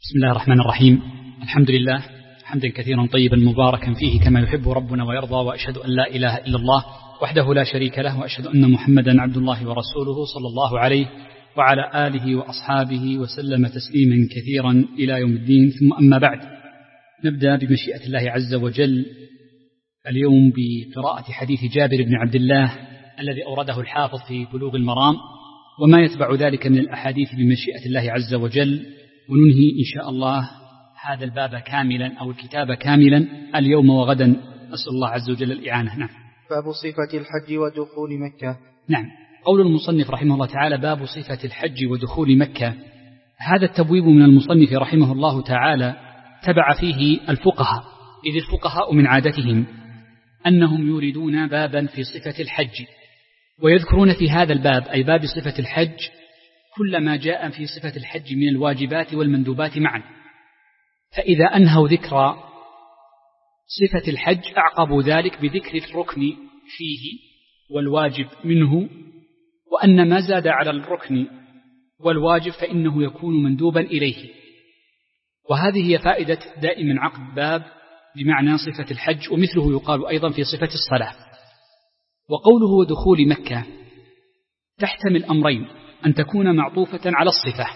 بسم الله الرحمن الرحيم. الحمد لله حمدا كثيرا طيبا مباركا فيه كما يحب ربنا ويرضى، وأشهد أن لا إله إلا الله وحده لا شريك له، وأشهد أن محمدا عبد الله ورسوله صلى الله عليه وعلى آله وأصحابه وسلم تسليما كثيرا إلى يوم الدين. ثم أما بعد، نبدأ بمشيئة الله عز وجل اليوم بقراءة حديث جابر بن عبد الله الذي أورده الحافظ في بلوغ المرام، وما يتبع ذلك من الأحاديث بمشيئة الله عز وجل، وننهي إن شاء الله هذا الباب كاملا أو الكتاب كاملا اليوم وغدا. أسأل الله عز وجل الإعانة. نعم. باب صفة الحج ودخول مكة. نعم. قول المصنف رحمه الله تعالى: باب صفة الحج ودخول مكة. هذا التبويب من المصنف رحمه الله تعالى تبع فيه الفقهاء، إذ الفقهاء من عادتهم أنهم يريدون بابا في صفة الحج، ويذكرون في هذا الباب أي باب صفة الحج كل ما جاء في صفة الحج من الواجبات والمندوبات معا. فإذا أنهوا ذكر صفة الحج أعقبوا ذلك بذكر الركن فيه والواجب منه، وأن ما زاد على الركن والواجب فإنه يكون مندوبا إليه. وهذه هي فائدة دائما عقد باب بمعنى صفة الحج، ومثله يقال أيضا في صفة الصلاة. وقوله ودخول مكة تحتمل أمرين: أن تكون معطوفة على الصفة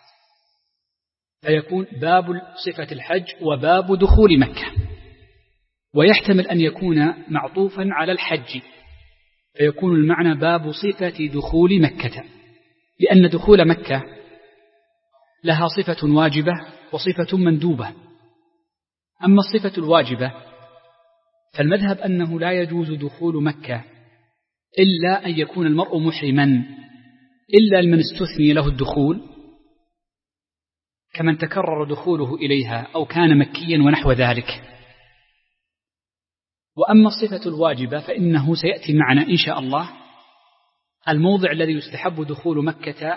فيكون باب صفة الحج وباب دخول مكة، ويحتمل أن يكون معطوفا على الحج فيكون المعنى باب صفة دخول مكة، لأن دخول مكة لها صفة واجبة وصفة مندوبة. أما الصفة الواجبة فالمذهب أنه لا يجوز دخول مكة إلا أن يكون المرء محرما، إلا لمن استثني له الدخول كمن تكرر دخوله إليها أو كان مكيا ونحو ذلك. وأما الصفة الواجبة فإنه سيأتي معنا إن شاء الله الموضع الذي يستحب دخول مكة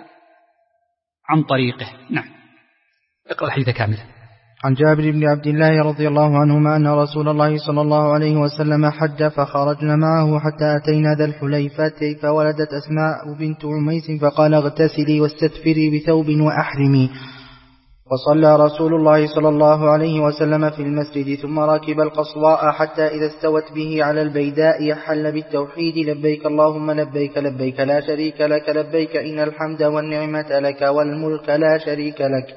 عن طريقه. نعم. اقرأ الحديث كاملا. عن جابر بن عبد الله رضي الله عنهما أن رسول الله صلى الله عليه وسلم حج، فخرجنا معه حتى أتينا ذا الحليفة، فولدت أسماء بنت عميس فقال: اغتسلي واستدفري بثوب وأحرمي. وصلى رسول الله صلى الله عليه وسلم في المسجد، ثم ركب القصواء حتى إذا استوت به على البيداء حل بالتوحيد: لبيك اللهم لبيك لبيك لا شريك لك لبيك إن الحمد والنعمة لك والملك لا شريك لك.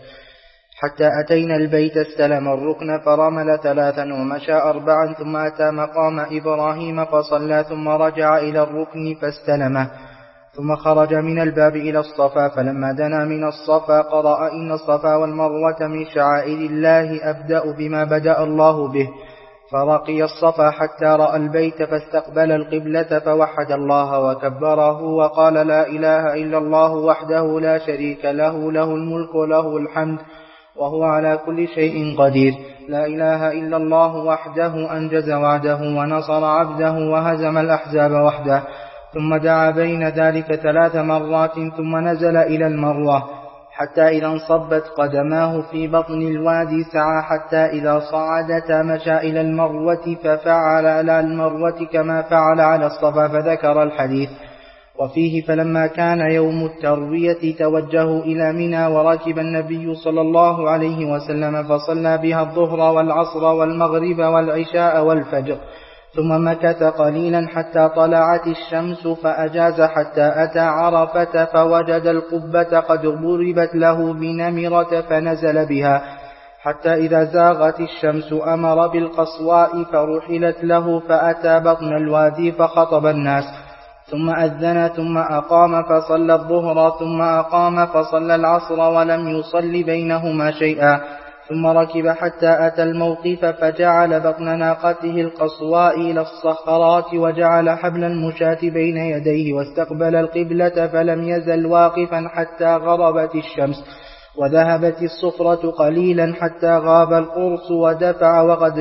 حتى أتينا البيت استلم الركن فرمل 3 ومشى 4، ثم أتى مقام إبراهيم فصلى، ثم رجع إلى الركن فاستلمه، ثم خرج من الباب إلى الصفا، فلما دنا من الصفا قرأ: إن الصفا والمروة من شعائر الله أبدأ بما بدأ الله به. فرقي الصفا حتى رأى البيت فاستقبل القبلة فوحد الله وكبره وقال: لا إله إلا الله وحده لا شريك له، له الملك وله الحمد وهو على كل شيء قدير. لا إله إلا الله وحده أنجز وعده ونصر عبده وهزم الأحزاب وحده. ثم دعا بين ذلك 3 مرات، ثم نزل إلى المروة حتى إذا انصبت قدماه في بطن الوادي سعى، حتى إذا صعدتا مشى إلى المروة ففعل على المروة كما فعل على الصفا، فذكر الحديث. وفيه: فلما كان يوم التروية توجهوا إلى منى، وركب النبي صلى الله عليه وسلم فصلى بها الظهر والعصر والمغرب والعشاء والفجر، ثم مكث قليلا حتى طلعت الشمس فأجاز حتى أتى عرفة، فوجد القبة قد ضربت له بنمرة فنزل بها، حتى إذا زاغت الشمس أمر بالقصواء فرحلت له، فأتى بطن الوادي فخطب الناس، ثم أذن ثم أقام فصلى الظهر، ثم أقام فصلى العصر ولم يصل بينهما شيئا، ثم ركب حتى أتى الموقف فجعل بطن ناقته القصواء إلى الصخرات، وجعل حبل المشاة بين يديه، واستقبل القبلة، فلم يزل واقفا حتى غربت الشمس، وذهبت الصفرة قليلا حتى غاب القرص، ودفع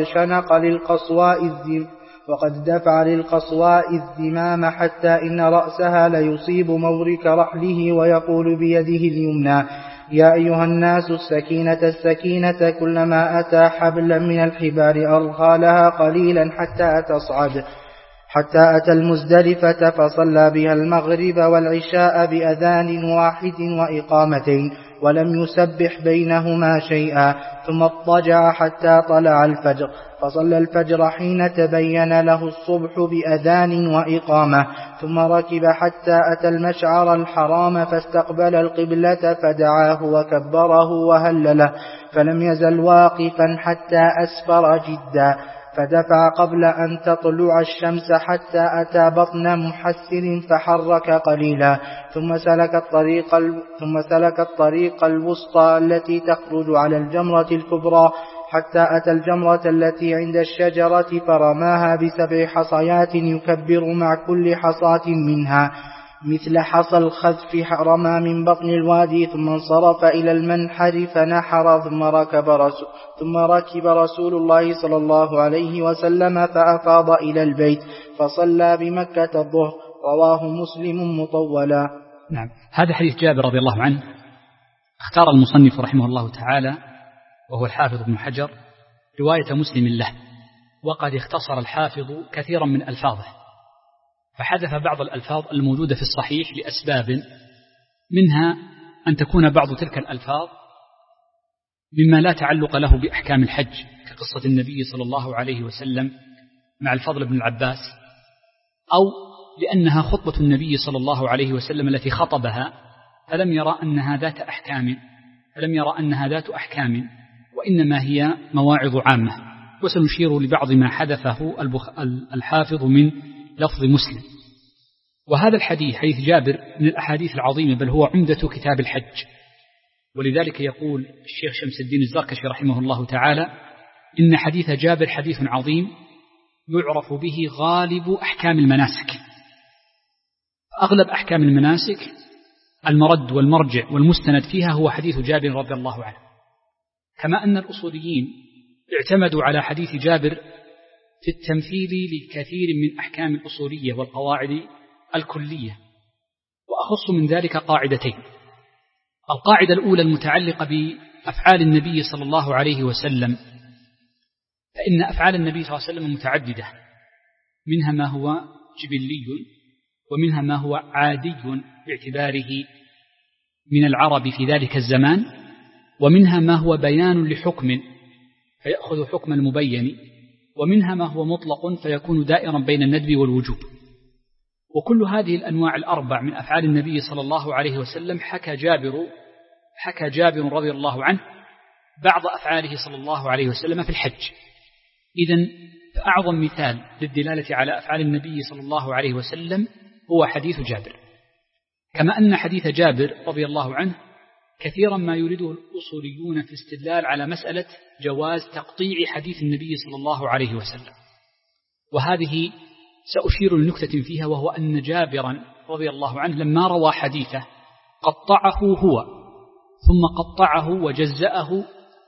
وقد دفع للقصواء الزمام حتى إن رأسها ليصيب مورك رحله، ويقول بيده اليمنى: يا أيها الناس السكينة السكينة، كلما أتى حبلا من الحبال أرخى لها قليلا حتى تصعد، حتى أتى المزدلفة فصلى بها المغرب والعشاء بأذان واحد وإقامتين، ولم يسبح بينهما شيئا، ثم اضطجع حتى طلع الفجر، فصلى الفجر حين تبين له الصبح بأذان وإقامة، ثم ركب حتى أتى المشعر الحرام فاستقبل القبلة فدعاه وكبره وهلله، فلم يزل واقفا حتى أسفر جدا، فدفع قبل أن تطلع الشمس حتى أتى بطن محسر فحرك قليلا، ثم سلك الطريق الوسطى التي تخرج على الجمرة الكبرى حتى أتى الجمرة التي عند الشجرة فرماها ب7 حصيات يكبر مع كل حصاة منها مثل حصى الخذف، رمى من بطن الوادي، ثم انصرف إلى المنحر فنحر، ثم ركب رسول الله صلى الله عليه وسلم فأفاض إلى البيت فصلى بمكة الظهر. رواه مسلم مطولا. نعم. هذا حديث جابر رضي الله عنه اختار المصنف رحمه الله تعالى وهو الحافظ ابن حجر رواية مسلم له، وقد اختصر الحافظ كثيرا من ألفاظه، فحذف بعض الألفاظ الموجودة في الصحيح لأسباب، منها أن تكون بعض تلك الألفاظ مما لا تعلق له بأحكام الحج، كقصة النبي صلى الله عليه وسلم مع الفضل بن العباس، أو لأنها خطبة النبي صلى الله عليه وسلم التي خطبها فلم يرى أنها ذات أحكام وإنما هي مواعظ عامة. وسنشير لبعض ما حذفه الحافظ من لفظ مسلم. وهذا الحديث حديث جابر من الأحاديث العظيمة، بل هو عمدة كتاب الحج، ولذلك يقول الشيخ شمس الدين الزركشي رحمه الله تعالى إن حديث جابر حديث عظيم يعرف به غالب أحكام المناسك. أغلب أحكام المناسك المرد والمرجع والمستند فيها هو حديث جابر رضي الله عنه، كما أن الأصوليين اعتمدوا على حديث جابر في التمثيل لكثير من أحكام الأصولية والقواعد الكلية، وأخص من ذلك قاعدتين. القاعدة الأولى المتعلقة بأفعال النبي صلى الله عليه وسلم، فإن أفعال النبي صلى الله عليه وسلم متعددة، منها ما هو جبلي ومنها ما هو عادي باعتباره من العرب في ذلك الزمان، ومنها ما هو بيان لحكم فيأخذ حكم المبين، ومنها ما هو مطلق فيكون دائرا بين الندب والوجوب. وكل هذه الأنواع الأربع من أفعال النبي صلى الله عليه وسلم حكى جابر رضي الله عنه بعض أفعاله صلى الله عليه وسلم في الحج. إذن فأعظم مثال للدلالة على أفعال النبي صلى الله عليه وسلم هو حديث جابر، كما أن حديث جابر رضي الله عنه كثيرا ما يريده الأصوليون في استدلال على مسألة جواز تقطيع حديث النبي صلى الله عليه وسلم، وهذه سأشير لنكتة فيها، وهو أن جابرا رضي الله عنه لما روى حديثه قطعه هو، ثم قطعه وجزأه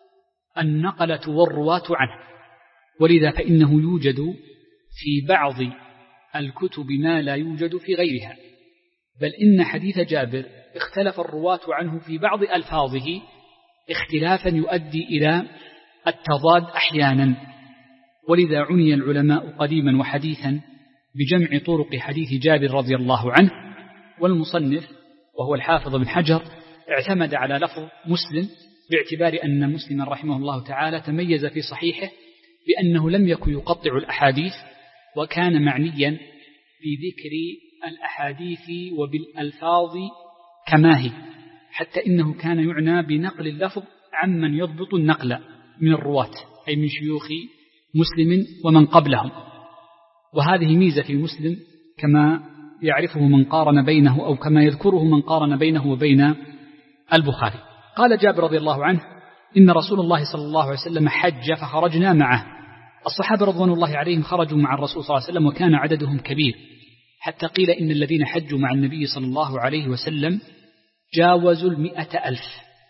النقلة والرواة عنه، ولذا فإنه يوجد في بعض الكتب ما لا يوجد في غيرها، بل إن حديث جابر اختلف الرواة عنه في بعض ألفاظه اختلافا يؤدي إلى التضاد أحيانا، ولذا عني العلماء قديما وحديثا بجمع طرق حديث جابر رضي الله عنه، والمصنف وهو الحافظ بن حجر اعتمد على لفظ مسلم باعتبار أن مسلم رحمه الله تعالى تميز في صحيحه بأنه لم يكن يقطع الأحاديث، وكان معنيا في ذكر الأحاديث وبالألفاظ كما هي، حتى إنه كان يعنى بنقل اللفظ عمن يضبط النقل من الرواة، أي من شيوخ مسلم ومن قبلهم. وهذه ميزة في مسلم كما يعرفه من قارن بينه، أو كما يذكره من قارن بينه وبين البخاري. قال جابر رضي الله عنه إن رسول الله صلى الله عليه وسلم حج فخرجنا معه. الصحابة رضوان الله عليهم خرجوا مع الرسول صلى الله عليه وسلم وكان عددهم كبير، حتى قيل إن الذين حجوا مع النبي صلى الله عليه وسلم جاوزوا 100,000.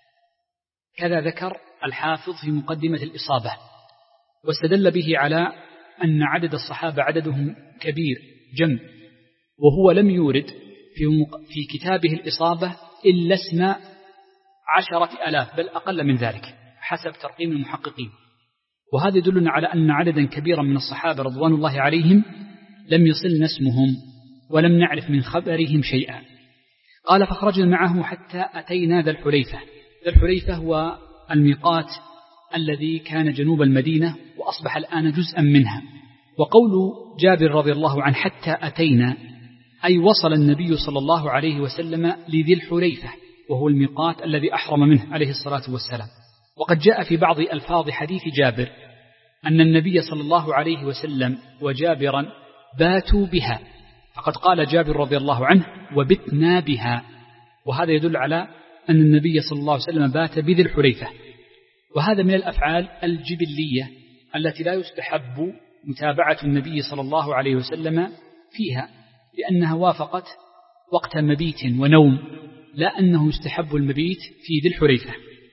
كذا ذكر الحافظ في مقدمة الإصابة، واستدل به على أن عدد الصحابة عددهم كبير جم، وهو لم يورد في كتابه الإصابة إلا اسم 10,000 بل أقل من ذلك حسب ترقيم المحققين، وهذا يدلنا على أن عددا كبيرا من الصحابة رضوان الله عليهم لم يصلنا اسمهم ولم نعرف من خبرهم شيئا. قال فخرجنا معه حتى أتينا ذا الحليفة، ذو الحليفة هو الميقات الذي كان جنوب المدينة وأصبح الآن جزءا منها. وقول جابر رضي الله عنه حتى أتينا، أي وصل النبي صلى الله عليه وسلم لذي الحليفة، وهو الميقات الذي أحرم منه عليه الصلاة والسلام. وقد جاء في بعض ألفاظ حديث جابر أن النبي صلى الله عليه وسلم وجابرا باتوا بها، فقد قال جابر رضي الله عنه وبتنا بها، وهذا يدل على أن النبي صلى الله عليه وسلم بات بذي الحليفة. وهذا من الأفعال الجبلية التي لا يستحب متابعة النبي صلى الله عليه وسلم فيها، لأنها وافقت وقت مبيت ونوم، لا أنه يستحب المبيت في ذي الحليفة.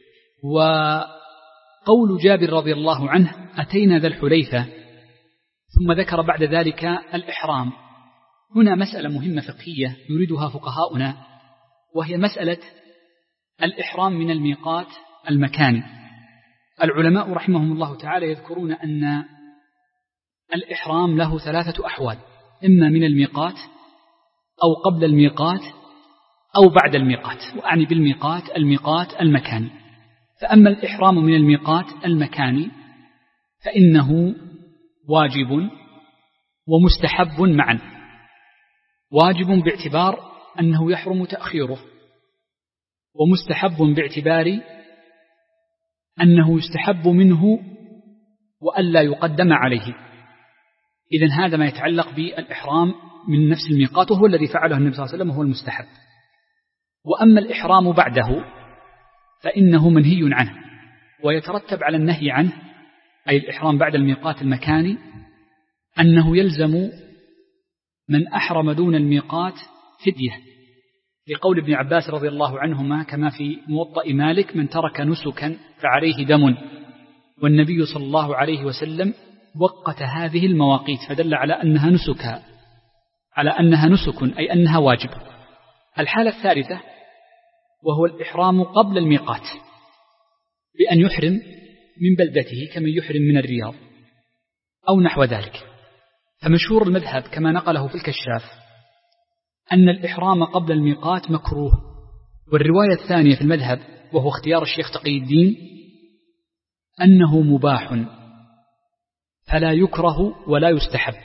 وقول جابر رضي الله عنه أتينا ذا الحليفة، ثم ذكر بعد ذلك الإحرام. هنا مسألة مهمة فقهية يريدها فقهاؤنا، وهي مسألة الإحرام من الميقات المكاني. العلماء رحمهم الله تعالى يذكرون أن الإحرام له 3 أحوال، إما من الميقات أو قبل الميقات أو بعد الميقات، وأعني بالميقات الميقات المكاني. فأما الإحرام من الميقات المكاني فإنه واجب ومستحب معا. واجب باعتبار أنه يحرم تأخيره، ومستحب باعتبار أنه يستحب منه وألا يقدم عليه. إذن هذا ما يتعلق بالإحرام من نفس الميقات، وهو الذي فعله النبي صلى الله عليه وسلم وهو المستحب. وأما الإحرام بعده فإنه منهي عنه، ويترتب على النهي عنه أي الإحرام بعد الميقات المكاني أنه يلزم من أحرم دون الميقات فدية، لقول ابن عباس رضي الله عنهما كما في موطأ مالك من ترك نسكا فعليه دم. والنبي صلى الله عليه وسلم وقت هذه المواقيت فدل على أنها نسك أي أنها واجب. الحالة الثالثة وهو الإحرام قبل الميقات، بأن يحرم من بلدته كمن يحرم من الرياض أو نحو ذلك. فمشهور المذهب كما نقله في الكشاف أن الإحرام قبل الميقات مكروه. والرواية الثانية في المذهب وهو اختيار الشيخ تقي الدين أنه مباح، فلا يكره ولا يستحب،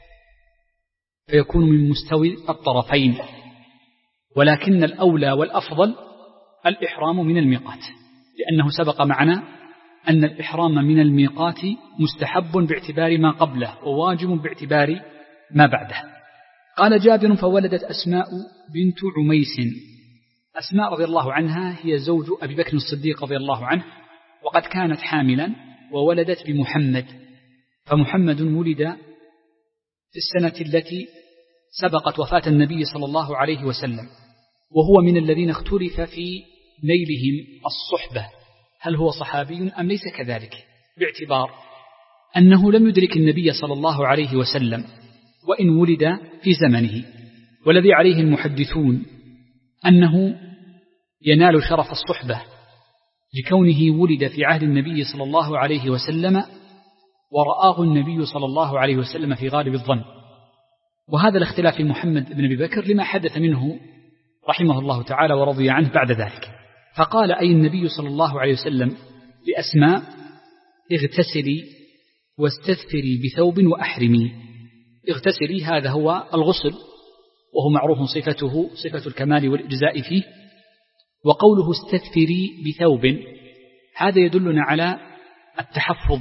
فيكون من مستوي الطرفين. ولكن الأولى والأفضل الإحرام من الميقات، لأنه سبق معنا أن الإحرام من الميقات مستحب باعتبار ما قبله وواجب باعتبار ما بعده. قال جابر فولدت أسماء بنت عميس. أسماء رضي الله عنها هي زوج أبي بكر الصديق رضي الله عنه، وقد كانت حاملا وولدت بمحمد، فمحمد ولد في السنة التي سبقت وفاة النبي صلى الله عليه وسلم، وهو من الذين اختلف في نيلهم الصحبة، هل هو صحابي أم ليس كذلك، باعتبار أنه لم يدرك النبي صلى الله عليه وسلم وإن ولد في زمنه. والذي عليه المحدثون أنه ينال شرف الصحبة لكونه ولد في عهد النبي صلى الله عليه وسلم ورآه النبي صلى الله عليه وسلم في غالب الظن. وهذا الاختلاف في محمد بن أبي بكر لما حدث منه رحمه الله تعالى ورضي عنه بعد ذلك. فقال أي النبي صلى الله عليه وسلم لأسماء اغتسلي واستثفري بثوب وأحرمي. اغتسلي هذا هو الغسل، وهو معروف صفته صفة الكمال والإجزاء فيه. وقوله استثفري بثوب هذا يدلنا على التحفظ،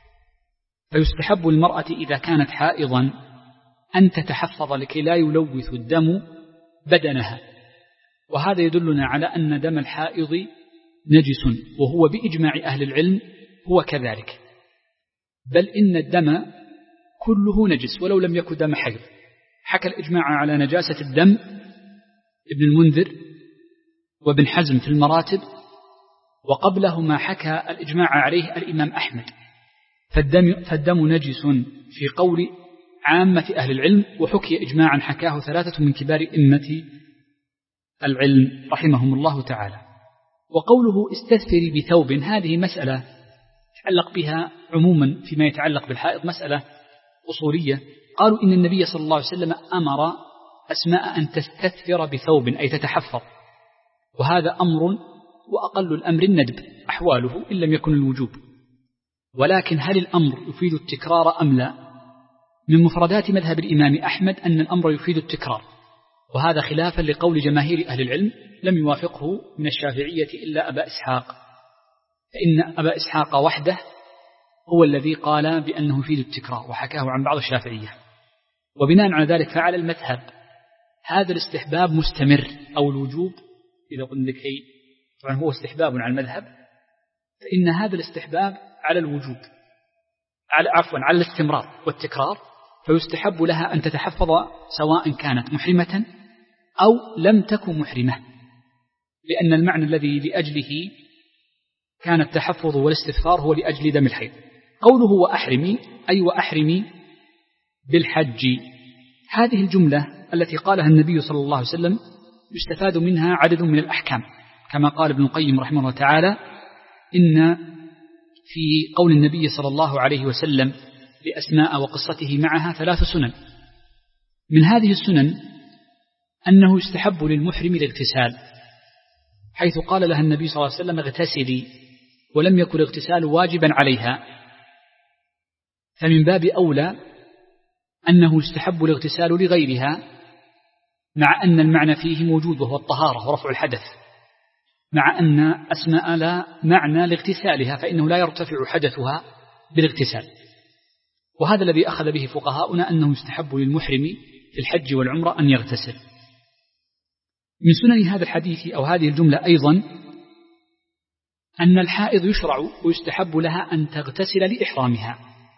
فيستحب المرأة إذا كانت حائضا أن تتحفظ لكي لا يلوث الدم بدنها، وهذا يدلنا على أن دم الحائض نجس، وهو بإجماع أهل العلم هو كذلك، بل إن الدم كله نجس ولو لم يكن دم حيض. حكى الإجماع على نجاسة الدم ابن المنذر وابن حزم في المراتب، وقبلهما حكى الإجماع عليه الإمام أحمد. فالدم نجس في قول عامة أهل العلم، وحكي إجماعا حكاه 3 من كبار أئمة العلم رحمهم الله تعالى. وقوله استثفري بثوب هذه مسألة يتعلق بها عموما فيما يتعلق بالحائض، مسألة أصولية. قالوا إن النبي صلى الله عليه وسلم أمر أسماء أن تستثفر بثوب أي تتحفظ، وهذا أمر وأقل الأمر الندب أحواله إن لم يكن الوجوب. ولكن هل الأمر يفيد التكرار أم لا؟ من مفردات مذهب الإمام أحمد أن الأمر يفيد التكرار، وهذا خلافا لقول جماهير أهل العلم لم يوافقه من الشافعية إلا أبا إسحاق، فإن أبا إسحاق وحده هو الذي قال بأنه يفيد التكرار وحكاه عن بعض الشافعية. وبناء على ذلك فعلى المذهب هذا الاستحباب مستمر، أو الوجوب إذا قلنا لك طبعا هو استحباب على المذهب، فإن هذا الاستحباب على الوجوب، على الاستمرار والتكرار، فيستحب لها أن تتحفظ سواء كانت محرمة أو لم تكن محرمة، لأن المعنى الذي لأجله كان التحفظ والاستغفار هو لأجل دم الحيض. قوله وأحرمي أي وأحرمي بالحج، هذه الجملة التي قالها النبي صلى الله عليه وسلم يستفاد منها عدد من الأحكام، كما قال ابن القيم رحمه الله تعالى إن في قول النبي صلى الله عليه وسلم لأسماء وقصته معها 3 سنن. من هذه السنن أنه يستحب للمحرم الاغتسال، حيث قال لها النبي صلى الله عليه وسلم اغتسلي، ولم يكن الاغتسال واجبا عليها، فمن باب أولى أنه يستحب الاغتسال لغيرها، مع أن المعنى فيه موجود وهو الطهارة ورفع الحدث، مع أن أسماء لا معنى لاغتسالها، فإنه لا يرتفع حدثها بالاغتسال. وهذا الذي أخذ به فقهاؤنا أنه يستحب للمحرم في الحج والعمرة أن يغتسل. من سنن هذا الحديث أو هذه الجملة أيضا أن الحائض يشرع ويستحب لها أن تغتسل لإحرامها،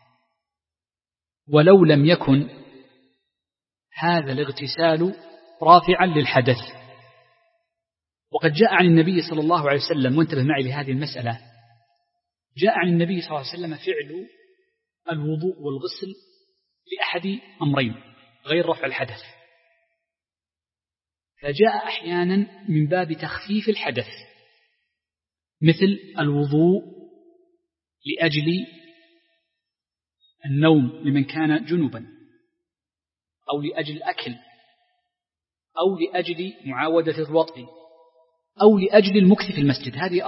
ولو لم يكن هذا الاغتسال رافعا للحدث. وقد جاء عن النبي صلى الله عليه وسلم، وانتبه معي لهذه المسألة، جاء عن النبي صلى الله عليه وسلم فعل الوضوء والغسل لأحد أمرين غير رفع الحدث، فجاء أحيانا من باب تخفيف الحدث، مثل الوضوء لأجل النوم لمن كان جنبا، أو لأجل الأكل، أو لأجل معاودة الوطء، أو لأجل المكث في المسجد. هذه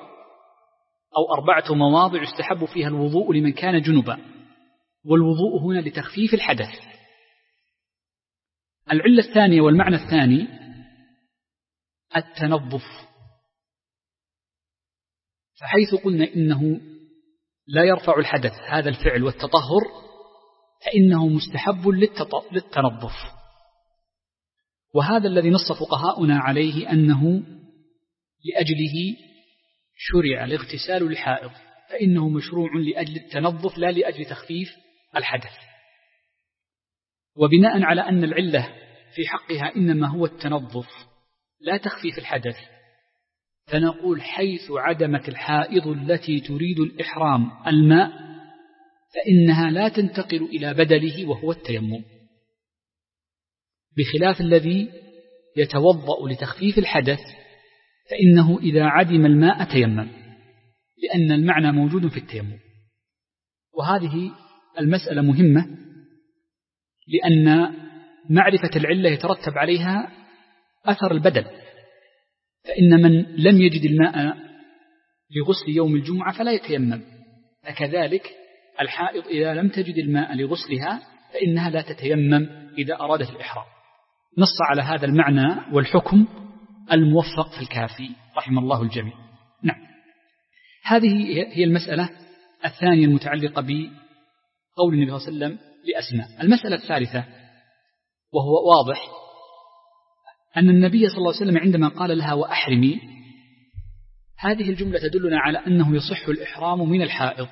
4 مواضع يستحب فيها الوضوء لمن كان جنبا، والوضوء هنا لتخفيف الحدث. العلة الثانية والمعنى الثاني التنظف، فحيث قلنا إنه لا يرفع الحدث هذا الفعل والتطهر، فإنه مستحب للتنظف. وهذا الذي نص فقهاؤنا عليه أنه لأجله شرع الاغتسال للحائض، فإنه مشروع لأجل التنظف لا لأجل تخفيف الحدث. وبناء على أن العلة في حقها إنما هو التنظف لا تخفيف الحدث، فنقول حيث عدمت الحائض التي تريد الإحرام الماء، فإنها لا تنتقل إلى بدله وهو التيمم، بخلاف الذي يتوضأ لتخفيف الحدث، فإنه إذا عدم الماء تيمم، لأن المعنى موجود في التيمم. وهذه المسألة مهمة، لأن معرفة العلة يترتب عليها أثر البدل، فإن من لم يجد الماء لغسل يوم الجمعة فلا يتيمم، فكذلك الحائض إذا لم تجد الماء لغسلها فإنها لا تتيمم إذا أرادت الإحرام. نص على هذا المعنى والحكم الموفق في الكافي رحم الله الجميع. نعم، هذه هي المسألة الثانية المتعلقة بقول النبي صلى الله عليه وسلم لأسماء. المسألة الثالثة، وهو واضح أن النبي صلى الله عليه وسلم عندما قال لها وأحرمي، هذه الجملة تدلنا على أنه يصح الإحرام من الحائض،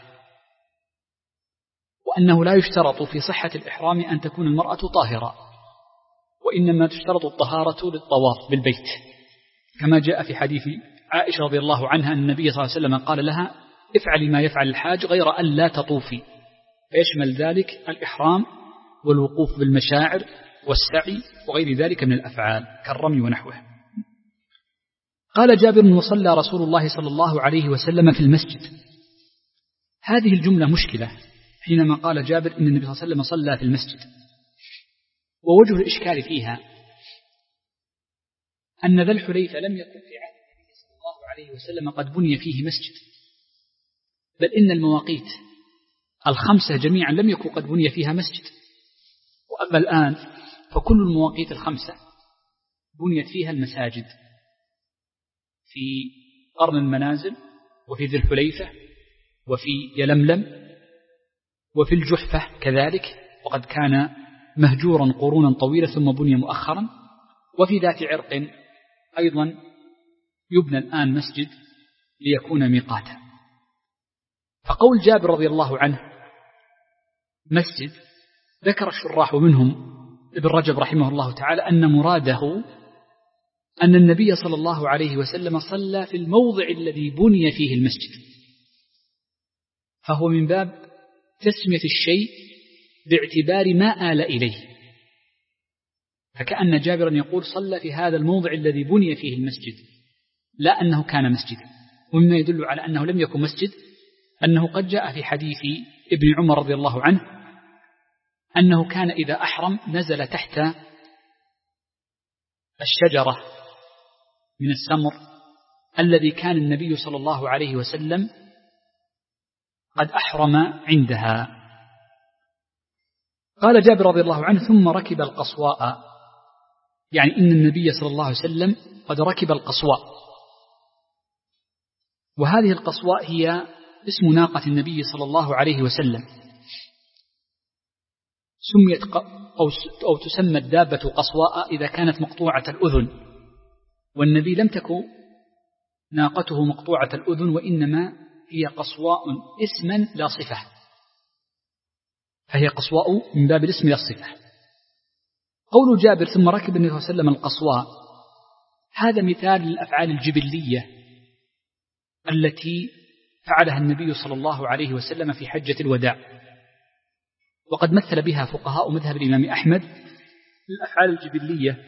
وأنه لا يشترط في صحة الإحرام أن تكون المرأة طاهرة، وإنما تشترط الطهارة للطواف بالبيت، كما جاء في حديث عائشة رضي الله عنها أن النبي صلى الله عليه وسلم قال لها افعلي ما يفعل الحاج غير أن لا تطوفي، فيشمل ذلك الإحرام والوقوف بالمشاعر والسعي وغير ذلك من الأفعال كالرمي ونحوه. قال جابر وصلى رسول الله صلى الله عليه وسلم في المسجد. هذه الجملة مشكلة حينما قال جابر إن النبي صلى الله عليه وسلم صلى في المسجد، ووجه الإشكال فيها أن ذا الحليفة لم يكن في عهد النبي صلى الله عليه وسلم قد بني فيه مسجد، بل إن المواقيت 5 جميعا لم يكن قد بني فيها مسجد. وأما الآن فكل المواقيت 5 بنيت فيها المساجد، في قرن المنازل، وفي ذي الحليفة، وفي يلملم، وفي الجحفة كذلك، وقد كان مهجورا قرونا طويلة ثم بني مؤخرا، وفي ذات عرق أيضا يبنى الآن مسجد ليكون ميقاتا. فقول جابر رضي الله عنه مسجد، ذكر الشراح ومنهم ابن رجب رحمه الله تعالى أن مراده أن النبي صلى الله عليه وسلم صلى في الموضع الذي بني فيه المسجد، فهو من باب تسمية الشيء باعتبار ما آل إليه، فكأن جابرا يقول صلى في هذا الموضع الذي بني فيه المسجد، لا أنه كان مسجدا. ومما يدل على أنه لم يكن مسجد أنه قد جاء في حديث ابن عمر رضي الله عنه أنه كان إذا أحرم نزل تحت الشجرة من السمر الذي كان النبي صلى الله عليه وسلم قد أحرم عندها. قال جابر رضي الله عنه ثم ركب القصواء، يعني إن النبي صلى الله عليه وسلم قد ركب القصواء، وهذه القصواء هي اسم ناقة النبي صلى الله عليه وسلم، سميت أو تسمى الدابة قصواء إذا كانت مقطوعة الأذن، والنبي لم تكن ناقته مقطوعة الأذن، وإنما هي قصواء اسما لا صفة، فهي قصواء من باب الاسم لا الصفة. قول جابر ثم ركب النبي صلى الله عليه وسلم القصواء، هذا مثال للأفعال الجبلية التي فعلها النبي صلى الله عليه وسلم في حجة الوداع، وقد مثل بها فقهاء مذهب الإمام أحمد الأفعال الجبلية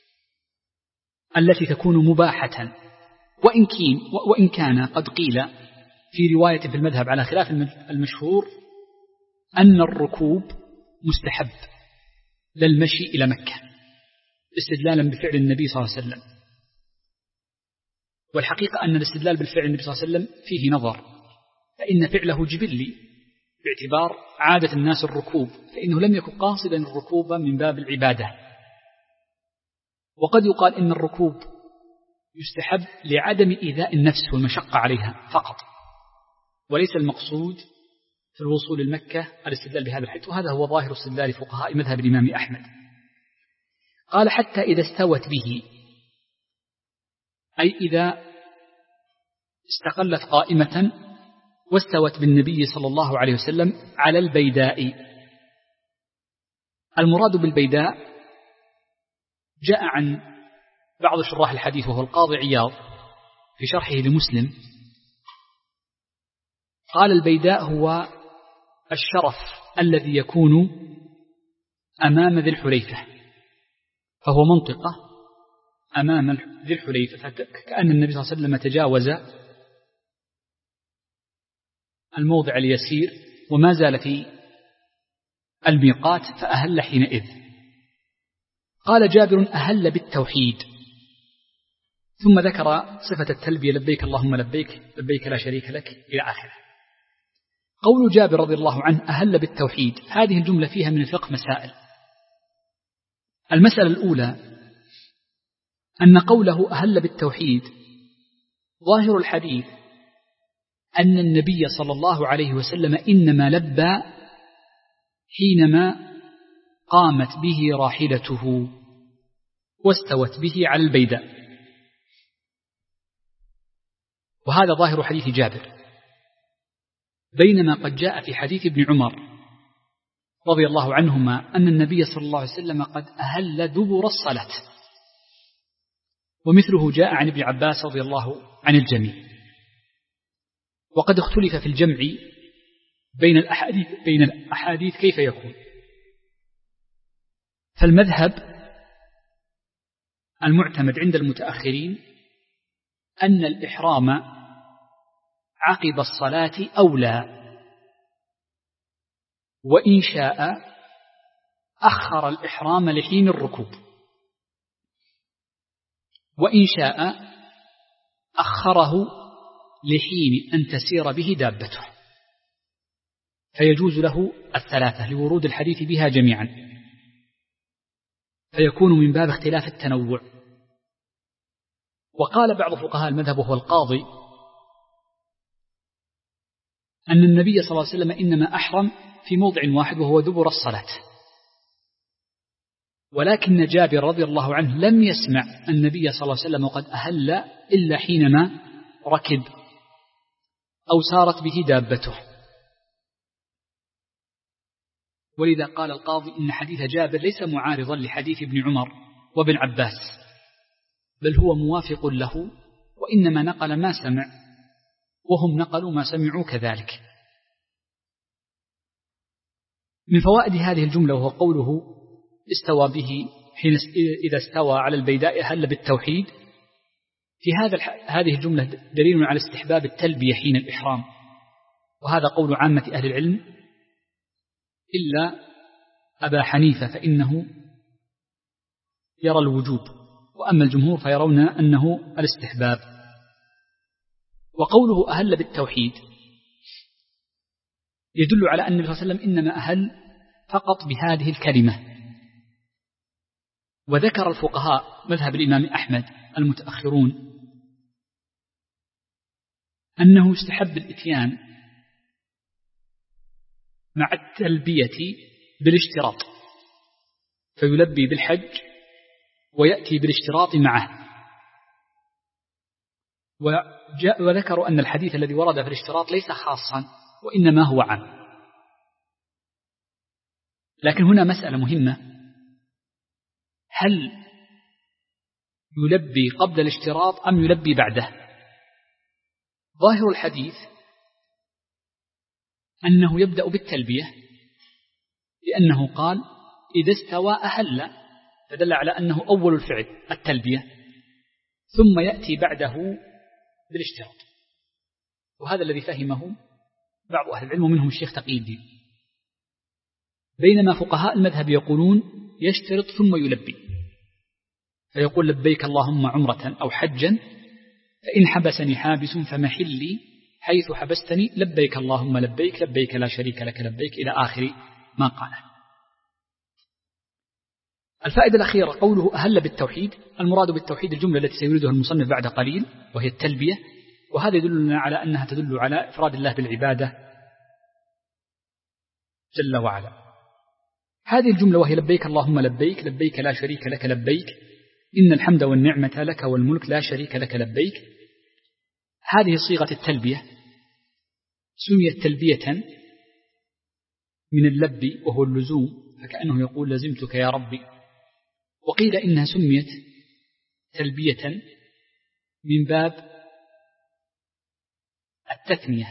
التي تكون مباحة، وإن كان قد قيل في رواية في المذهب على خلاف المشهور أن الركوب مستحب للمشي إلى مكة استدلالا بفعل النبي صلى الله عليه وسلم، والحقيقة أن الاستدلال بالفعل النبي صلى الله عليه وسلم فيه نظر، فإن فعله جبلي باعتبار عادة الناس الركوب، فإنه لم يكن قاصدا الركوب من باب العبادة. وقد يقال إن الركوب يستحب لعدم إيذاء النفس والمشقة عليها فقط، وليس المقصود في الوصول لمكة الاستدلال بهذا الحديث، وهذا هو ظاهر استدلال فقهاء مذهب الإمام أحمد. قال حتى إذا استوت به، أي إذا استقلت قائمة واستوت بالنبي صلى الله عليه وسلم على البيداء. المراد بالبيداء جاء عن بعض شراح الحديث وهو القاضي عياض في شرحه لمسلم، قال البيداء هو الشرف الذي يكون أمام ذي الحليفة، فهو منطقة أمام ذي الحليفة، كأن النبي صلى الله عليه وسلم تجاوز الموضع اليسير وما زال في الميقات فأهل حينئذ. قال جابر أهل بالتوحيد، ثم ذكر صفة التلبية لبيك اللهم لبيك لبيك لا شريك لك إلى آخره. قول جابر رضي الله عنه أهل بالتوحيد، هذه الجملة فيها من الفقه مسائل. المسألة الأولى أن قوله أهل بالتوحيد ظاهر الحديث أن النبي صلى الله عليه وسلم إنما لبى حينما قامت به راحلته واستوت به على البيداء، وهذا ظاهر حديث جابر، بينما قد جاء في حديث ابن عمر رضي الله عنهما أن النبي صلى الله عليه وسلم قد أهل دبر الصلاة، ومثله جاء عن ابن عباس رضي الله عن الجميع. وقد اختلف في الجمع بين الأحاديث كيف يكون، فالمذهب المعتمد عند المتأخرين أن الإحرام عقب الصلاة أولى، وإن شاء أخر الإحرام لحين الركوب، وإن شاء أخره لحين أن تسير به دابته، فيجوز له الثلاثة لورود الحديث بها جميعا، فيكون من باب اختلاف التنوع. وقال بعض فقهاء المذهب وهو القاضي أن النبي صلى الله عليه وسلم إنما أحرم في موضع واحد وهو دبر الصلاة، ولكن جابر رضي الله عنه لم يسمع النبي صلى الله عليه وسلم وقد أهل إلا حينما ركب أو سارت به دابته، ولذا قال القاضي إن حديث جابر ليس معارضا لحديث ابن عمر وابن عباس، بل هو موافق له، وإنما نقل ما سمع وهم نقلوا ما سمعوا كذلك. من فوائد هذه الجملة وهو قوله استوى به حين إذا استوى على البيداء أهل بالتوحيد، في هذه الجملة دليل على استحباب التلبية حين الإحرام، وهذا قول عامة أهل العلم إلا أبا حنيفة فإنه يرى الوجوب، وأما الجمهور فيرون أنه الاستحباب. وقوله أهل بالتوحيد يدل على أن النبي صلى الله عليه وسلم إنما أهل فقط بهذه الكلمة. وذكر الفقهاء مذهب الإمام أحمد المتأخرون أنه يستحب الإتيان مع التلبية بالاشتراط، فيلبي بالحج ويأتي بالاشتراط معه. وذكروا أن الحديث الذي ورد في الاشتراط ليس خاصا وإنما هو عام. لكن هنا مسألة مهمة، هل يلبي قبل الاشتراط أم يلبي بعده؟ ظاهر الحديث أنه يبدأ بالتلبية، لأنه قال إذا استوى أهل، فدل على أنه أول الفعل التلبية، ثم يأتي بعده بالاشتراط. وهذا الذي فهمه بعض أهل العلم ومنهم الشيخ تقي الدين، بينما فقهاء المذهب يقولون يشترط ثم يلبي، فيقول لبيك اللهم عمرة أو حجا، فإن حبسني حابس فمحلي حيث حبستني، لبيك اللهم لبيك لبيك لا شريك لك لبيك، إلى آخر ما قاله. الفائدة الأخيرة قوله أهل بالتوحيد، المراد بالتوحيد الجملة التي سيريدها المصنف بعد قليل وهي التلبية، وهذا يدلنا على أنها تدل على إفراد الله بالعبادة جل وعلا. هذه الجملة وهي لبيك اللهم لبيك لبيك لا شريك لك لبيك إن الحمد والنعمة لك والملك لا شريك لك لبيك، هذه صيغة التلبية سميت تلبية من اللب وهو اللزوم، فكأنه يقول لزمتك يا ربي. وقيل إنها سميت تلبية من باب التثنية،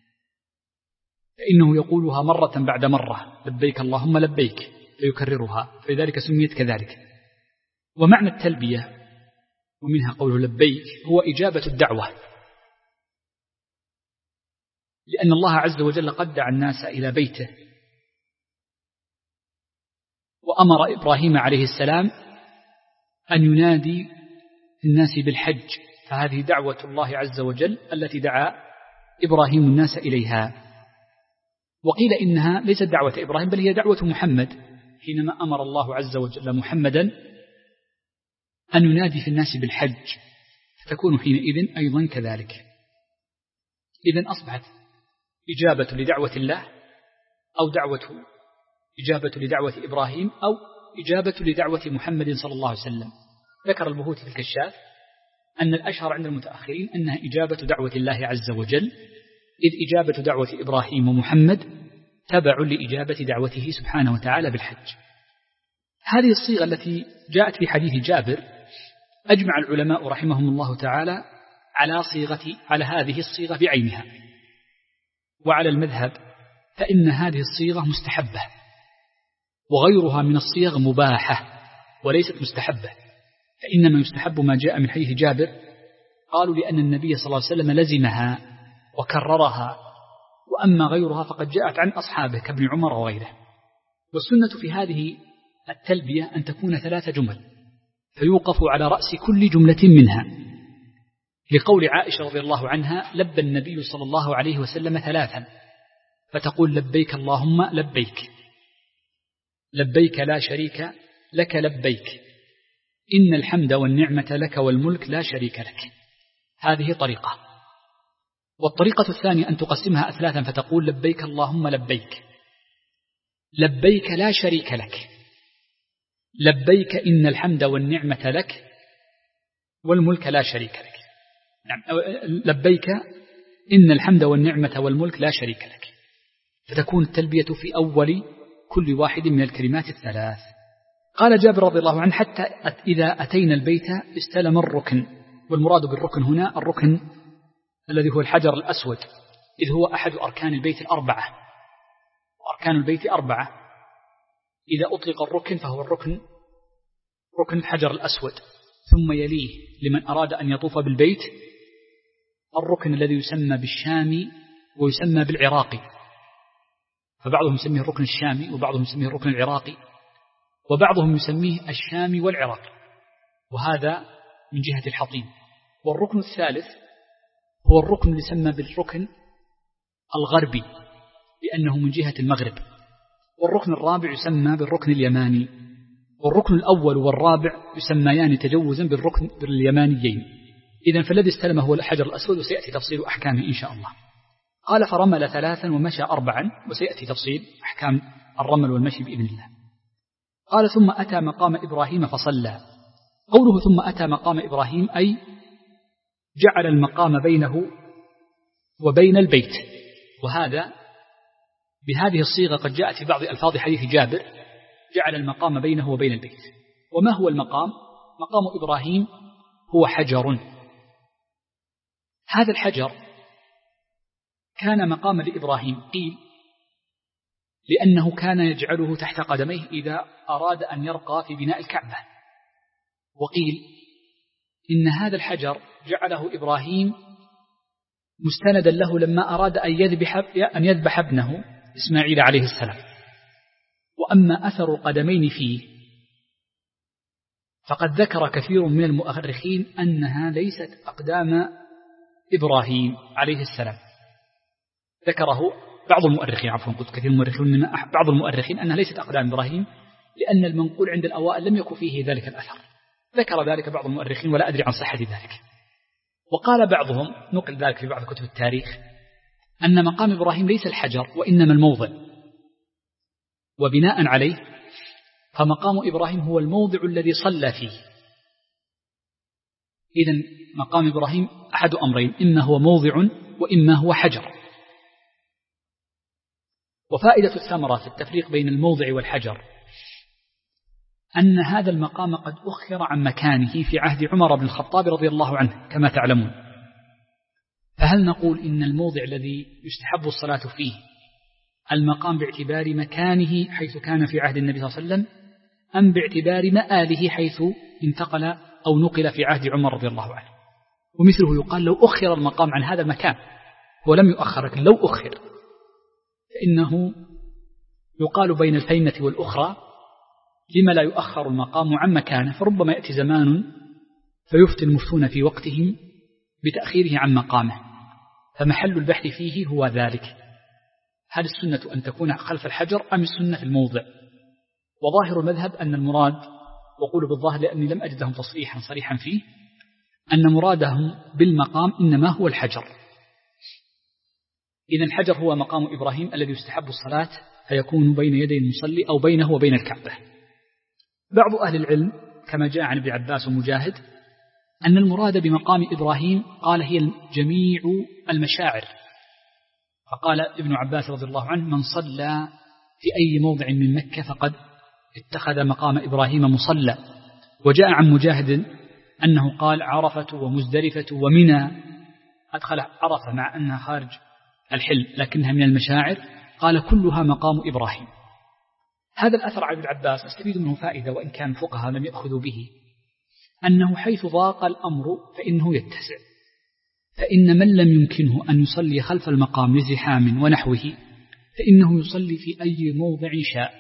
فإنه يقولها مرة بعد مرة لبيك اللهم لبيك فيكررها، فلذلك سميت كذلك. ومعنى التلبية ومنها قوله لبيك هو إجابة الدعوة، لأن الله عز وجل قد دعا الناس إلى بيته، وأمر إبراهيم عليه السلام أن ينادي الناس بالحج، فهذه دعوة الله عز وجل التي دعا إبراهيم الناس إليها. وقيل إنها ليست دعوة إبراهيم بل هي دعوة محمد، حينما أمر الله عز وجل محمدا أن ينادي في الناس بالحج، فتكون حينئذ أيضا كذلك. إذن أصبحت إجابة لدعوة الله أو إجابة لدعوة إبراهيم أو إجابة لدعوة محمد صلى الله عليه وسلم. ذكر البهوتي في الكشاف أن الأشهر عند المتأخرين أنها إجابة دعوة الله عز وجل، إذ إجابة دعوة إبراهيم ومحمد تبع لإجابة دعوته سبحانه وتعالى بالحج. هذه الصيغة التي جاءت في حديث جابر أجمع العلماء رحمهم الله تعالى على هذه الصيغة بعينها، وعلى المذهب فإن هذه الصيغة مستحبة، وغيرها من الصيغ مباحة وليست مستحبة، فإنما يستحب ما جاء من حديث جابر، قالوا لأن النبي صلى الله عليه وسلم لزمها وكررها، وأما غيرها فقد جاءت عن أصحابه كابن عمر وغيره. والسنة في هذه التلبية أن تكون 3 جمل، فيوقف على رأس كل جملة منها، لقول عائشة رضي الله عنها: لبى النبي صلى الله عليه وسلم 3، فتقول: لبيك اللهم لبيك، لبيك لا شريك لك لبيك، إن الحمد والنعمة لك والملك لا شريك لك. هذه طريقة. والطريقة الثانية أن تقسمها 3 فتقول: لبيك اللهم لبيك، لبيك لا شريك لك، لبيك إن الحمد والنعمة لك والملك لا شريك لك. نعم، لبيك إن الحمد والنعمة والملك لا شريك لك. فتكون التلبية في أول كل واحد من الكلمات 3. قال جابر رضي الله عنه: حتى إذا أتينا البيت استلم الركن. والمراد بالركن هنا الركن الذي هو الحجر الأسود، إذ هو أحد أركان البيت 4، وأركان البيت 4، إذا أطلق الركن فهو الركن ركن الحجر الأسود، ثم يليه لمن أراد أن يطوف بالبيت الركن الذي يسمى بالشامي ويسمى بالعراقي، فبعضهم يسميه الركن الشامي وبعضهم يسميه الركن العراقي وبعضهم يسميه الشامي والعراقي، وهذا من جهة الحطيم. والركن الثالث هو الركن اللي يسمى بالركن الغربي لأنه من جهة المغرب، والركن الرابع يسمى بالركن اليماني، والركن الأول والرابع يسميان تجوزا بالركن اليمانيين. إذن فالذي استلم هو الحجر الأسود، وسيأتي تفصيل أحكامه إن شاء الله. قال: فرمل 3 ومشى 4، وسيأتي تفصيل أحكام الرمل والمشي بإذن الله. قال: ثم أتى مقام إبراهيم فصلى. قوله ثم أتى مقام إبراهيم أي جعل المقام بينه وبين البيت، وهذا بهذه الصيغة قد جاءت في بعض ألفاظ حديث جابر: جعل المقام بينه وبين البيت. وما هو المقام؟ مقام إبراهيم هو حجر. هذا الحجر كان مقام لإبراهيم، قيل لأنه كان يجعله تحت قدميه إذا أراد أن يرقى في بناء الكعبة، وقيل إن هذا الحجر جعله إبراهيم مستندا له لما أراد أن يذبح ابنه إسماعيل عليه السلام. وأما أثر القدمين فيه فقد ذكر كثير من المؤرخين أنها ليست أقدام إبراهيم عليه السلام، ذكره بعض المؤرخين، قلت كثير من المؤرخين، بعض المؤرخين أنها ليست أقدام إبراهيم لأن المنقول عند الأوائل لم يكن فيه ذلك الأثر، ذكر ذلك بعض المؤرخين ولا أدري عن صحة ذلك. وقال بعضهم، نقل ذلك في بعض كتب التاريخ، أن مقام إبراهيم ليس الحجر وإنما الموضع، وبناء عليه فمقام إبراهيم هو الموضع الذي صلى فيه. إذن مقام إبراهيم أحد أمرين: إما هو موضع وإما هو حجر. وفائدة الثمرة في التفريق بين الموضع والحجر أن هذا المقام قد أخر عن مكانه في عهد عمر بن الخطاب رضي الله عنه كما تعلمون. فهل نقول إن الموضع الذي يستحب الصلاة فيه المقام باعتبار مكانه حيث كان في عهد النبي صلى الله عليه وسلم، أم باعتبار مآله حيث انتقل أو نقل في عهد عمر رضي الله عنه؟ ومثله يقال لو أخر المقام عن هذا المكان، ولم يؤخر، لكن لو أخر فإنه يقال بين الفينة والأخرى: لما لا يؤخر المقام عن مكانه؟ فربما يأتي زمان فيفتي المفتون في وقتهم بتأخيره عن مقامه، فمحل البحث فيه هو ذلك: هل السنة أن تكون خلف الحجر أم السنة في الموضع؟ وظاهر المذهب أن المراد، وقول بالظاهر لأني لم أجد لهم تصريحا صريحا فيه، أن مرادهم بالمقام إنما هو الحجر. إذن الحجر هو مقام إبراهيم الذي يستحب الصلاة فيكون بين يدي المصلي أو بينه وبين الكعبة. بعض أهل العلم كما جاء عن ابن عباس ومجاهد أن المراد بمقام إبراهيم قال هي جميع المشاعر، فقال ابن عباس رضي الله عنه: من صلى في أي موضع من مكة فقد اتخذ مقام إبراهيم مصلى. وجاء عن مجاهد أنه قال: عرفة ومزدلفة ومنى، أدخل عرفة مع أنها خارج الحل لكنها من المشاعر، قال كلها مقام إبراهيم. هذا الأثر عن ابن عباس نستفيد منه فائدة وإن كان الفقهاء لم يأخذوا به، أنه حيث ضاق الأمر فإنه يتسع، فإن من لم يمكنه أن يصلي خلف المقام لزحام ونحوه فإنه يصلي في أي موضع شاء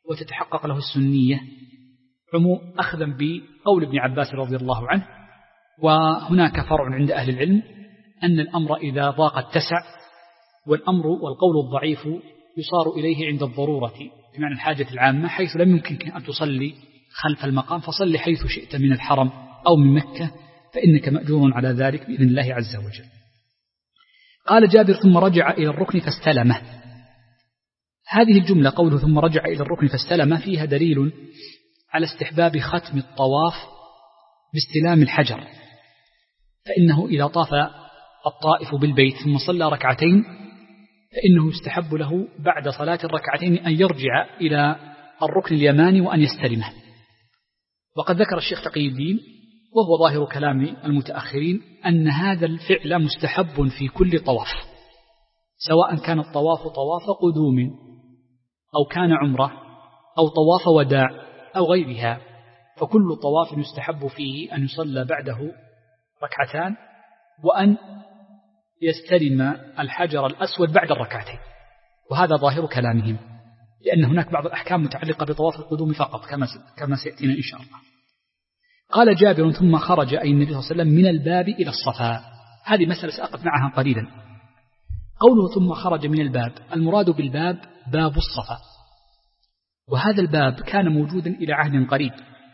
وتتحقق له السنية، أخذا بقول ابن عباس رضي الله عنه: وهناك فرع عند أهل العلم أن الأمر إذا ضاق اتسع، والقول الضعيف يصار إليه عند الضرورة بمعنى الحاجة العامة، حيث لم يمكنك أن تصلي خلف المقام فصل حيث شئت من الحرم أو من مكة، فإنك مأجور على ذلك بإذن الله عز وجل. قال جابر ثم رجع إلى الركن فاستلمه. هذه الجملة قوله ثم رجع إلى الركن فاستلمه فيها دليل على استحباب ختم الطواف باستلام الحجر، فإنه إذا طاف الطائف بالبيت ثم صلى ركعتين فإنه يستحب له بعد صلاة الركعتين أن يرجع إلى الركن اليماني وأن يستلمه. وقد ذكر الشيخ تقي الدين وهو ظاهر كلام المتأخرين أن هذا الفعل مستحب في كل طواف، سواء كان الطواف طواف قدوم أو كان عمرة أو طواف وداع أو غيرها، فكل طواف يستحب فيه أن يصلى بعده ركعتان وأن يستلم الحجر الأسود بعد الركعتين، وهذا ظاهر كلامهم، لأن هناك بعض الأحكام متعلقة بطواف القدوم فقط كما سيأتينا إن شاء الله. قال جابر ثم خرج أي النبي صلى الله عليه وسلم من الباب إلى الصفا. هذه مسألة سأقف معها قليلا. قوله ثم خرج من الباب، المراد بالباب باب الصفا، وهذا الباب كان موجودا إلى عهد قريب،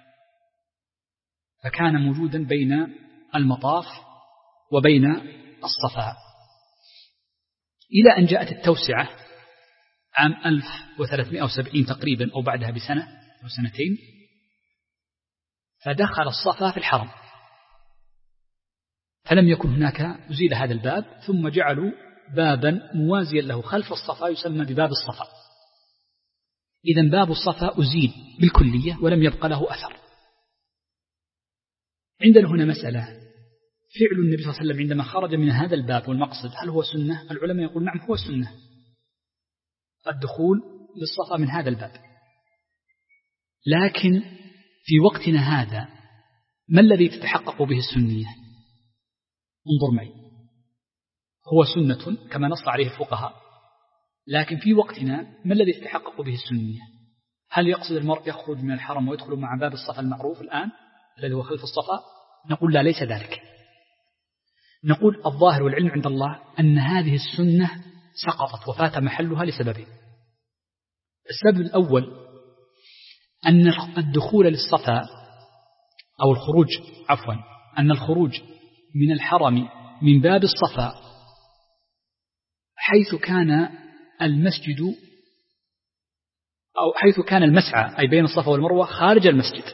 فكان موجودا بين المطاف وبين الصفا إلى أن جاءت التوسعة عام 1370 تقريبا أو بعدها بسنة أو سنتين، فدخل الصفا في الحرم، فلم يكن هناك، أزيل هذا الباب ثم جعلوا بابا موازيا له خلف الصفا يسمى بباب الصفا. إذن باب الصفا أزيل بالكلية ولم يبقى له أثر. عندنا هنا مسألة، فعل النبي صلى الله عليه وسلم عندما خرج من هذا الباب والمقصد هل هو سنة؟ العلماء يقول نعم هو سنة، الدخول للصفا من هذا الباب، لكن في وقتنا هذا ما الذي تتحقق به السنية؟ انظر معي، هو سنة كما نص عليه الفقهاء، لكن في وقتنا ما الذي تتحقق به السنية؟ هل يقصد المرء يخرج من الحرم ويدخل مع باب الصفا المعروف الآن الذي هو خلف الصفا؟ نقول لا، ليس ذلك. نقول الظاهر والعلم عند الله أن هذه السنة سقطت وفات محلها لسببين. السبب الأول أن الدخول للصفا أو الخروج أن الخروج من الحرم من باب الصفا حيث كان المسجد أو حيث كان المسعى أي بين الصفا والمروة خارج المسجد،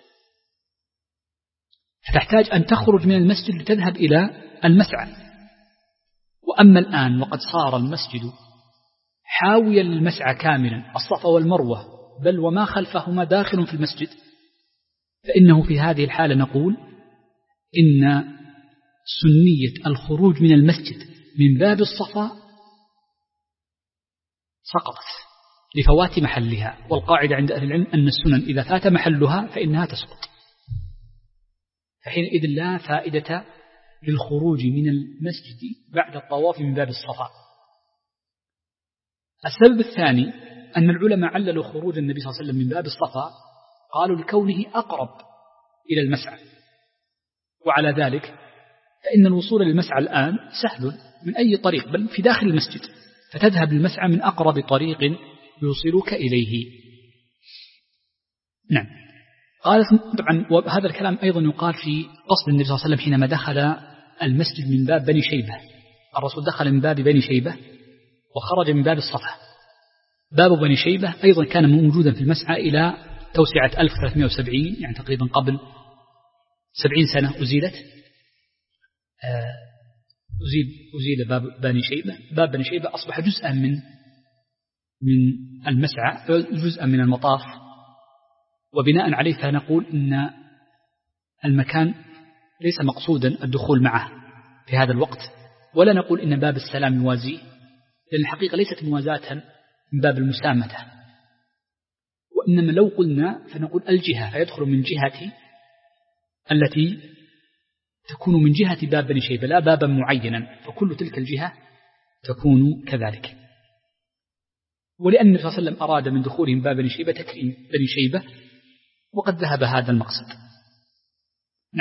فتحتاج أن تخرج من المسجد لتذهب إلى المسعى. وأما الآن وقد صار المسجد حاويا للمسعى كاملا، الصفا والمروة بل وما خلفهما داخل في المسجد، فإنه في هذه الحالة نقول إن سنية الخروج من المسجد من باب الصفا سقطت لفوات محلها، والقاعدة عند أهل العلم أن السنن إذا فات محلها فإنها تسقط، فحينئذ لا فائدة للخروج من المسجد بعد الطواف من باب الصفا. السبب الثاني أن العلماء عللوا خروج النبي صلى الله عليه وسلم من باب الصفا، قالوا لكونه أقرب إلى المسعى، وعلى ذلك فإن الوصول للمسعى الآن سهل من أي طريق بل في داخل المسجد، فتذهب للمسعى من أقرب طريق يوصلك إليه. نعم. قال طبعا وهذا الكلام أيضا يقال في قصد النبي صلى الله عليه وسلم حينما دخل المسجد من باب بني شيبة، الرسول دخل من باب بني شيبة وخرج من باب الصفا. باب بني شيبة أيضا كان موجودا في المسعى إلى توسعة 1370، يعني تقريبا قبل 70 سنة أزيل باب بني شيبة. باب بني شيبة أصبح جزءا من المسعى، جزءا من المطاف، وبناء عليه فنقول إن المكان ليس مقصودا الدخول معه في هذا الوقت، ولا نقول إن باب السلام يوازيه، لأن الحقيقة ليست موازاة من باب المسامة، وإنما لو قلنا فنقول الجهة، فيدخل من جهة التي تكون من جهة باب بني شيبة لا بابا معينا، فكل تلك الجهة تكون كذلك. ولأن النبي صلى الله عليه وسلم أراد من دخولهم باب بني شيبة تكريم بني شيبة، وقد ذهب هذا المقصد. نعم.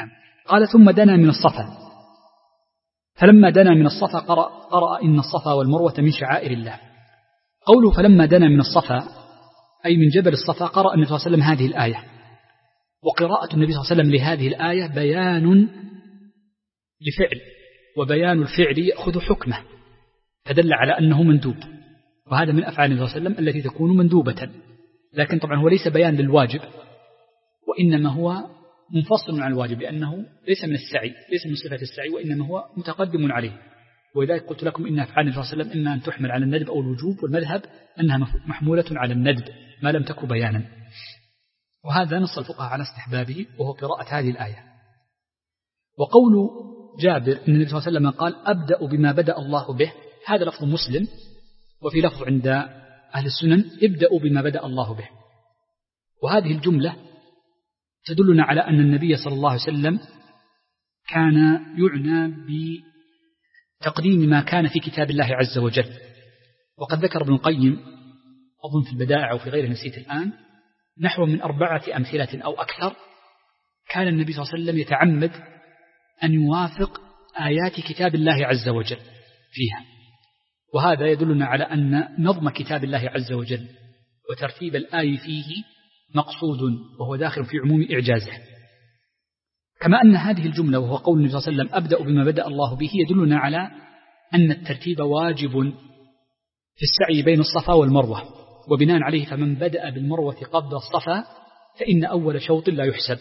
قال ثم دنا من الصفا، فلما دنا من الصفا قرأ إن الصفا والمروة من شعائر الله. قوله فلما دنا من الصفا أي من جبل الصفا قرأ النبي صلى الله عليه وسلم هذه الآية. وقراءة النبي صلى الله عليه وسلم لهذه الآية بيان لفعل، وبيان الفعل يأخذ حكمه، فدل على أنه مندوب، وهذا من أفعال النبي صلى الله عليه وسلم التي تكون مندوبة. لكن طبعا هو ليس بيان للواجب، وإنما هو منفصل عن الواجب، لأنه ليس من السعي، ليس من صفة السعي، وإنما هو متقدم عليه. ولذلك قلت لكم إن أفعال النبي صلى الله عليه وسلم إما أن تحمل على الندب أو الوجوب، والمذهب أنها محمولة على الندب ما لم تكن بيانا. وهذا نص الفقهاء على استحبابه، وهو قراءة هذه الآية. وقول جابر أن النبي صلى الله عليه وسلم قال أبدأ بما بدأ الله به، هذا لفظ مسلم، وفي لفظ عند أهل السنن ابدأوا بما بدأ الله به. وهذه الجملة تدلنا على أن النبي صلى الله عليه وسلم كان يعنى بتقديم ما كان في كتاب الله عز وجل. وقد ذكر ابن القيم أظن في البدائع وفي غيره نسيت الآن نحو من 4 أمثلة أو أكثر كان النبي صلى الله عليه وسلم يتعمد أن يوافق آيات كتاب الله عز وجل فيها. وهذا يدلنا على أن نظم كتاب الله عز وجل وترتيب الآي فيه مقصود، وهو داخل في عموم إعجازه. كما أن هذه الجملة وهو قول النبي صلى الله عليه وسلم أبدأ بما بدأ الله به يدلنا على أن الترتيب واجب في السعي بين الصفا والمروة، وبناء عليه فمن بدأ بالمروة قبل الصفا فإن أول شوط لا يحسب.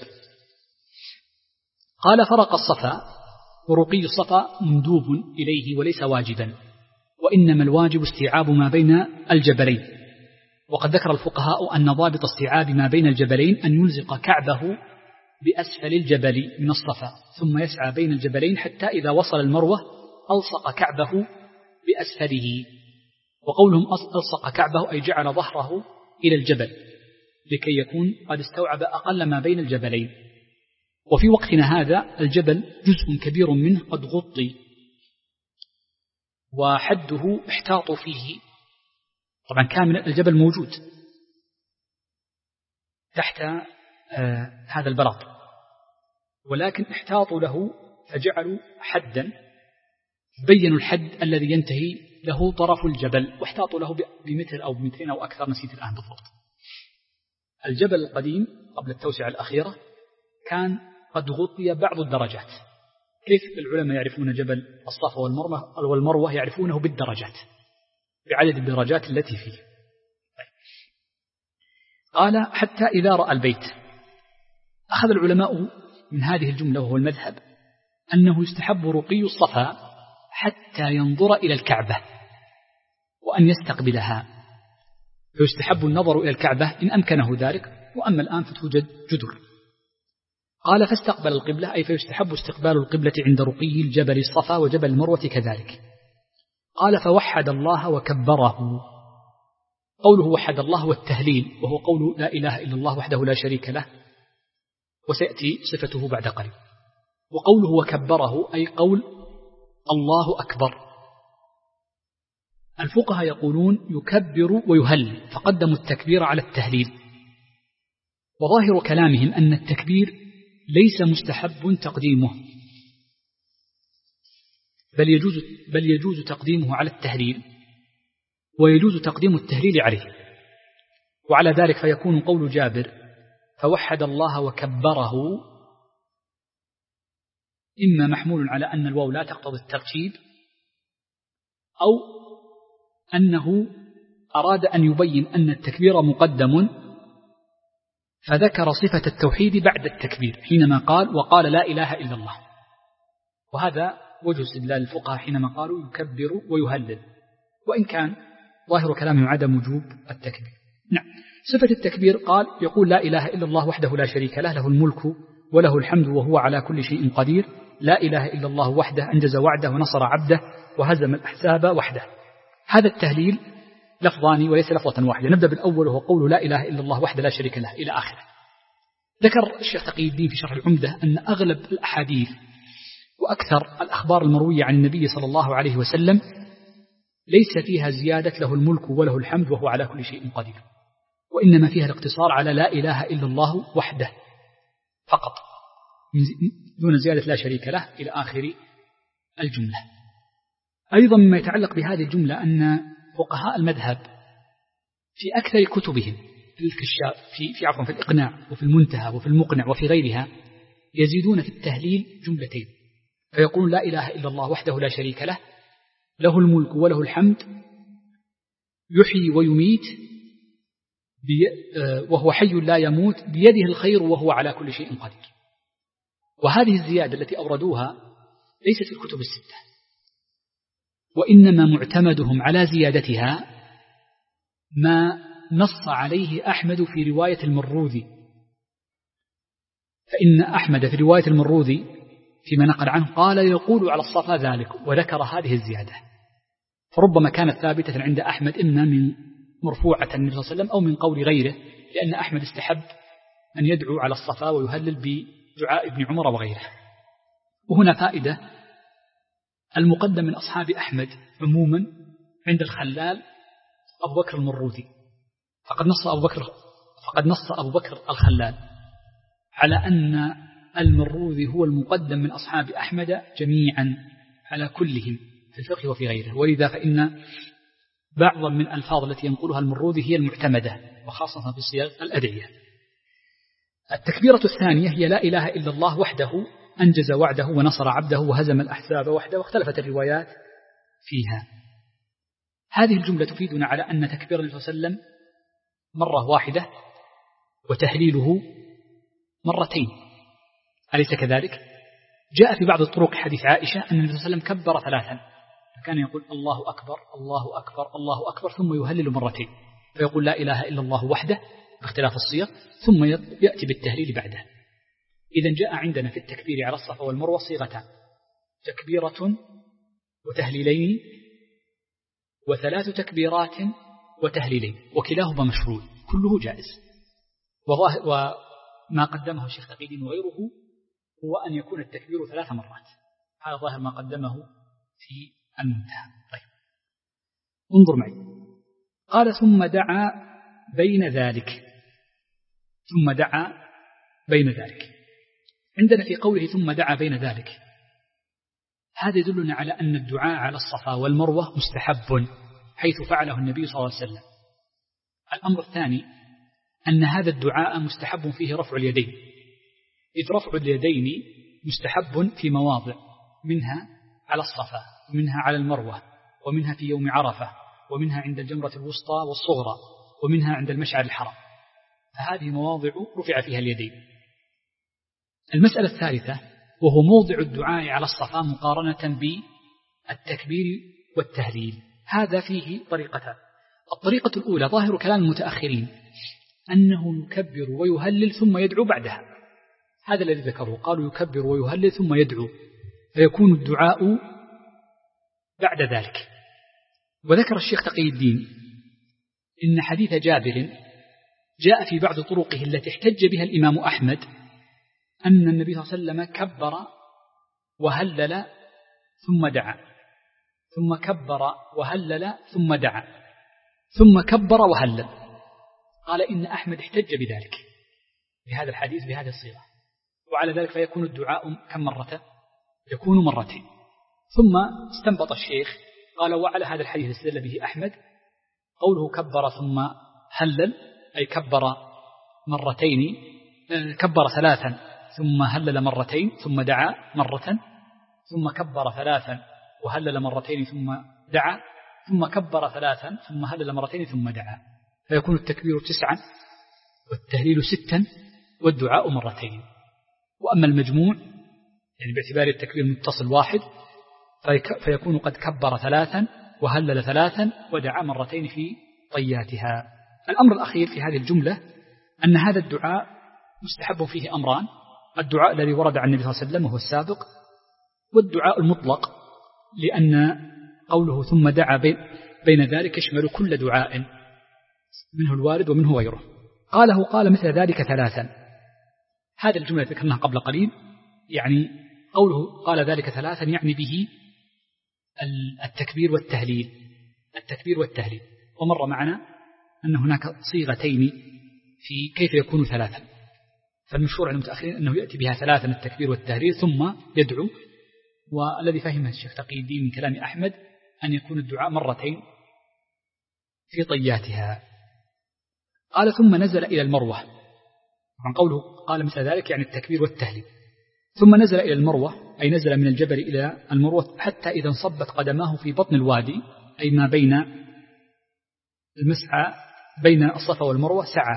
قال فرق الصفا، ورقي الصفا مندوب إليه وليس واجبا، وإنما الواجب استيعاب ما بين الجبلين. وقد ذكر الفقهاء أن ضابط استيعاب ما بين الجبلين أن يلزق كعبه بأسفل الجبل من الصفا، ثم يسعى بين الجبلين حتى إذا وصل المروة ألصق كعبه بأسفله. وقولهم ألصق كعبه أي جعل ظهره إلى الجبل لكي يكون قد استوعب أقل ما بين الجبلين. وفي وقتنا هذا الجبل جزء كبير منه قد غطي، وحده احتاط فيه، طبعا كامل الجبل موجود تحت هذا البلاط، ولكن احتاطوا له فجعلوا حدا، بينوا الحد الذي ينتهي له طرف الجبل، واحتاطوا له بمتر أو بمترين أو أكثر، نسيت الآن بالضبط. الجبل القديم قبل التوسعة الأخيرة كان قد غطي بعض الدرجات. كيف العلماء يعرفون جبل الصفا والمروة؟ يعرفونه بالدرجات، بعدد الدرجات التي فيه. قال حتى إذا رأى البيت. أخذ العلماء من هذه الجملة وهو المذهب أنه يستحب رقي الصفا حتى ينظر إلى الكعبة وأن يستقبلها، فيستحب النظر إلى الكعبة إن أمكنه ذلك، وأما الآن فتوجد جدر. قال فاستقبل القبلة، أي فيستحب استقبال القبلة عند رقي الجبل الصفا وجبل المروة كذلك. قال فوحد الله وكبره. قوله وحد الله والتهليل، وهو قول لا إله إلا الله وحده لا شريك له، وسيأتي صفته بعد قليل. وقوله وكبره أي قول الله أكبر. الفقهاء يقولون يكبر ويهلل، فقدموا التكبير على التهليل. وظاهر كلامهم أن التكبير ليس مستحب تقديمه، بل يجوز تقديمه على التهليل، ويجوز تقديم التهليل عليه. وعلى ذلك فيكون قول جابر فوحد الله وكبره إما محمول على أن الواو لا تقتضي الترتيب، أو أنه أراد أن يبين أن التكبير مقدم فذكر صفة التوحيد بعد التكبير حينما قال وقال لا إله إلا الله. وهذا وجه استدلال الفقهاء حينما قالوا يكبر ويهلل، وإن كان ظاهر كلامهم عدم وجوب التكبير. نعم، صفة التكبير قال يقول لا إله إلا الله وحده لا شريك له، له الملك وله الحمد وهو على كل شيء قدير. لا إله إلا الله وحده أنجز وعده ونصر عبده وهزم الأحزاب وحده. هذا التهليل لفظان وليس لفظة واحدة. نبدأ بالأول وهو قول لا إله إلا الله وحده لا شريك له إلى آخره. ذكر الشيخ تقي الدين في شرح العمدة أن أغلب الأحاديث وأكثر الأخبار المروية عن النبي صلى الله عليه وسلم ليس فيها زيادة له الملك وله الحمد وهو على كل شيء قدير، وإنما فيها الاقتصار على لا إله إلا الله وحده فقط، دون زيادة لا شريك له إلى آخر الجملة. أيضا مما يتعلق بهذه الجملة أن فقهاء المذهب في أكثر كتبهم في الكشاف في الإقناع وفي المنتهى وفي المقنع وفي غيرها يزيدون في التهليل جملتين، فيقولون لا إله إلا الله وحده لا شريك له، له الملك وله الحمد، يحيي ويميت وهو حي لا يموت، بيده الخير وهو على كل شيء قدير. وهذه الزيادة التي أوردوها ليست في الكتب الستة، وإنما معتمدهم على زيادتها ما نص عليه أحمد في رواية المروذي، فإن أحمد في رواية المروذي فيما نقل عنه قال يقول على الصفا ذلك، وذكر هذه الزيادة، فربما كانت ثابتة عند أحمد إما من مرفوعة النبي صلى الله عليه وسلم أو من قول غيره، لأن أحمد استحب أن يدعو على الصفا ويهلل بدعاء ابن عمر وغيره. وهنا فائدة: المقدم من أصحاب أحمد عموما عند الخلال أبو بكر المروذي، فقد نص أبو بكر الخلال على أن المروذي هو المقدم من أصحاب أحمد جميعا على كلهم في الفقه وفي غيره، ولذا فإن بعضا من الألفاظ التي ينقلها المروذي هي المعتمدة، وخاصة في صيغ الأدعية. التكبيرة الثانية هي لا إله إلا الله وحده أنجز وعده ونصر عبده وهزم الأحزاب وحده، واختلفت الروايات فيها. هذه الجملة تفيدنا على أن تكبير النبي صلى الله عليه وسلم مرة واحدة وتهليله مرتين، أليس كذلك؟ جاء في بعض الطرق حديث عائشة أن النبي صلى الله عليه وسلم كبر ثلاثا، فكان يقول الله أكبر الله أكبر الله أكبر ثم يهلل مرتين، فيقول لا إله إلا الله وحده باختلاف الصيغ ثم يأتي بالتهليل بعده. إذن جاء عندنا في التكبير على الصفا والمروة صيغتان: تكبيرة وتهليلين، وثلاث تكبيرات وتهليلين، وكلاهما مشروع، كله جائز. وما قدمه الشيخ تقي الدين وغيره هو أن يكون التكبير 3 مرات، هذا ظاهر ما قدمه في المنتهى. طيب انظر معي، قال ثم دعا بين ذلك، ثم دعا بين ذلك. عندنا في قوله ثم دعا بين ذلك هذا يدلنا على أن الدعاء على الصفا والمروة مستحب حيث فعله النبي صلى الله عليه وسلم. الأمر الثاني أن هذا الدعاء مستحب فيه رفع اليدين، إذ رفع اليدين مستحب في مواضع، منها على الصفا ومنها على المروة ومنها في يوم عرفة ومنها عند الجمرة الوسطى والصغرى ومنها عند المشعر الحرام، فهذه مواضع رفع فيها اليدين. المسألة الثالثة وهو موضع الدعاء على الصفا مقارنة بالتكبير والتهليل، هذا فيه طريقتان. الطريقة الأولى ظاهر كلام المتأخرين أنه يكبر ويهلل ثم يدعو بعدها، هذا الذي ذكروا، قالوا يكبر ويهلل ثم يدعو، فيكون الدعاء بعد ذلك. وذكر الشيخ تقي الدين إن حديث جابر جاء في بعض طرقه التي احتج بها الإمام أحمد أن النبي صلى الله عليه وسلم كبر وهلل ثم دعا، ثم كبر وهلل ثم دعا، ثم كبر وهلل. قال إن أحمد احتج بذلك، بهذا الحديث بهذه الصيغة، وعلى ذلك فيكون الدعاء كم مرة؟ يكون مرتين. ثم استنبط الشيخ قال وعلى هذا الحديث استدل به أحمد قوله كبر ثم هلل، أي كبر مرتين، كبر 3 ثم هلل مرتين ثم دعا مرة، ثم كبر 3 وهلل مرتين ثم دعا، ثم كبر 3 ثم هلل مرتين ثم دعا، فيكون التكبير 9 والتهليل 6 والدعاء مرتين. وأما المجموع يعني باعتبار التكبير متصل واحد فيكون قد كبر 3 وهلل 3 ودعا مرتين في طياتها. الأمر الأخير في هذه الجملة أن هذا الدعاء مستحب فيه أمران: الدعاء الذي ورد عن النبي صلى الله عليه وسلم وهو السابق، والدعاء المطلق، لأن قوله ثم دعا بين ذلك يشمل كل دعاء منه الوارد ومنه غيره. قال مثل ذلك 3. هذه الجملة ذكرناها قبل قليل، يعني قوله قال ذلك 3 يعني به التكبير والتهليل، التكبير والتهليل. ومر معنا أن هناك صيغتين في كيف يكون 3. فالمشهور عند المتأخرين أنه يأتي بها ثلاثا التكبير والتهليل ثم يدعو. والذي فهمه الشيخ تقي الدين من كلام أحمد أن يكون الدعاء مرتين في طياتها. قال ثم نزل إلى المروة. عن قوله قال مثل ذلك يعني التكبير والتهليل. ثم نزل إلى المروة أي نزل من الجبل إلى المروة حتى إذا انصبت قدماه في بطن الوادي أي ما بين المسعى بين الصفا والمروة سعى.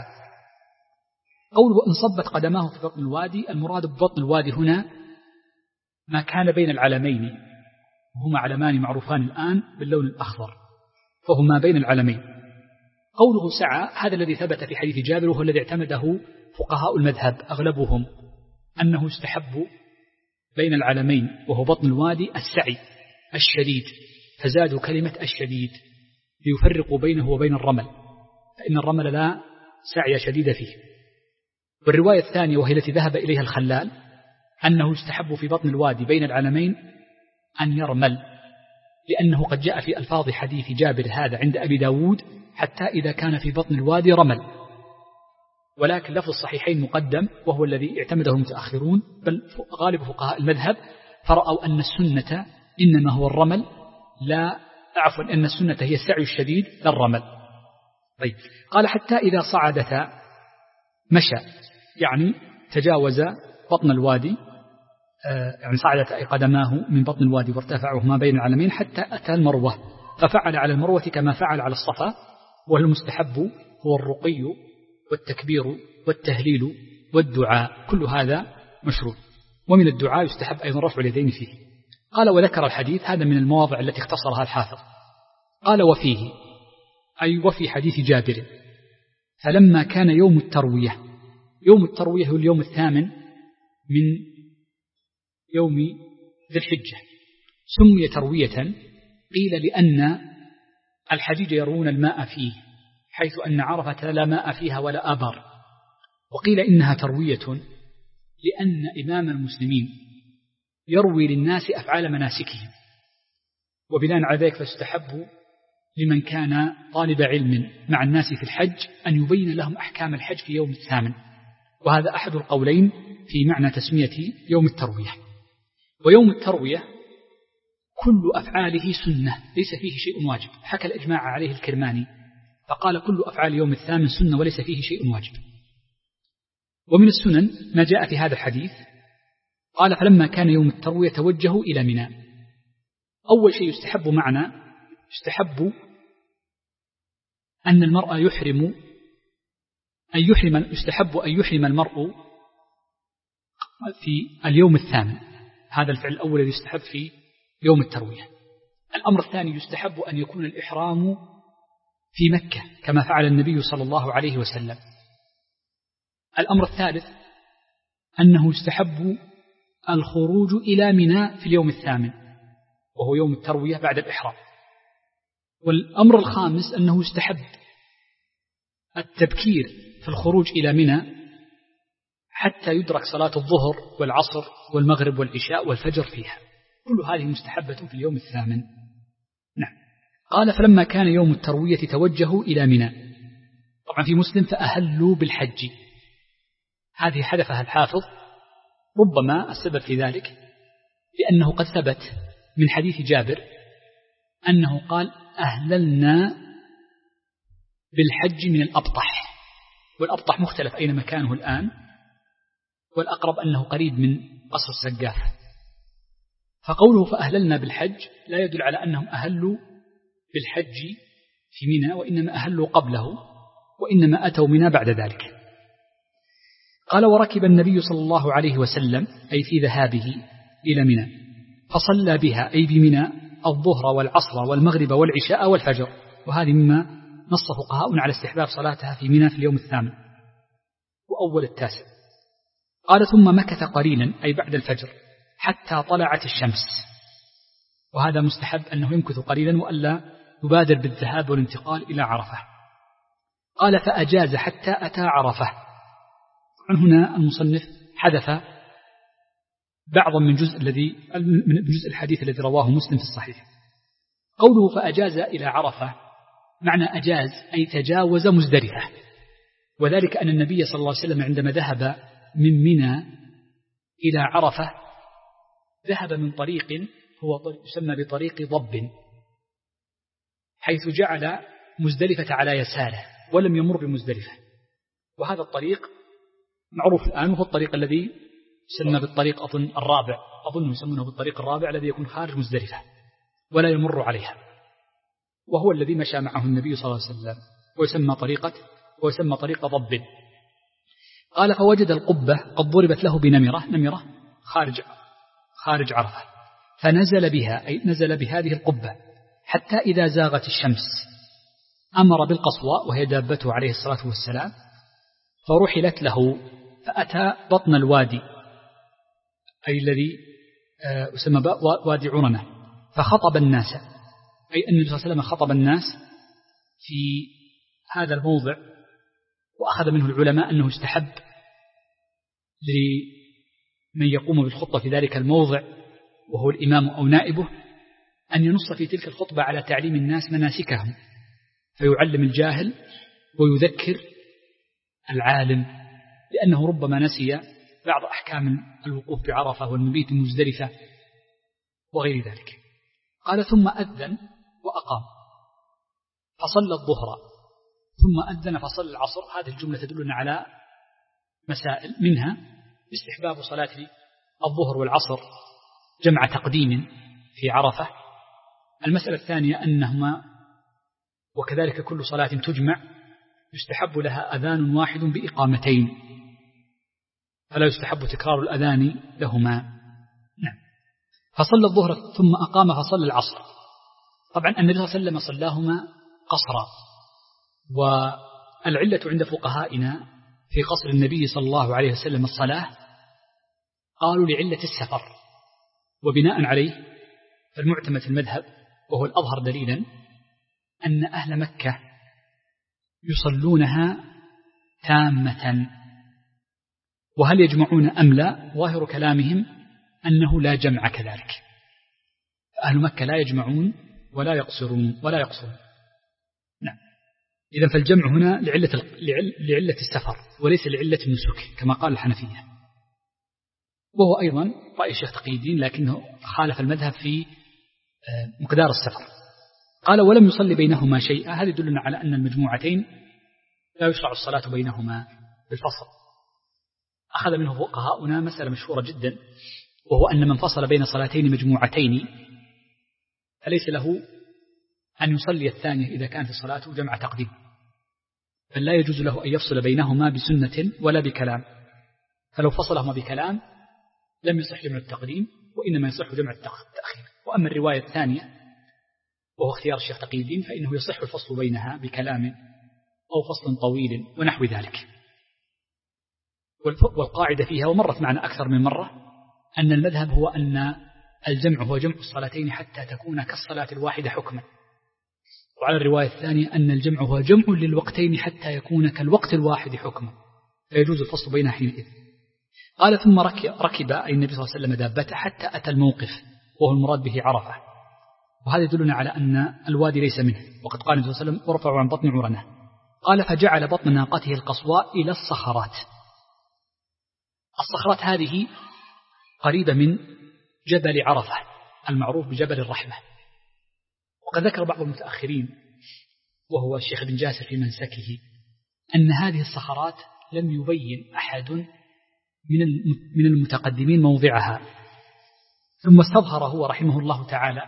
قوله انصبت قدماه في بطن الوادي المراد ببطن الوادي هنا ما كان بين العلمين، وهما علمان معروفان الآن باللون الأخضر، فهما بين العلمين. قوله سعى هذا الذي ثبت في حديث جابر وهو الذي اعتمده فقهاء المذهب أغلبهم أنه يستحب بين العلمين وهو بطن الوادي السعي الشديد، فزادوا كلمة الشديد ليفرقوا بينه وبين الرمل، فإن الرمل لا سعي شديد فيه. والرواية الثانية وهي التي ذهب إليها الخلال أنه يستحب في بطن الوادي بين العلمين أن يرمل، لأنه قد جاء في ألفاظ حديث جابر هذا عند أبي داود حتى إذا كان في بطن الوادي رمل، ولكن لفظ الصحيحين مقدم وهو الذي اعتمده المتأخرون بل غالب فقهاء المذهب، فرأوا أن السنة إنما هو الرمل أن السنة هي السعي الشديد لا الرمل. طيب قال حتى إذا صعدتا مشى يعني تجاوز بطن الوادي، يعني صعدت أي قدماه من بطن الوادي وارتفعه ما بين العلمين حتى أتى المروة، ففعل على المروة كما فعل على الصفا. والمستحب هو الرقي والتكبير والتهليل والدعاء، كل هذا مشروع. ومن الدعاء يستحب أيضا رفع اليدين فيه. قال وذكر الحديث هذا من المواضع التي اختصرها الحافظ. قال وفيه أي وفي حديث جابر فلما كان يوم التروية، يوم التروية هو اليوم الثامن من يوم ذي الحجة، سمي تروية قيل لأن الحجيج يرون الماء فيه حيث أن عرفة لا ماء فيها ولا آبار، وقيل إنها تروية لأن إمام المسلمين يروي للناس أفعال مناسكهم، وبناء على ذلك فاستحب لمن كان طالب علم مع الناس في الحج أن يبين لهم أحكام الحج في يوم الثامن، وهذا أحد القولين في معنى تسمية يوم التروية. ويوم التروية كل أفعاله سنة ليس فيه شيء واجب، حكى الإجماع عليه الكرماني فقال كل أفعال يوم الثامن سنة وليس فيه شيء واجب. ومن السنن ما جاء في هذا الحديث قال فلما كان يوم التروية توجهوا إلى منى. أول شيء يستحب معنا يستحب أن المرء يستحب أن يحرم المرء في اليوم الثامن، هذا الفعل الأول الذي يستحب في يوم التروية. الأمر الثاني يستحب أن يكون الإحرام في مكة كما فعل النبي صلى الله عليه وسلم. الأمر الثالث أنه يستحب الخروج إلى منى في اليوم الثامن وهو يوم التروية بعد الإحرام. والأمر الخامس أنه يستحب التبكير في الخروج إلى منى حتى يدرك صلاة الظهر والعصر والمغرب والعشاء والفجر فيها، كل هذه مستحبة في اليوم الثامن. نعم. قال فلما كان يوم التروية توجهوا إلى منى. طبعا في مسلم فأهلوا بالحج، هذه حذفها الحافظ، ربما السبب في ذلك لأنه قد ثبت من حديث جابر أنه قال أهللنا بالحج من الأبطح، والأبطح مختلف أين مكانه الآن، والأقرب أنه قريب من قصر السقاف. فقوله فأهللنا بالحج لا يدل على أنهم أهلوا بالحج في منى، وإنما أهلوا قبله، وإنما أتوا منى بعد ذلك. قال وركب النبي صلى الله عليه وسلم أي في ذهابه إلى منى فصلى بها أي بمنى الظهر والعصر والمغرب والعشاء والفجر، وهذه مما نص فقهاء على استحباب صلاتها في منى في اليوم الثامن وأول التاسع. قال ثم مكث قليلا أي بعد الفجر حتى طلعت الشمس، وهذا مستحب أنه يمكث قليلا وألا يبادر بالذهاب والانتقال إلى عرفة. قال فأجاز حتى أتى عرفة. عن هنا المصنف حذف بعضا من جزء الحديث الذي رواه مسلم في الصحيح. قوله فأجاز إلى عرفة معنى أجاز أي تجاوز مزدلفة، وذلك أن النبي صلى الله عليه وسلم عندما ذهب من منى إلى عرفة ذهب من طريق هو يسمى بطريق ضب، حيث جعل مزدلفة على يساره ولم يمر بمزدلفة. وهذا الطريق معروف الآن، وهو الطريق الذي يسمى بالطريق أظن يسمونه بالطريق الرابع الذي يكون خارج مزدلفة ولا يمر عليها، وهو الذي مشى معه النبي صلى الله عليه وسلم، ويسمى طريق ضب. قال فوجد القبة قد ضربت له بنمرة خارج عرفة، فنزل بها، أي نزل بهذه القبة حتى إذا زاغت الشمس أمر بالقصواء وهي دابته عليه الصلاة والسلام، فرحلت له، فأتى بطن الوادي أي الذي يسمى وادي عرنة، فخطب الناس، أي أن النبي صلى الله عليه وسلم خطب الناس في هذا الموضع. وأخذ منه العلماء أنه استحب لمن يقوم بالخطبة في ذلك الموضع وهو الإمام أو نائبه أن ينص في تلك الخطبة على تعليم الناس مناسكهم، فيعلم الجاهل ويذكر العالم، لأنه ربما نسي بعض أحكام الوقوف بعرفة والمبيت المزدلفة وغير ذلك. قال ثم أذن وأقام فصلى الظهر، ثم أذن فصلى العصر. هذه الجملة تدلنا على مسائل، منها استحباب صلاة الظهر والعصر جمع تقديم في عرفة. المسألة الثانية أنهما وكذلك كل صلاة تجمع يستحب لها أذان واحد بإقامتين، فلا يستحب تكرار الأذان لهما. نعم. فصلى الظهر ثم أقام فصلى العصر. طبعا النبي صلى الله عليه وسلم صلاهما قصرا، والعلة عند فقهائنا في قصر النبي صلى الله عليه وسلم الصلاة قالوا لعلة السفر، وبناء عليه فالمعتمد في المذهب وهو الأظهر دليلا أن أهل مكة يصلونها تامة. وهل يجمعون أم لا؟ ظاهر كلامهم أنه لا جمع كذلك، أهل مكة لا يجمعون ولا يقصرون. نعم. إذن فالجمع هنا لعلة السفر وليس لعلة النسك كما قال الحنفية، وهو أيضا رأي الشيخ تقي الدين لكنه خالف المذهب في مقدار السفر. قال ولم يصلي بينهما شيئا. هذا يدلنا على أن المجموعتين لا يشرع الصلاة بينهما بالفصل. أخذ منه فقهاؤنا مسألة مشهورة جدا، وهو أن من فصل بين صلاتين مجموعتين فليس له أن يصلي الثانية إذا كانت الصلاة جمع تقديم، بل لا يجوز له أن يفصل بينهما بسنة ولا بكلام. فلو فصلهما بكلام لم يصح جمع التقديم، وإنما يصح جمع التأخير. وأما الرواية الثانية وهو اختيار الشيخ تقي الدين فإنه يصح الفصل بينها بكلام أو فصل طويل ونحو ذلك. والقاعدة فيها ومرت معنا أكثر من مرة أن المذهب هو أن الجمع هو جمع الصلاتين حتى تكون كالصلاة الواحدة حكما، وعلى الرواية الثانية أن الجمع هو جمع للوقتين حتى يكون كالوقت الواحد حكما، فيجوز الفصل بينها حينئذ. قال ثم ركب أي النبي صلى الله عليه وسلم دابته حتى أتى الموقف وهو المراد به عرفة، وهذا يدلنا على أن الوادي ليس منه، وقد قال النبي صلى الله عليه وسلم ارفعوا عن بطن عرنة. قال فجعل بطن ناقته القصواء إلى الصخرات. الصخرات هذه قريبة من جبل عرفة المعروف بجبل الرحمة. وقد ذكر بعض المتأخرين وهو الشيخ بن جاسر في منسكه أن هذه الصخرات لم يبين أحد من المتقدمين موضعها، ثم استظهر هو رحمه الله تعالى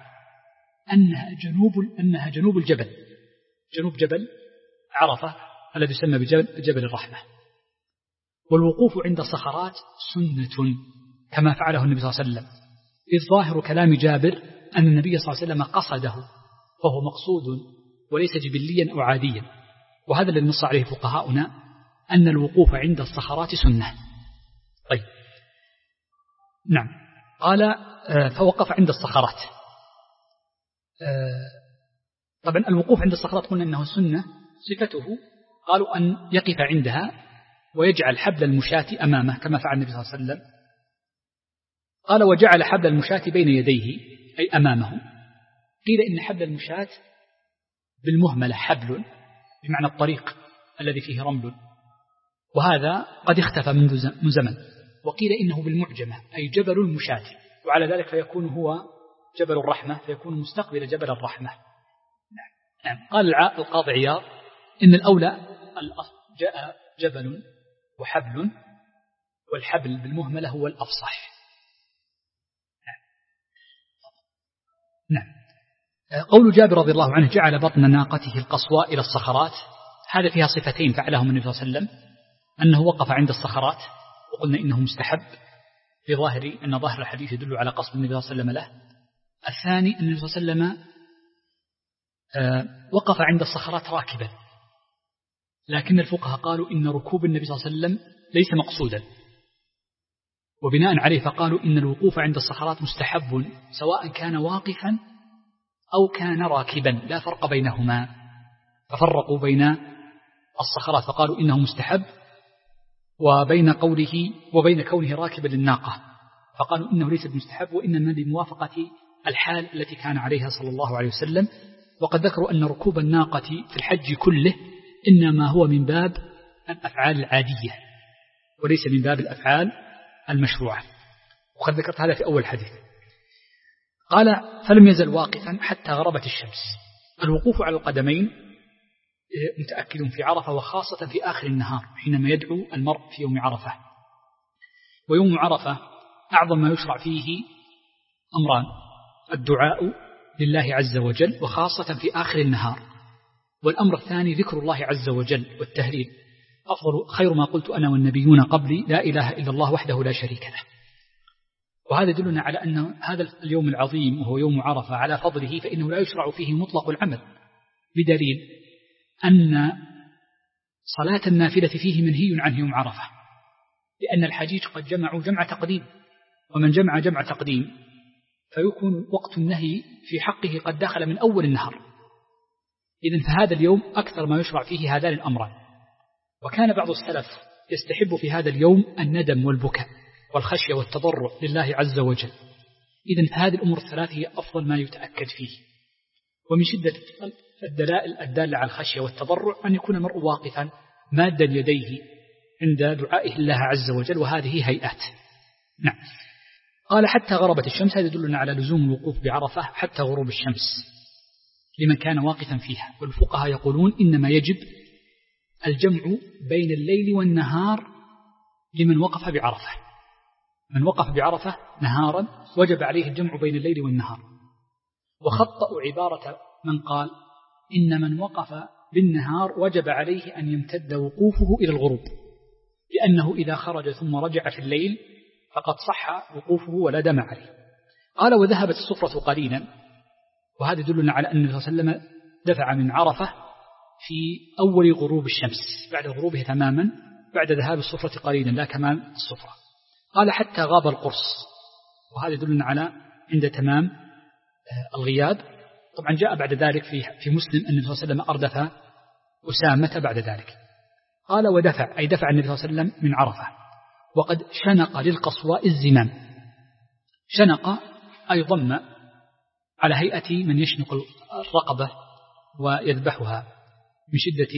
أنها جنوب الجبل، جنوب جبل عرفة الذي يسمى بجبل الرحمة. والوقوف عند الصخرات سنة كما فعله النبي صلى الله عليه وسلم، إذ ظاهر كلام جابر أن النبي صلى الله عليه وسلم قصده، فهو مقصود وليس جبليا أو عاديا. وهذا الذي نص عليه فقهاؤنا أن الوقوف عند الصخرات سنة. طيب نعم. قال فوقف عند الصخرات. طبعا الوقوف عند الصخرات قلنا أنه سنة، صفته قالوا أن يقف عندها ويجعل حبل المشاة أمامه كما فعل النبي صلى الله عليه وسلم. قال وجعل حبل المشاة بين يديه أي أمامه. قيل إن حبل المشاة بالمهملة حبل بمعنى الطريق الذي فيه رمل، وهذا قد اختفى منذ زمن. وقيل إنه بالمعجمة أي جبل المشاة، وعلى ذلك فيكون هو جبل الرحمة، فيكون مستقبل جبل الرحمة. نعم. قال القاضي عياض إن الأولى جاء جبل وحبل، والحبل بالمهملة هو الأفصح. نعم. قول جابر رضي الله عنه جعل بطن ناقته القصواء إلى الصخرات، هذا فيها صفتين فعلهم النبي صلى الله عليه وسلم، أنه وقف عند الصخرات، وقلنا إنه مستحب في ظاهر أن ظاهر الحديث يدل على قصد النبي صلى الله عليه وسلم له. الثاني أن النبي صلى الله عليه وسلم وقف عند الصخرات راكبا، لكن الفقهاء قالوا إن ركوب النبي صلى الله عليه وسلم ليس مقصودا، وبناء عليه فقالوا إن الوقوف عند الصخرات مستحب سواء كان واقفا أو كان راكبا، لا فرق بينهما، ففرقوا بين الصخرات فقالوا إنه مستحب، وبين قوله وبين كونه راكبا للناقة فقالوا إنه ليس بمستحب، وإنما بموافقة الحال التي كان عليها صلى الله عليه وسلم. وقد ذكروا أن ركوب الناقة في الحج كله إنما هو من باب الأفعال العادية وليس من باب الأفعال المشروعة، وقد ذكرت هذا في أول حديث. قال فلم يزل واقفا حتى غربت الشمس. الوقوف على القدمين متأكد في عرفة، وخاصة في آخر النهار حينما يدعو المرء في يوم عرفة. ويوم عرفة أعظم ما يشرع فيه أمران: الدعاء لله عز وجل وخاصة في آخر النهار، والأمر الثاني ذكر الله عز وجل والتهليل. أفضل خير ما قلت أنا والنبيون قبلي لا إله إلا الله وحده لا شريك له. وهذا يدلنا على أن هذا اليوم العظيم وهو يوم عرفة على فضله فإنه لا يشرع فيه مطلق العمل، بدليل أن صلاة النافلة فيه منهي عنه يوم عرفة، لأن الحجيج قد جمعوا جمع تقديم، ومن جمع جمع تقديم فيكون وقت النهي في حقه قد دخل من أول النهار. إذن فهذا اليوم أكثر ما يشرع فيه هذان الأمران. وكان بعض السلف يستحب في هذا اليوم الندم والبكاء والخشية والتضرع لله عز وجل. إذن فهذه الأمور الثلاث هي أفضل ما يتأكد فيه. ومن شدة الدلائل الدالة على الخشية والتضرع أن يكون المرء واقفا مادا يديه عند دعائه الله عز وجل، وهذه هيئات. نعم. قال حتى غربت الشمس، هذا يدلنا على لزوم الوقوف بعرفة حتى غروب الشمس لمن كان واقفا فيها. والفقهاء يقولون إنما يجب الجمع بين الليل والنهار لمن وقف بعرفة. من وقف بعرفة نهارا وجب عليه الجمع بين الليل والنهار. وخطأوا عبارة من قال إن من وقف بالنهار وجب عليه أن يمتد وقوفه إلى الغروب، لأنه إذا خرج ثم رجع في الليل فقد صح وقوفه ولا دم عليه. قال وذهبت الصفرة قليلا، وهذا يدلنا على أن النبي صلى الله عليه وسلم دفع من عرفة في أول غروب الشمس بعد غروبه تماما، بعد ذهاب الصفرة قليلا لا كمال الصفرة. قال حتى غاب القرص، وهذا يدلنا على عند تمام الغياب. طبعا جاء بعد ذلك في مسلم أن النبي صلى الله عليه وسلم أردف أسامة بعد ذلك. قال ودفع، أي دفع النبي صلى الله عليه وسلم من عرفة، وقد شنق للقصواء الزمام. شنق أي ضم على هيئة من يشنق الرقبة ويذبحها من شدة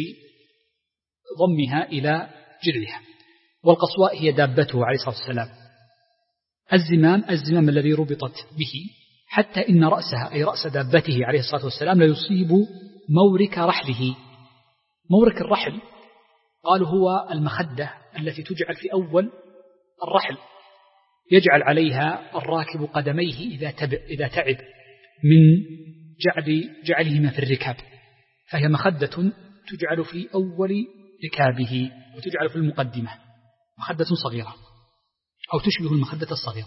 ضمها إلى جرعها. والقصواء هي دابته عليه الصلاة والسلام. الزمام الذي ربطت به، حتى إن رأسها أي رأس دابته عليه الصلاة والسلام لا يصيب مورك رحله. مورك الرحل قالوا هو المخدة التي تجعل في أول الرحل، يجعل عليها الراكب قدميه إذا تعب من جعلهما في الركاب، فهي مخدة تجعل في أول ركابه وتجعل في المقدمة، مخدة صغيرة أو تشبه المخدة الصغيرة.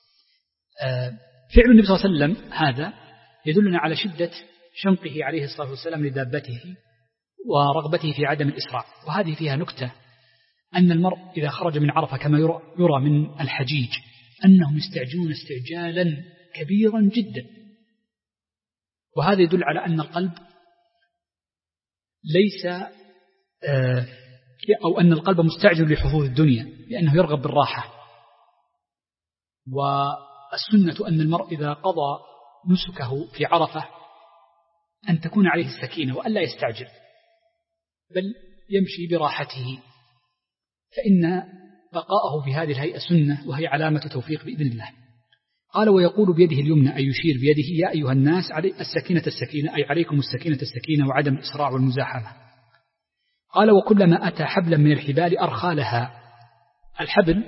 فعل النبي صلى الله عليه وسلم هذا يدلنا على شدة شنقه عليه الصلاة والسلام لدابته ورغبته في عدم الإسراع. وهذه فيها نكتة، أن المرء إذا خرج من عرفة كما يرى من الحجيج أنهم يستعجلون استعجالا كبيرا جدا، وهذا يدل على أن القلب ليس أو أن القلب مستعجل لحظوظ الدنيا لأنه يرغب بالراحة. والسنة أن المرء إذا قضى نسكه في عرفة أن تكون عليه السكينة وأن لا يستعجل، بل يمشي براحته فإن بقاءه في هذه الهيئة سنة، وهي علامة توفيق بإذن الله. قال ويقول بيده اليمنى، أي يشير بيده: يا أيها الناس علي السكينة السكينة، أي عليكم السكينة السكينة وعدم الإسراع والمزاحمة. قال وكلما أتى حبلا من الحبال أرخى لها. الحبل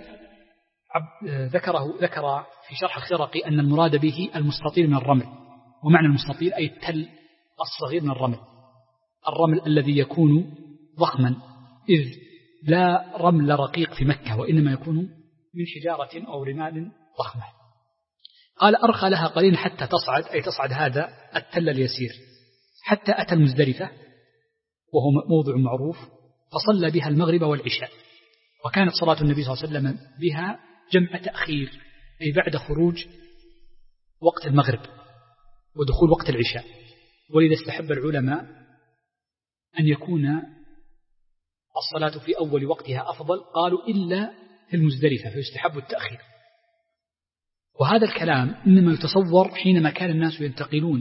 ذكر في شرح الخرقي أن المراد به المستطيل من الرمل، ومعنى المستطيل أي التل الصغير من الرمل الذي يكون ضخما، إذ لا رمل رقيق في مكة، وإنما يكون من حجارة أو رمال ضخمة. قال أرخى لها قليلا حتى تصعد، أي تصعد هذا التل اليسير، حتى أتى المزدلفة وهو موضع معروف، فصلى بها المغرب والعشاء. وكانت صلاة النبي صلى الله عليه وسلم بها جمع تأخير، أي بعد خروج وقت المغرب ودخول وقت العشاء. ولذا استحب العلماء أن يكون الصلاة في أول وقتها أفضل، قالوا إلا في المزدلفة فيستحب التأخير. وهذا الكلام إنما يتصور حينما كان الناس ينتقلون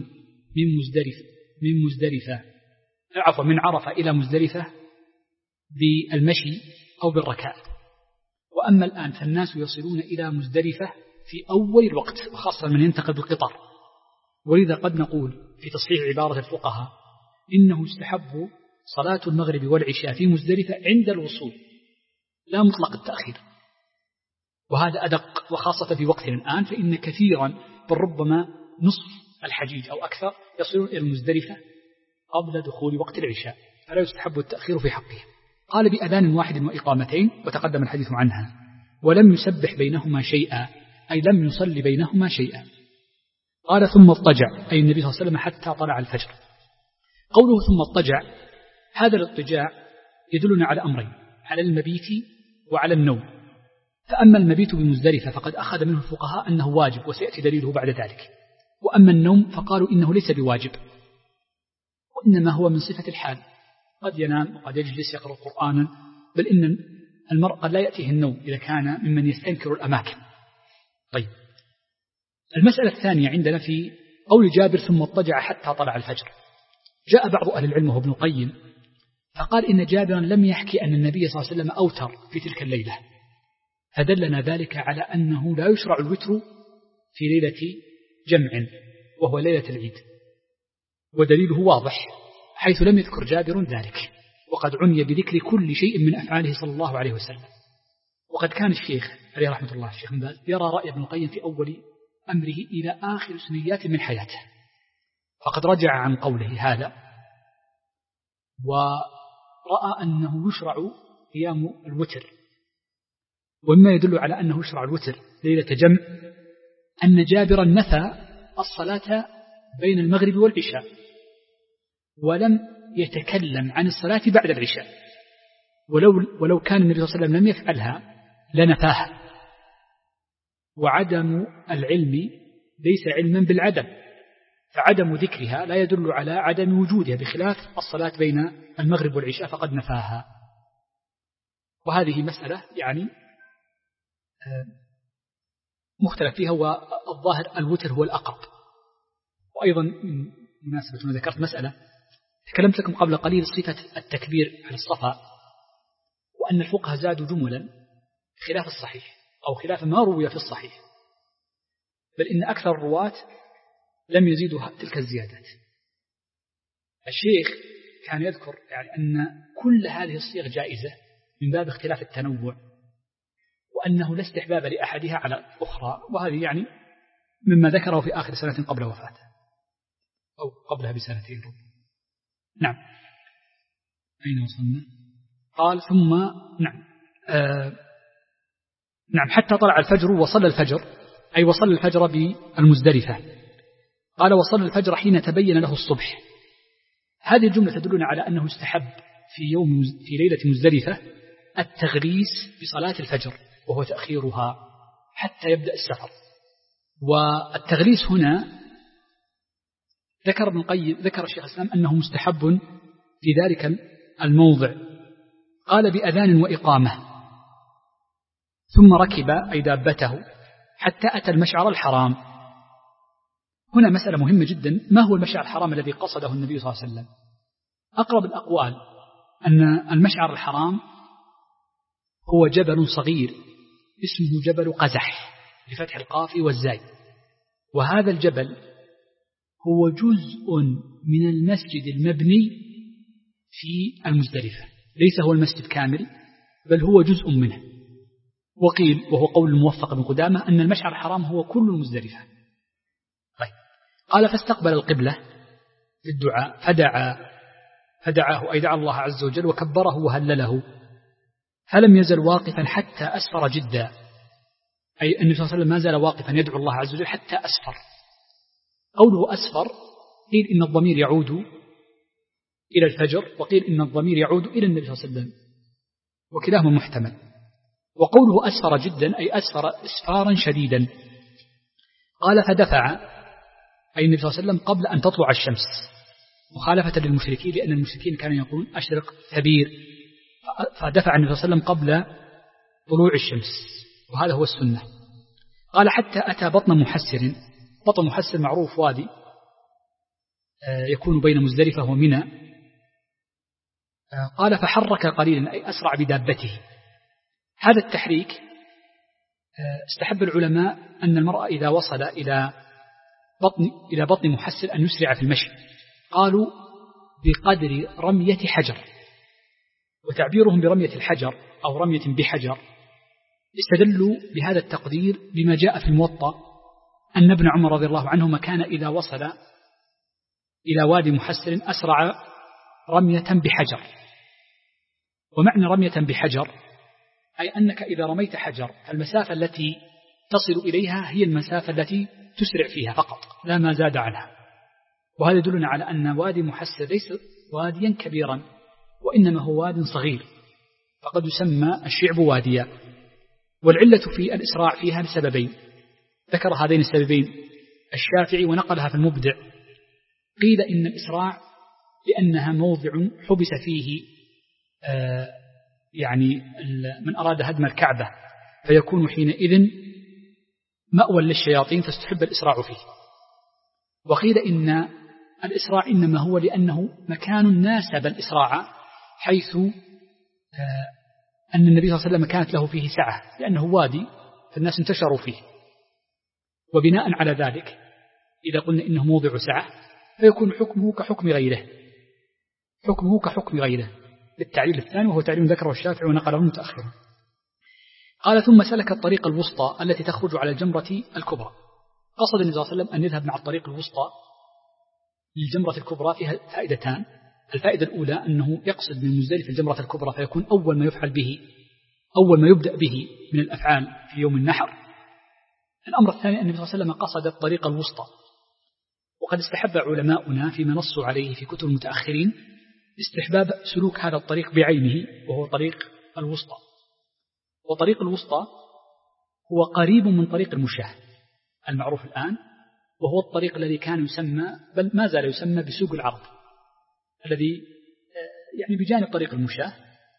من عرفة إلى مزدلفة بالمشي أو بالركاب. وأما الآن فالناس يصلون إلى مزدلفة في أول الوقت، وخاصة من ينتقل بالقطار. ولذا قد نقول في تصحيح عبارة الفقهاء إنه يستحب صلاة المغرب والعشاء في مزدلفة عند الوصول، لا مطلق التأخير. وهذا أدق، وخاصة في وقتنا الآن، فإن كثيرا بل ربما نصف الحجيج أو أكثر يصلون إلى المزدلفة قبل دخول وقت العشاء، فلا يستحب التأخير في حقه. قال بأذان واحد وإقامتين، وتقدم الحديث عنها. ولم يسبح بينهما شيئا، أي لم يصلي بينهما شيئا. قال ثم اضطجع، أي النبي صلى الله عليه وسلم حتى طلع الفجر. قوله ثم اضطجع، هذا الاضطجاع يدلنا على أمرين: على المبيت وعلى النوم. فأما المبيت بمزدلفة فقد أخذ منه الفقهاء أنه واجب، وسيأتي دليله بعد ذلك. وأما النوم فقالوا إنه ليس بواجب، وإنما هو من صفة الحال، قد ينام وقد يجلس يقرأ قرآنا، بل إن المرء قد لا يأتيه النوم إذا كان ممن يستنكر الأماكن. طيب، المسألة الثانية عندنا في قول جابر ثم اضطجع حتى طلع الفجر. جاء بعض أهل العلم وهو ابن القيم فقال إن جابرا لم يحكي أن النبي صلى الله عليه وسلم أوتر في تلك الليلة، فدلنا ذلك على أنه لا يشرع الوتر في ليلة جمع وهو ليلة العيد، ودليله واضح حيث لم يذكر جابر ذلك، وقد عني بذكر كل شيء من أفعاله صلى الله عليه وسلم. وقد كان الشيخ عليه رحمة الله الشيخ بن باز يرى رأي ابن القيم في أول أمره إلى آخر سنيات من حياته، فقد رجع عن قوله هذا ورأى أنه يشرع قيام الوتر. ومما يدل على أنه يشرع الوتر ليلة جمع أن جابرا نفى الصلاة بين المغرب والعشاء، ولم يتكلم عن الصلاة بعد العشاء، ولو كان النبي صلى الله عليه وسلم لم يفعلها لنفاها. وعدم العلم ليس علما بالعدم، فعدم ذكرها لا يدل على عدم وجودها، بخلاف الصلاة بين المغرب والعشاء فقد نفاها. وهذه مسألة يعني مختلف فيها، والظاهر الوتر هو الأقرب. وأيضا من مناسبة ما ذكرت مسألة تكلمت لكم قبل قليل صفة التكبير على الصفا، وأن الفقهاء زادوا جملا خلاف الصحيح أو خلاف ما روي في الصحيح، بل إن أكثر الرواة لم يزيدوا تلك الزيادات. الشيخ كان يذكر يعني أن كل هذه الصيغ جائزة من باب اختلاف التنوع، وأنه لا استحباب لأحدها على الأخرى، وهذه يعني مما ذكره في آخر سنة قبل وفاته أو قبلها بسنتين. نعم، أين وصلنا؟ قال ثم نعم حتى طلع الفجر وصلى الفجر، أي وصلى الفجر بالمزدلفة. قال وصلى الفجر حين تبين له الصبح. هذه الجملة تدلنا على أنه استحب في ليلة مزدلفة التغريس بصلاة الفجر، وهو تأخيرها حتى يبدأ السفر. والتغريس هنا ذكر ابن القيم ذكر الشيخ الإسلام أنه مستحب في ذلك الموضع. قال بأذان وإقامة، ثم ركب أي دابته حتى أتى المشعر الحرام. هنا مسألة مهمة جدا: ما هو المشعر الحرام الذي قصده النبي صلى الله عليه وسلم؟ أقرب الأقوال أن المشعر الحرام هو جبل صغير اسمه جبل قزح بفتح القاف والزاي، وهذا الجبل هو جزء من المسجد المبني في المزدلفة، ليس هو المسجد كامل بل هو جزء منه. وقيل وهو قول الموفق بن قدامة أن المشعر الحرام هو كل المزدلفة. طيب. قال فاستقبل القبلة في الدعاء فدعاه أي دعا الله عز وجل وكبره وهلله، فلم يزل واقفا حتى أسفر جدا، أي النبي صلى الله عليه وسلم ما زال واقفا يدعو الله عز وجل حتى أسفر. قوله أسفر قيل إن الضمير يعود إلى الفجر، وقيل إن الضمير يعود إلى النبي صلى الله عليه وسلم، وكلاهما محتمل. وقوله أسفر جدا أي أسفر إسفارا شديدا. قال فدفع أي النبي صلى الله عليه وسلم قبل أن تطلع الشمس، مخالفة للمشركين، لأن المشركين كانوا يقولون أشرق ثبير، فدفع النبي صلى الله عليه وسلم قبل طلوع الشمس، وهذا هو السنة. قال حتى أتى بطن محسر. بطن محسر معروف وادي يكون بين مزدلفة ومنى. قال فحرك قليلا أي أسرع بدابته. هذا التحريك استحب العلماء أن المرأة إذا وصل إلى بطن محسر أن يسرع في المشي، قالوا بقدر رمية حجر، وتعبيرهم برمية الحجر أو رمية بحجر استدلوا بهذا التقدير بما جاء في الموطأ أن ابن عمر رضي الله عنهما كان إذا وصل إلى وادي محسر أسرع رمية بحجر. ومعنى رمية بحجر أي أنك إذا رميت حجر المسافة التي تصل إليها هي المسافة التي تسرع فيها فقط، لا ما زاد عنها. وهذا يدلنا على أن وادي محسر ليس واديا كبيرا، وإنما هو واد صغير، فقد يسمى الشعب واديا. والعلة في الإسراع فيها لسببين، ذكر هذين السببين الشافعي ونقلها في المبدع. قيل إن الإسراع لأنها موضع حبس فيه يعني من أراد هدم الكعبة، فيكون حينئذ مأوى للشياطين، فاستحب الإسراع فيه. وقيل إن الإسراع إنما هو لأنه مكان ناسب الإسراع، حيث أن النبي صلى الله عليه وسلم كانت له فيه سعة، لأنه وادي فالناس انتشروا فيه. وبناء على ذلك إذا قلنا إنه موضع سعة فيكون حكمه كحكم غيره، حكمه كحكم غيره بالتعليل الثاني، وهو تعليل ذكره الشافعي ونقله متأخرا. قال ثم سلك الطريق الوسطى التي تخرج على الجمرة الكبرى. قصد النبي صلى الله عليه وسلم أن يذهب مع الطريق الوسطى للجمرة الكبرى. فيها فائدتان. الفائدة الأولى أنه يقصد من مزدلفة الجمرة الكبرى، فيكون أول ما يفعل به، أول ما يبدأ به من الأفعال في يوم النحر. الأمر الثاني أن النبي صلى الله عليه وسلم قصد الطريق الوسطى، وقد استحب علماؤنا فيما نصوا عليه في كتب المتأخرين استحباب سلوك هذا الطريق بعينه، وهو طريق الوسطى. وطريق الوسطى هو قريب من طريق المشاة المعروف الآن، وهو الطريق الذي كان يسمى بل ما زال يسمى بسوق العرب، الذي يعني بجانب طريق المشاة.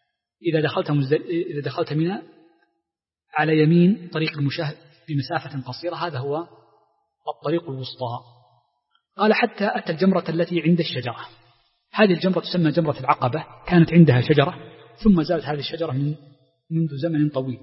إذا دخلت منى على يمين طريق المشاة بمسافة قصيرة، هذا هو الطريق الوسطى. قال حتى أتى الجمرة التي عند الشجرة. هذه الجمرة تسمى جمرة العقبة، كانت عندها شجرة ثم زالت هذه الشجرة منذ زمن طويل،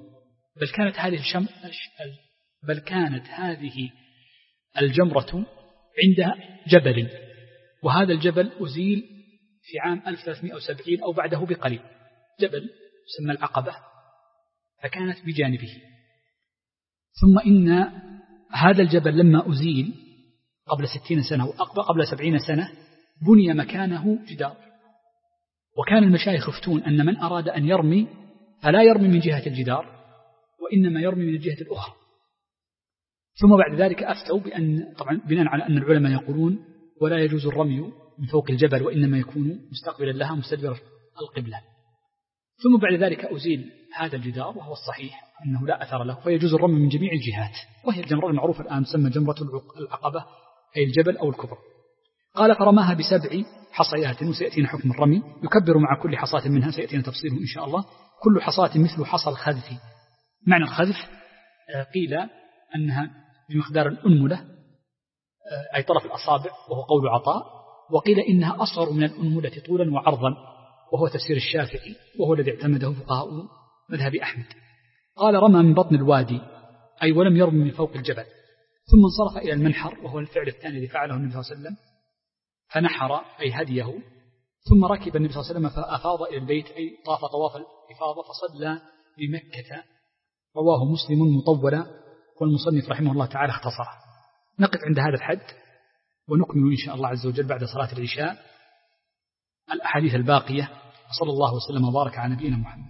بل كانت هذه الجمرة عندها جبل، وهذا الجبل أزيل في عام 1370 أو بعده بقليل، جبل يسمى العقبة، فكانت بجانبه. ثم إن هذا الجبل لما أزيل قبل 60 سنة وقبل 70 سنة بني مكانه جدار، وكان المشايخ يفتون أن من أراد أن يرمي فلا يرمي من جهة الجدار، وإنما يرمي من الجهة الأخرى. ثم بعد ذلك أفتوا بأن طبعا بناء على أن العلماء يقولون ولا يجوز الرمي من فوق الجبل، وإنما يكون مستقبلا لها مستدبر القبلة. ثم بعد ذلك أزيل هذا الجدار، وهو الصحيح أنه لا أثر له، فيجوز الرمي من جميع الجهات، وهي الجمرة المعروفة الآن تسمى جمرة العقبة أي الجبل أو الكبرى. قال فرماها ب7 حصيات، وسيأتينا حكم الرمي، يكبر مع كل حصاة منها، سيأتينا تفصيله إن شاء الله. كل حصاة مثل حصى الخذف. معنى الخذف قيل أنها بمقدار الأنملة أي طرف الأصابع، وهو قول عطاء، وقيل إنها أصغر من الأنملة طولا وعرضا، وهو تفسير الشافعي، وهو الذي اعتمده فقهاء مذهب أحمد. قال رمى من بطن الوادي أي ولم يرمي من فوق الجبل، ثم انصرف إلى المنحر وهو الفعل الثاني الذي فعله النبي صلى الله عليه وسلم، فنحر أي هديه، ثم ركب النبي صلى الله عليه وسلم فأفاض إلى البيت أي طاف طواف الإفاضة فصلى بمكة. رواه مسلم مطولا، والمصنف رحمه الله تعالى اختصره. نقف عند هذا الحد ونكمل إن شاء الله عز وجل بعد صلاة العشاء الأحاديث الباقية. صلى الله وسلم وبارك على نبينا محمد.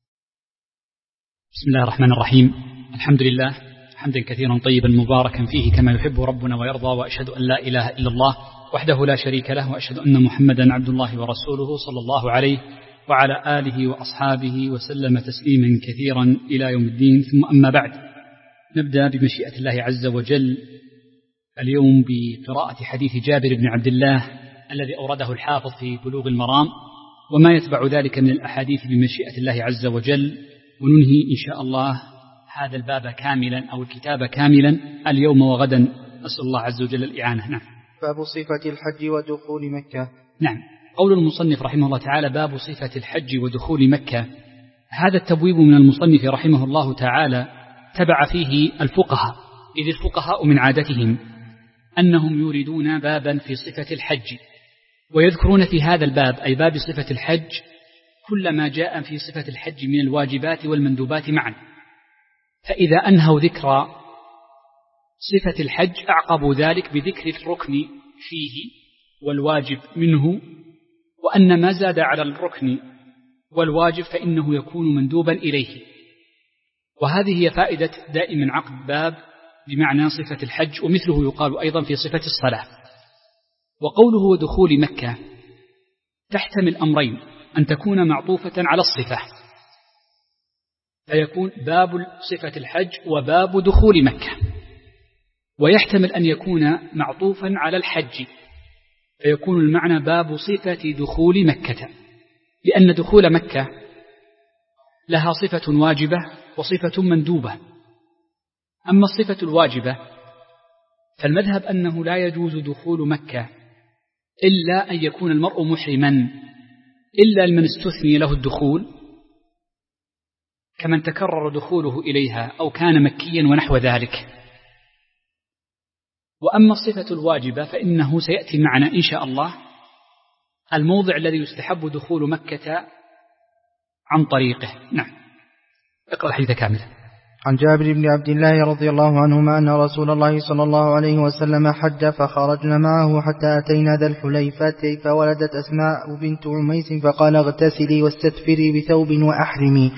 بسم الله الرحمن الرحيم. الحمد لله حمدا كثيرا طيبا مباركا فيه كما يحب ربنا ويرضى، وأشهد أن لا إله إلا الله وحده لا شريك له، وأشهد أن محمدا عبد الله ورسوله صلى الله عليه وعلى آله وأصحابه وسلم تسليما كثيرا إلى يوم الدين. ثم أما بعد، نبدأ بمشيئة الله عز وجل اليوم بقراءة حديث جابر بن عبد الله الذي أورده الحافظ في بلوغ المرام، وما يتبع ذلك من الأحاديث بمشيئة الله عز وجل، وننهي إن شاء الله هذا الباب كاملا أو الكتاب كاملا اليوم وغدا. أسأل الله عز وجل الإعانة. نعم. باب صفة الحج ودخول مكة. نعم. قول المصنف رحمه الله تعالى باب صفة الحج ودخول مكة، هذا التبويب من المصنف رحمه الله تعالى تبع فيه الفقهاء، إذ الفقهاء من عادتهم أنهم يريدون بابا في صفة الحج، ويذكرون في هذا الباب أي باب صفة الحج كل ما جاء في صفة الحج من الواجبات والمندوبات معا، فإذا أنهوا ذكر صفة الحج أعقبوا ذلك بذكر الركن فيه والواجب منه، وأن ما زاد على الركن والواجب فإنه يكون مندوبا إليه. وهذه هي فائدة دائما عقد باب بمعنى صفة الحج، ومثله يقال أيضا في صفة الصلاة. وقوله ودخول مكة تحتمل أمرين، أن تكون معطوفة على الصفة فيكون باب صفة الحج وباب دخول مكة، ويحتمل أن يكون معطوفا على الحج فيكون المعنى باب صفة دخول مكة، لأن دخول مكة لها صفة واجبة وصفة مندوبة. أما الصفة الواجبة فالمذهب أنه لا يجوز دخول مكة إلا أن يكون المرء محرما، إلا لمن استثني له الدخول كمن تكرر دخوله إليها أو كان مكيا ونحو ذلك. وأما الصفة الواجبة فإنه سيأتي معنا إن شاء الله الموضع الذي يستحب دخول مكة عن طريقه. نعم. اقرأ الحديث كاملا. عن جابر بن عبد الله رضي الله عنهما أن رسول الله صلى الله عليه وسلم حج فخرجنا معه حتى أتينا ذا الحليفة فولدت أسماء بنت عميس فقال اغتسلي واستدفري بثوب وأحرمي.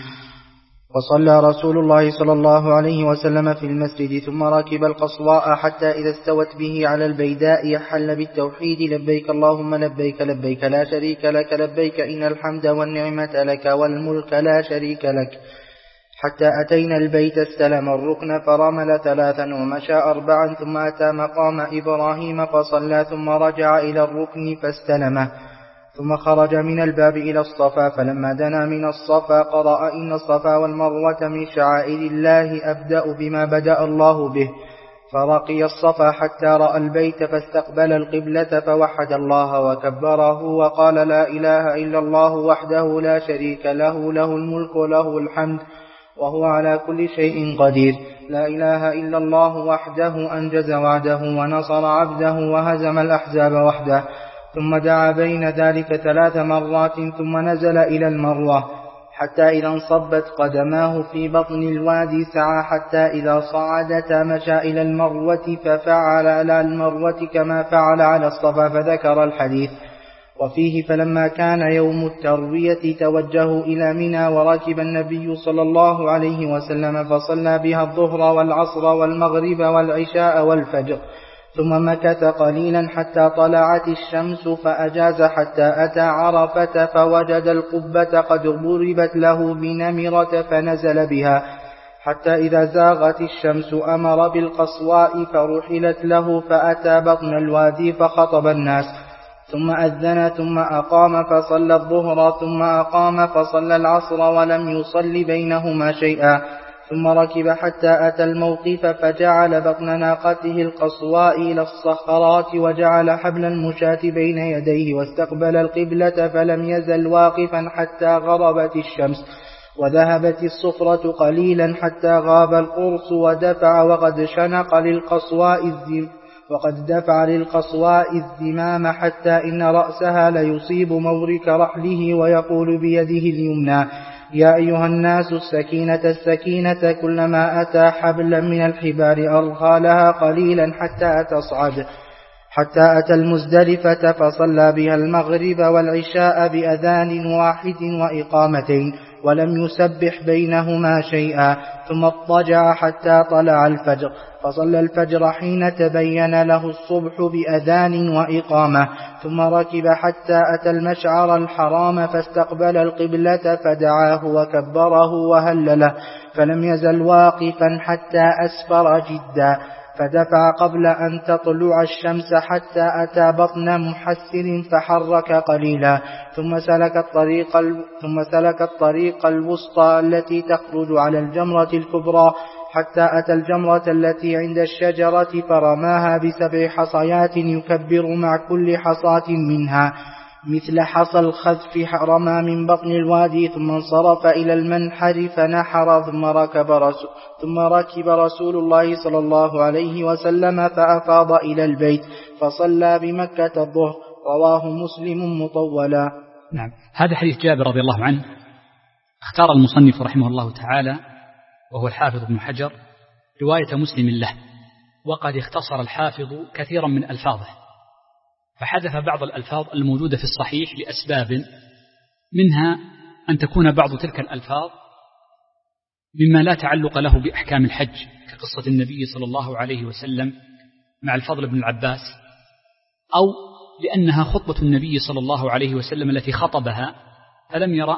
وصلى رسول الله صلى الله عليه وسلم في المسجد ثم ركب القصواء حتى إذا استوت به على البيداء حل بالتوحيد لبيك اللهم لبيك لبيك لا شريك لك لبيك إن الحمد والنعمة لك والملك لا شريك لك. حتى أتينا البيت استلم الركن فرمل 3 ومشى 4 ثم أتى مقام إبراهيم فصلى ثم رجع إلى الركن فاستلمه ثم خرج من الباب إلى الصفا فلما دنا من الصفا قرأ إن الصفا والمروة من شعائر الله أبدأ بما بدأ الله به. فرقي الصفا حتى رأى البيت فاستقبل القبلة فوحد الله وكبره وقال لا إله إلا الله وحده لا شريك له له الملك وله الحمد وهو على كل شيء قدير لا إله إلا الله وحده أنجز وعده ونصر عبده وهزم الأحزاب وحده. ثم دعا بين ذلك 3 مرات ثم نزل إلى المروة حتى إذا انصبت قدماه في بطن الوادي سعى حتى إذا صعدتا مشى إلى المروة ففعل على المروة كما فعل على الصفا فذكر الحديث. وفيه فلما كان يوم التروية توجهوا إلى منى وركب النبي صلى الله عليه وسلم فصلى بها الظهر والعصر والمغرب والعشاء والفجر ثم مكث قليلا حتى طلعت الشمس فأجاز حتى أتى عرفة فوجد القبة قد ضربت له بنمرة فنزل بها حتى إذا زاغت الشمس أمر بالقصواء فرحلت له فأتى بطن الوادي فخطب الناس ثم أذن ثم أقام فصلى الظهر ثم أقام فصلى العصر ولم يصل بينهما شيئا ثم ركب حتى أتى الموقف فجعل بطن ناقته القصواء إلى الصخرات وجعل حبل المشاة بين يديه واستقبل القبلة فلم يزل واقفا حتى غربت الشمس وذهبت الصفرة قليلا حتى غاب القرص ودفع وقد دفع للقصواء الزمام حتى إن رأسها ليصيب مورك رحله ويقول بيده اليمنى: يا أيها الناس السكينة كلما أتى حبلا من الحبال أرخى لها قليلا حتى أتى المزدلفة فصلى بها المغرب والعشاء بأذان واحد وإقامتين ولم يسبح بينهما شيئا، ثم اضطجع حتى طلع الفجر فصلى الفجر حين تبين له الصبح بأذان وإقامة، ثم ركب حتى أتى المشعر الحرام فاستقبل القبلة فدعاه وكبره وهلله، فلم يزل واقفا حتى أسفر جدا، فدفع قبل أن تطلع الشمس حتى أتى بطن محسر فحرك قليلا، ثم سلك الطريق الوسطى التي تخرج على الجمرة الكبرى حتى أتى الجمرة التي عند الشجرة فرماها ب7 حصيات يكبر مع كل حصاة منها مثل حصى الخذف، رمى من بطن الوادي ثم انصرف إلى المنحر فنحر، ثم ركب رسول الله صلى الله عليه وسلم فأفاض إلى البيت فصلى بمكة الظهر. رواه مسلم مطولا. نعم، هذا حديث جابر رضي الله عنه اختار المصنف رحمه الله تعالى وهو الحافظ ابن حجر رواية مسلم له، وقد اختصر الحافظ كثيرا من ألفاظه فحذف بعض الألفاظ الموجودة في الصحيح لأسباب، منها أن تكون بعض تلك الألفاظ مما لا تعلق له بأحكام الحج كقصة النبي صلى الله عليه وسلم مع الفضل بن العباس، أو لأنها خطبة النبي صلى الله عليه وسلم التي خطبها فلم يرى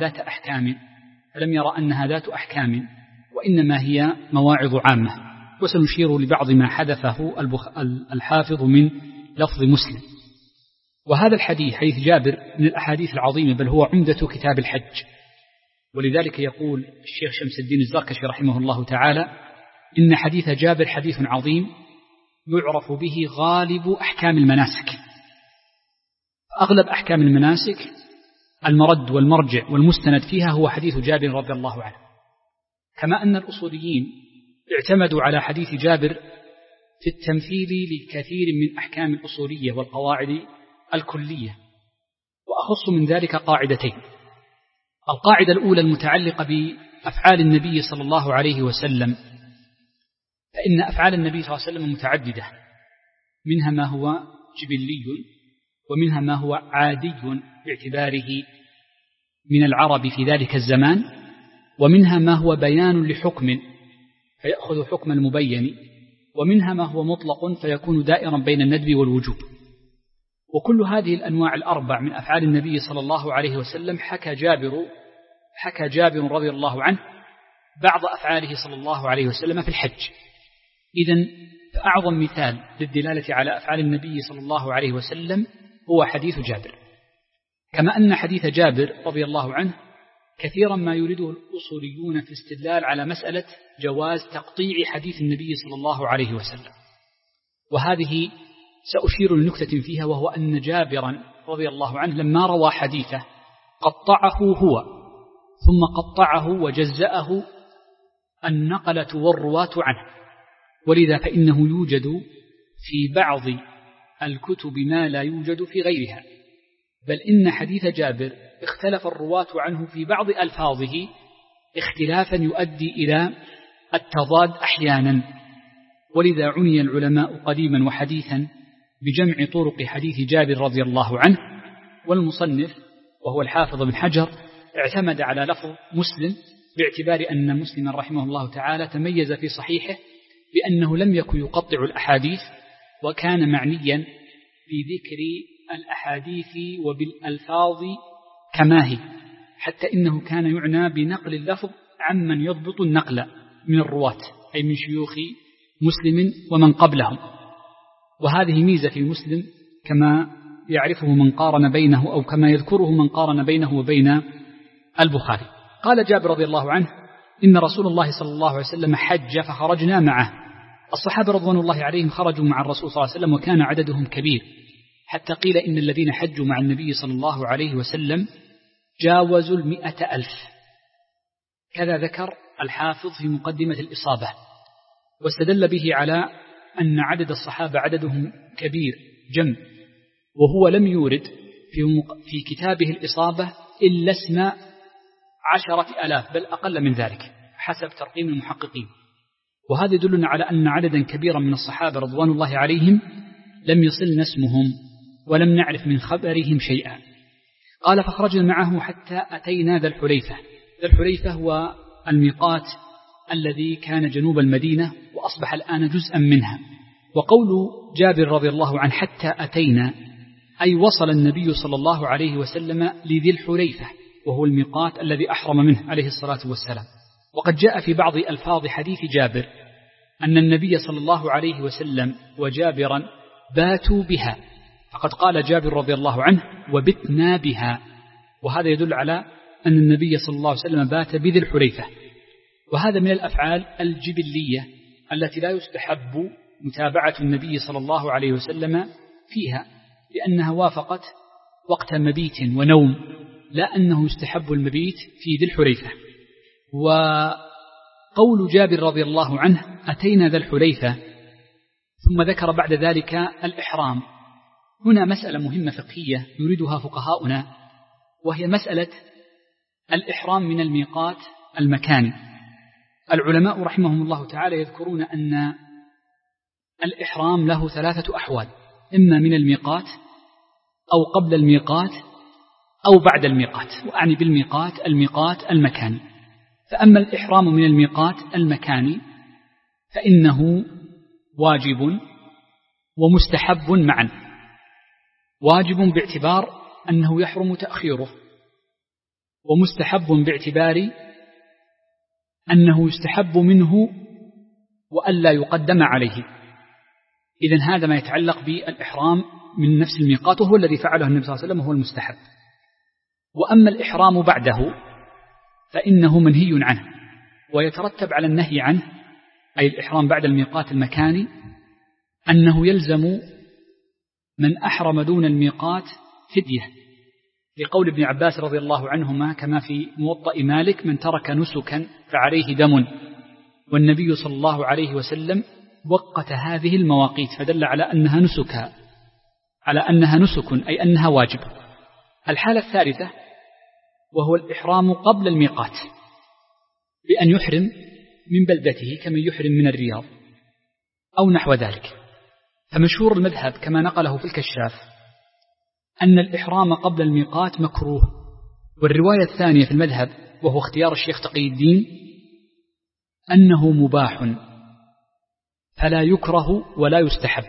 أنها ذات أحكام وإنما هي مواعظ عامة، وسنشير لبعض ما حذفه الحافظ من لفظ مسلم. وهذا الحديث حديث جابر من الأحاديث العظيمة، بل هو عمدة كتاب الحج، ولذلك يقول الشيخ شمس الدين الزركشي رحمه الله تعالى: إن حديث جابر حديث عظيم يعرف به غالب أحكام المناسك. أغلب أحكام المناسك المرد والمرجع والمستند فيها هو حديث جابر رضي الله عنه، كما أن الأصوليين اعتمدوا على حديث جابر في التمثيل لكثير من أحكام الأصولية والقواعد الكلية، وأخص من ذلك قاعدتين: القاعدة الأولى المتعلقة بأفعال النبي صلى الله عليه وسلم، فإن أفعال النبي صلى الله عليه وسلم متعددة، منها ما هو جبلي ومنها ما هو عادي باعتباره من العرب في ذلك الزمان، ومنها ما هو بيان لحكم فيأخذ حكم المبين، ومنها ما هو مطلق فيكون دائرا بين الندب والوجوب. وكل هذه الأنواع الأربع من أفعال النبي صلى الله عليه وسلم حكى جابر رضي الله عنه بعض أفعاله صلى الله عليه وسلم في الحج. إذن فأعظم مثال للدلالة على أفعال النبي صلى الله عليه وسلم هو حديث جابر، كما أن حديث جابر رضي الله عنه كثيرا ما يريده الأصوليون في الاستدلال على مسألة جواز تقطيع حديث النبي صلى الله عليه وسلم، وهذه سأشير لنكتة فيها، وهو أن جابرا رضي الله عنه لما روى حديثه قطعه هو ثم قطعه وجزأه النقلة والرواة عنه، ولذا فإنه يوجد في بعض الكتب ما لا يوجد في غيرها، بل إن حديث جابر اختلف الرواة عنه في بعض ألفاظه اختلافا يؤدي إلى التضاد أحيانا، ولذا عني العلماء قديما وحديثا بجمع طرق حديث جابر رضي الله عنه، والمصنف وهو الحافظ بن حجر اعتمد على لفظ مسلم باعتبار أن مسلما رحمه الله تعالى تميز في صحيحه بأنه لم يكن يقطع الأحاديث، وكان معنيا بذكر الأحاديث وبالألفاظ كما هي، حتى إنه كان يعنى بنقل اللفظ عمن يضبط النقل من الرواة، أي من شيوخ مسلم ومن قبلهم. وهذه ميزة في مسلم كما يعرفه من قارن بينه أو كما يذكره من قارن بينه وبين البخاري. قال جابر رضي الله عنه: إن رسول الله صلى الله عليه وسلم حج فخرجنا معه. الصحابة رضوان الله عليهم خرجوا مع الرسول صلى الله عليه وسلم وكان عددهم كبير، حتى قيل إن الذين حجوا مع النبي صلى الله عليه وسلم جاوزوا 100,000، كذا ذكر الحافظ في مقدمة الإصابة، واستدل به على أن عدد الصحابة عددهم كبير جم، وهو لم يورد في كتابه الإصابة إلا اسم 10,000 بل أقل من ذلك حسب ترقيم المحققين. وهذا يدلنا على أن عددا كبيرا من الصحابة رضوان الله عليهم لم يصلنا اسمهم ولم نعرف من خبرهم شيئا. قال فخرجنا معه حتى أتينا ذا الحليفة. ذا الحليفة هو الميقات الذي كان جنوب المدينة وأصبح الآن جزءا منها. وقول جابر رضي الله عنه حتى أتينا أي وصل النبي صلى الله عليه وسلم لذي الحليفة، وهو الميقات الذي أحرم منه عليه الصلاة والسلام. وقد جاء في بعض ألفاظ حديث جابر أن النبي صلى الله عليه وسلم وجابرا باتوا بها، فقد قال جابر رضي الله عنه وبتنا بها، وهذا يدل على أن النبي صلى الله عليه وسلم بات بذي الحليفة. وهذا من الأفعال الجبلية التي لا يستحب متابعة النبي صلى الله عليه وسلم فيها، لأنها وافقت وقت مبيت ونوم، لا أنه يستحب المبيت في ذي الحليفة. وقول جابر رضي الله عنه أتينا ذا الحليفة، ثم ذكر بعد ذلك الإحرام. هنا مسألة مهمة فقهية يريدها فقهاؤنا، وهي مسألة الإحرام من الميقات المكاني. العلماء رحمهم الله تعالى يذكرون أن الإحرام له 3 أحوال، إما من الميقات أو قبل الميقات أو بعد الميقات، وأعني بالميقات الميقات المكاني. فأما الإحرام من الميقات المكاني فإنه واجب ومستحب معا. واجب باعتبار أنه يحرم تأخيره، ومستحب باعتبار أنه يستحب منه وألا يقدم عليه. إذن هذا ما يتعلق بالإحرام من نفس الميقات، وهو الذي فعله النبي صلى الله عليه وسلم وهو المستحب. وأما الإحرام بعده فإنه منهي عنه، ويترتب على النهي عنه أي الإحرام بعد الميقات المكاني أنه يلزم من أحرم دون الميقات فدية، لقول ابن عباس رضي الله عنهما كما في موطأ مالك من ترك نسكا فعليه دم. والنبي صلى الله عليه وسلم وقت هذه المواقيت فدل على أنها نسك أي أنها واجب. الحالة الثالثة وهو الإحرام قبل الميقات، بأن يحرم من بلدته كمن يحرم من الرياض أو نحو ذلك. فمشهور المذهب كما نقله في الكشاف أن الإحرام قبل الميقات مكروه. والرواية الثانية في المذهب وهو اختيار الشيخ تقي الدين أنه مباح فلا يكره ولا يستحب،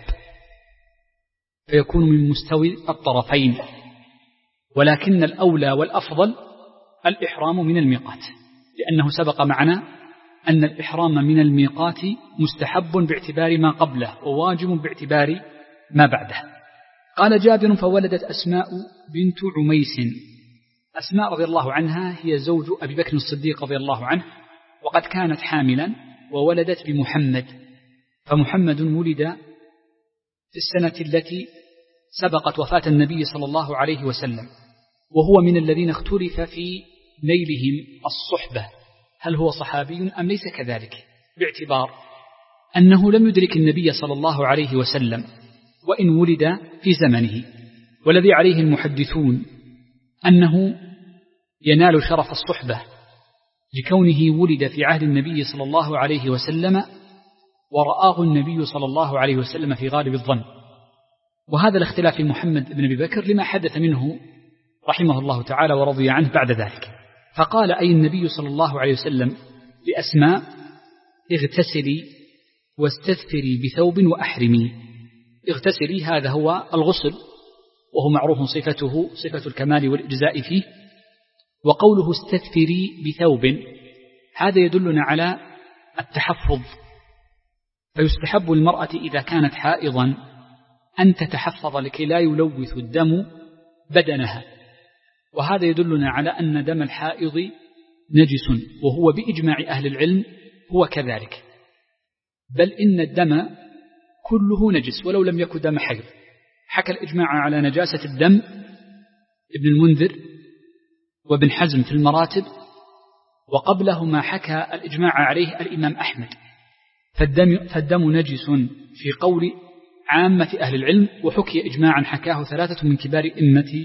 فيكون من مستوي الطرفين، ولكن الأولى والأفضل الإحرام من الميقات، لأنه سبق معنا أن الإحرام من الميقات مستحب باعتبار ما قبله وواجب باعتبار ما بعده. قال جابر فولدت أسماء بنت عميس. أسماء رضي الله عنها هي زوج أبي بكر الصديق رضي الله عنه، وقد كانت حاملا وولدت بمحمد، فمحمد ولد في السنة التي سبقت وفاة النبي صلى الله عليه وسلم، وهو من الذين اختلف في نيلهم الصحبة، هل هو صحابي أم ليس كذلك، باعتبار أنه لم يدرك النبي صلى الله عليه وسلم وإن ولد في زمنه. والذي عليه المحدثون أنه ينال شرف الصحبة لكونه ولد في عهد النبي صلى الله عليه وسلم ورآه النبي صلى الله عليه وسلم في غالب الظن. وهذا الاختلاف في محمد بن أبي بكر لما حدث منه رحمه الله تعالى ورضي عنه بعد ذلك. فقال أي النبي صلى الله عليه وسلم لأسماء اغتسلي واستثفري بثوب وأحرمي. اغتسلي هذا هو الغسل، وهو معروف صفته صفة الكمال والإجزاء فيه. وقوله استثفري بثوب هذا يدلنا على التحفظ، فيستحب المرأة إذا كانت حائضا أن تتحفظ لكي لا يلوث الدم بدنها، وهذا يدلنا على أن دم الحائض نجس، وهو بإجماع أهل العلم هو كذلك، بل إن الدم كله نجس ولو لم يكن دم حيض. حكى الإجماع على نجاسة الدم ابن المنذر وابن حزم في المراتب، وقبله ما حكى الإجماع عليه الإمام أحمد، فالدم نجس في قول عامة أهل العلم، وحكي إجماعا حكاه 3 من كبار أئمة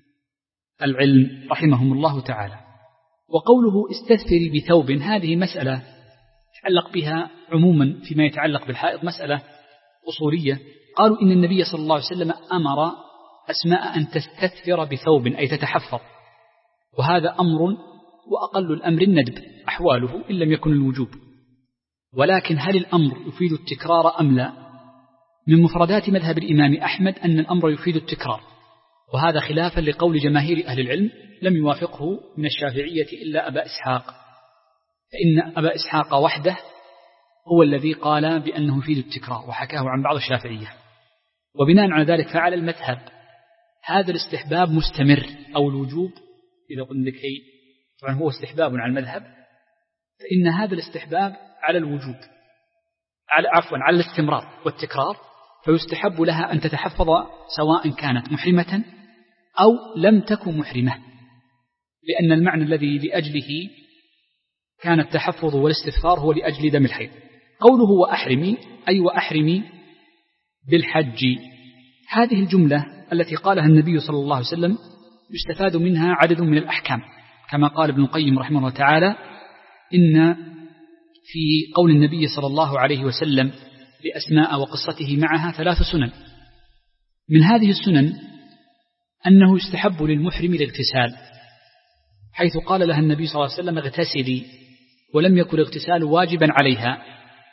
العلم رحمهم الله تعالى. وقوله استثفري بثوب، هذه مسألة يتعلق بها عموما فيما يتعلق بالحائض، مسألة أصولية. قالوا إن النبي صلى الله عليه وسلم أمر أسماء أن تستثفر بثوب أي تتحفظ، وهذا أمر وأقل الأمر الندب أحواله إن لم يكن الوجوب. ولكن هل الأمر يفيد التكرار أم لا؟ من مفردات مذهب الإمام أحمد أن الأمر يفيد التكرار، وهذا خلافا لقول جماهير أهل العلم لم يوافقه من الشافعية إلا أبا إسحاق، فإن أبا إسحاق وحده هو الذي قال بأنه يفيد التكرار وحكاه عن بعض الشافعية. وبناء على ذلك فعلى المذهب هذا الاستحباب مستمر، أو الوجوب إذا قلنا لك طبعا هو استحباب على المذهب، فإن هذا الاستحباب على الوجوب، على الاستمرار والتكرار، فيستحب لها أن تتحفظ سواء كانت محرمة أو لم تكن محرمة، لأن المعنى الذي لأجله كان التحفظ والاستغفار هو لأجل دم الحيض. قوله وأحرمي أي وأحرمي بالحج، هذه الجملة التي قالها النبي صلى الله عليه وسلم يستفاد منها عدد من الأحكام، كما قال ابن القيم رحمه الله تعالى إن في قول النبي صلى الله عليه وسلم لأسماء وقصته معها 3 سنن. من هذه السنن أنه يستحب للمحرم الاغتسال، حيث قال لها النبي صلى الله عليه وسلم اغتسلي، ولم يكن الاغتسال واجبا عليها،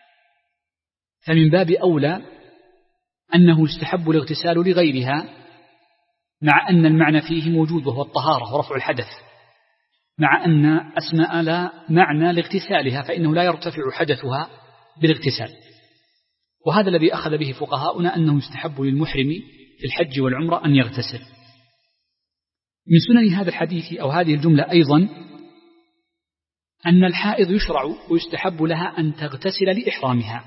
فمن باب أولى أنه يستحب الاغتسال لغيرها، مع أن المعنى فيه موجود وهو الطهارة ورفع الحدث، مع أن أسماء لا معنى لاغتسالها، فإنه لا يرتفع حدثها بالاغتسال. وهذا الذي أخذ به فقهاؤنا أنه يستحب للمحرم في الحج والعمرة أن يغتسل. من سنن هذا الحديث أو هذه الجملة أيضا أن الحائض يشرع ويستحب لها أن تغتسل لإحرامها،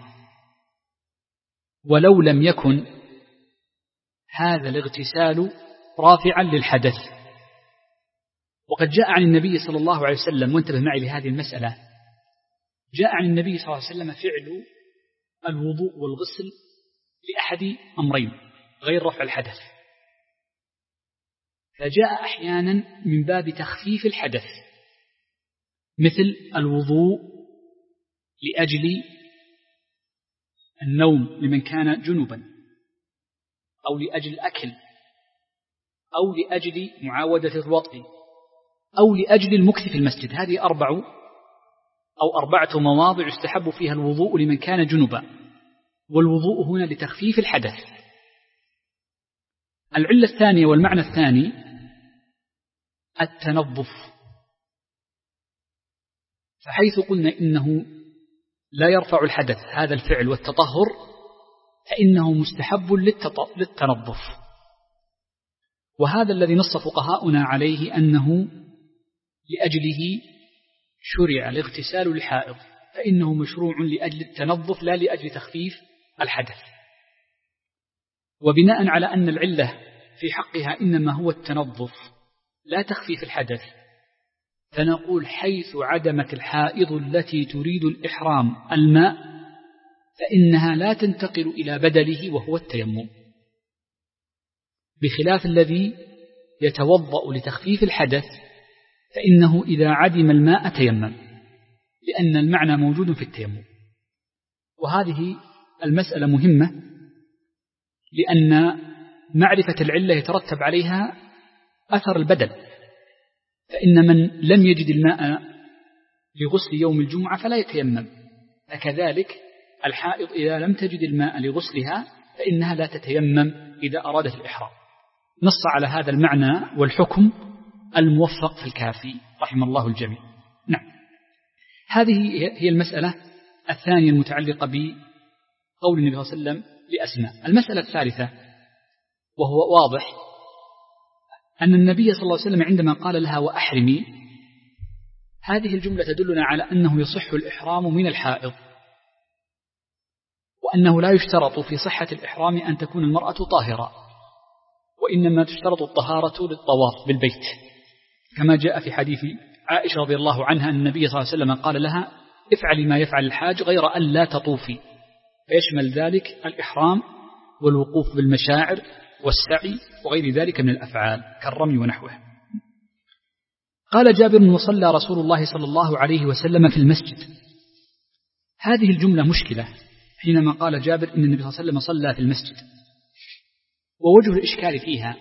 ولو لم يكن هذا الاغتسال رافعا للحدث. وقد جاء عن النبي صلى الله عليه وسلم، وانتبه معي لهذه المسألة، جاء عن النبي صلى الله عليه وسلم فعل الوضوء والغسل لأحد أمرين غير رفع الحدث، فجاء أحيانا من باب تخفيف الحدث، مثل الوضوء لأجل النوم لمن كان جنبا، أو لأجل الأكل، أو لأجل معاودة الوطء، أو لأجل المكث في المسجد. هذه 4 مواضع يستحب فيها الوضوء لمن كان جنبا، والوضوء هنا لتخفيف الحدث. العلة الثانية والمعنى الثاني التنظف، فحيث قلنا إنه لا يرفع الحدث هذا الفعل والتطهر، فإنه مستحب للتنظف. وهذا الذي نص فقهاؤنا عليه أنه لأجله شرع الاغتسال للحائض، فإنه مشروع لأجل التنظف لا لأجل تخفيف الحدث. وبناء على أن العلة في حقها إنما هو التنظف لا تخفيف الحدث، فنقول حيث عدمت الحائض التي تريد الإحرام الماء، فإنها لا تنتقل إلى بدله وهو التيمم، بخلاف الذي يتوضأ لتخفيف الحدث، فإنه إذا عدم الماء تيمم، لأن المعنى موجود في التيمم. وهذه المسألة مهمة، لأن معرفة العلة يترتب عليها أثر البدل، فإن من لم يجد الماء لغسل يوم الجمعة فلا يتيمم، فكذلك الحائض إذا لم تجد الماء لغسلها فإنها لا تتيمم إذا أرادت الإحرام. نص على هذا المعنى والحكم الموفق في الكافي رحم الله الجميع. نعم، هذه هي المسألة الثانية المتعلقة بقول النبي صلى الله عليه وسلم لأسماء. المسألة الثالثة، وهو واضح أن النبي صلى الله عليه وسلم عندما قال لها وأحرمي، هذه الجملة تدلنا على أنه يصح الإحرام من الحائض، وأنه لا يشترط في صحة الإحرام أن تكون المرأة طاهرة، وإنما تشترط الطهارة للطواف بالبيت، كما جاء في حديث عائشة رضي الله عنها أن النبي صلى الله عليه وسلم قال لها افعلي ما يفعل الحاج غير أن لا تطوفي، فيشمل ذلك الإحرام والوقوف بالمشاعر والسعي وغير ذلك من الأفعال كالرمي ونحوه. قال جابر وصلى رسول الله صلى الله عليه وسلم في المسجد. هذه الجملة مشكلة حينما قال جابر إن النبي صلى الله عليه وسلم صلى في المسجد، ووجه الإشكال فيها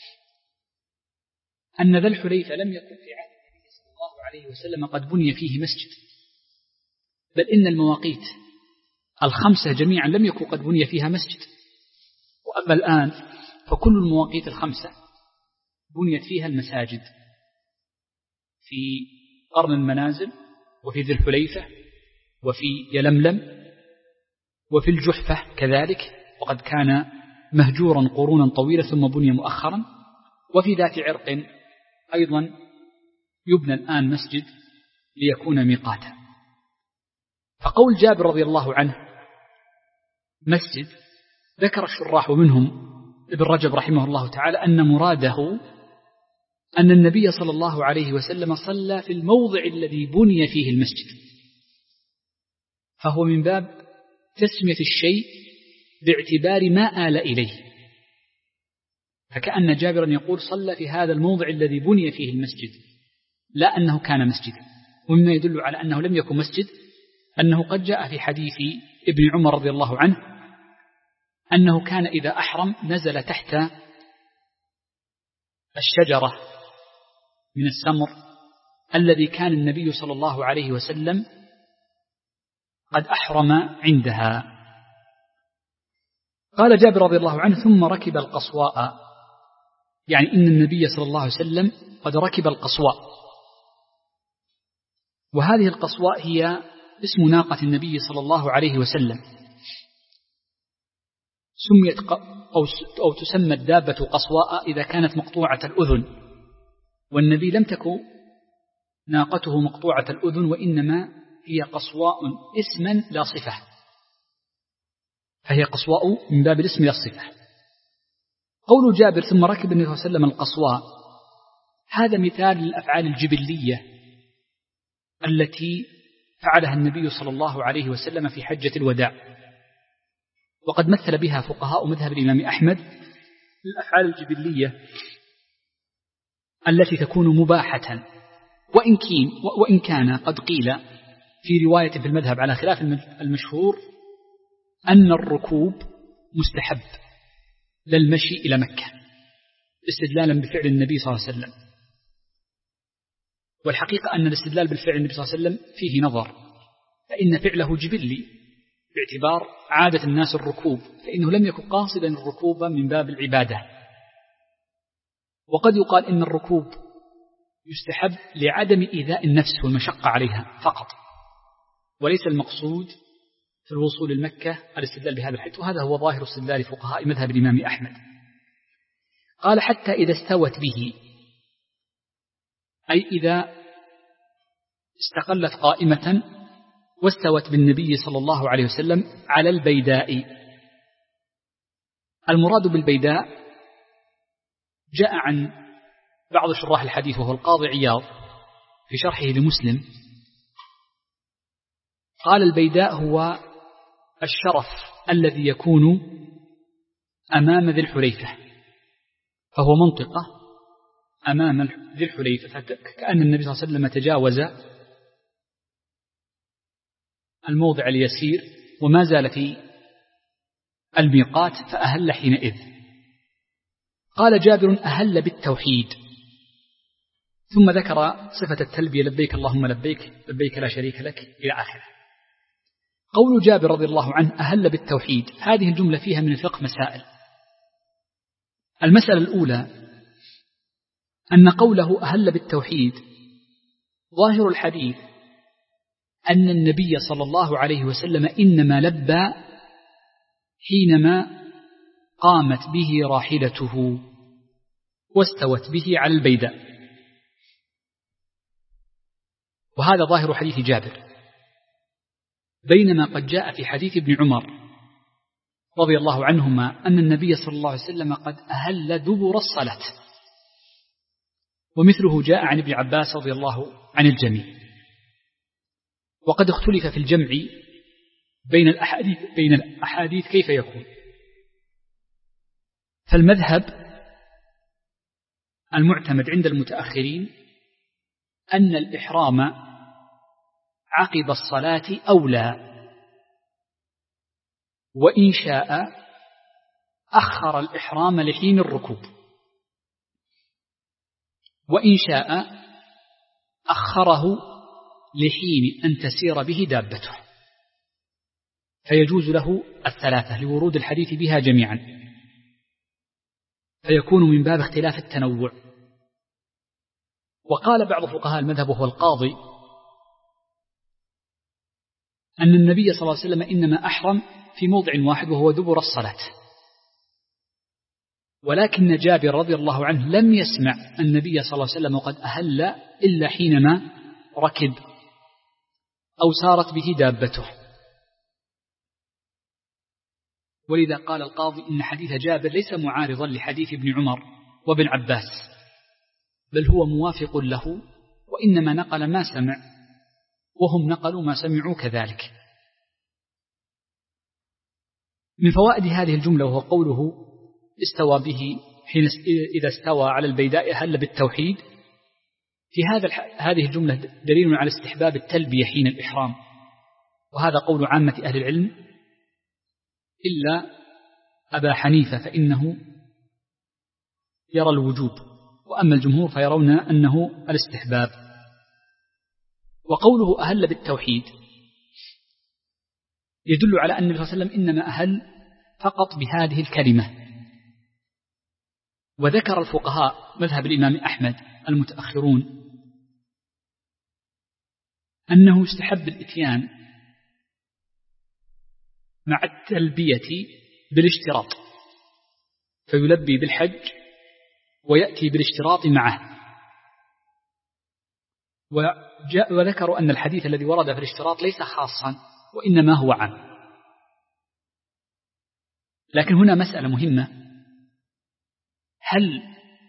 أن ذا الحليفة لم يكن في عهد النبي صلى الله عليه وسلم قد بني فيه مسجد، بل إن المواقيت 5 جميعا لم يكن قد بني فيها مسجد. وأما الآن فكل المواقيت 5 بنيت فيها المساجد في قرن المنازل وفي ذي الحليفة وفي يلملم وفي الجحفة كذلك، وقد كان مهجورا قرونا طويلة ثم بني مؤخرا، وفي ذات عرق أيضا يبنى الآن مسجد ليكون ميقاتا. فقول جابر رضي الله عنه مسجد، ذكر الشراح ومنهم ابن رجب رحمه الله تعالى أن مراده أن النبي صلى الله عليه وسلم صلى في الموضع الذي بني فيه المسجد، فهو من باب تسمية الشيء باعتبار ما آل إليه، فكأن جابرا يقول صلى في هذا الموضع الذي بني فيه المسجد لا أنه كان مسجدا. ومما يدل على أنه لم يكن مسجد أنه قد جاء في حديث ابن عمر رضي الله عنه أنه كان إذا أحرم نزل تحت الشجرة من السمر الذي كان النبي صلى الله عليه وسلم قد أحرم عندها. قال جابر رضي الله عنه ثم ركب القصواء، يعني إن النبي صلى الله عليه وسلم قد ركب القصواء، وهذه القصواء هي اسم ناقة النبي صلى الله عليه وسلم، سميت أو تسمى الدابة قصواء إذا كانت مقطوعة الأذن، والنبي لم تكن ناقته مقطوعة الأذن، وإنما هي قصواء اسما لا صفة، فهي قصواء من باب الاسم لا الصفة. قول جابر ثم ركب النبي صلى الله عليه وسلم القصواء، هذا مثال للأفعال الجبلية التي فعلها النبي صلى الله عليه وسلم في حجة الوداع، وقد مثل بها فقهاء مذهب الإمام أحمد الأفعال الجبلية التي تكون مباحة، وإن كان قد قيل في رواية في المذهب على خلاف المشهور أن الركوب مستحب للمشي إلى مكة استدلالا بفعل النبي صلى الله عليه وسلم. والحقيقة أن الاستدلال بالفعل النبي صلى الله عليه وسلم فيه نظر، فإن فعله جبلي باعتبار عادة الناس الركوب، فإنه لم يكن قاصدا الركوب من باب العبادة. وقد يقال إن الركوب يستحب لعدم إيذاء النفس والمشقة عليها فقط، وليس المقصود في الوصول لمكة الاستدلال بهذا الحديث، وهذا هو ظاهر استدلال فقهاء مذهب الإمام أحمد. قال حتى إذا استوت به، أي إذا استقلت قائمة واستوت بالنبي صلى الله عليه وسلم على البيداء. المراد بالبيداء جاء عن بعض شراح الحديث وهو القاضي عياض في شرحه لمسلم، قال البيداء هو الشرف الذي يكون أمام ذي الحليفة، فهو منطقة أمام ذي الحليفة، فكأن النبي صلى الله عليه وسلم تجاوز الموضع اليسير وما زال في الميقات فأهل حينئذ. قال جابر أهل بالتوحيد، ثم ذكر صفة التلبية لبيك اللهم لبيك لبيك لا شريك لك إلى آخره. قول جابر رضي الله عنه أهل بالتوحيد، هذه الجملة فيها من الفقه مسائل. المسألة الأولى أن قوله أهل بالتوحيد ظاهر الحديث أن النبي صلى الله عليه وسلم إنما لبى حينما قامت به راحلته واستوت به على البيداء، وهذا ظاهر حديث جابر، بينما قد جاء في حديث ابن عمر رضي الله عنهما أن النبي صلى الله عليه وسلم قد أهل دبر الصلاة، ومثله جاء عن ابن عباس رضي الله عن الجميع. وقد اختلف في الجمع بين الأحاديث كيف يكون. فالمذهب المعتمد عند المتأخرين أن الإحرام عقب الصلاة أولى، وإن شاء أخر الإحرام لحين الركوب، وإن شاء أخره لحين أن تسير به دابته، فيجوز له الثلاثة لورود الحديث بها جميعا، فيكون من باب اختلاف التنوع. وقال بعض فقهاء المذهب وهو القاضي أن النبي صلى الله عليه وسلم إنما أحرم في موضع واحد وهو دبر الصلاة، ولكن جابر رضي الله عنه لم يسمع النبي صلى الله عليه وسلم وقد أهل إلا حينما ركب أو سارت به دابته. ولذا قال القاضي إن حديث جابر ليس معارضا لحديث ابن عمر وابن عباس، بل هو موافق له، وإنما نقل ما سمع وهم نقلوا ما سمعوا كذلك. من فوائد هذه الجملة وهو قوله استوى به حين إذا استوى على البيداء هل بالتوحيد، في هذه الجملة دليل على استحباب التلبية حين الإحرام، وهذا قول عامة أهل العلم إلا أبا حنيفة فإنه يرى الوجوب، وأما الجمهور فيرون أنه الاستحباب. وقوله أهل بالتوحيد يدل على أن النبي صلى الله عليه وسلم إنما أهل فقط بهذه الكلمة. وذكر الفقهاء مذهب الإمام أحمد المتأخرون أنه يستحب الإتيان مع التلبية بالاشتراط، فيلبي بالحج ويأتي بالاشتراط معه. وذكروا أن الحديث الذي ورد في الاشتراط ليس خاصا وإنما هو عام. لكن هنا مسألة مهمة، هل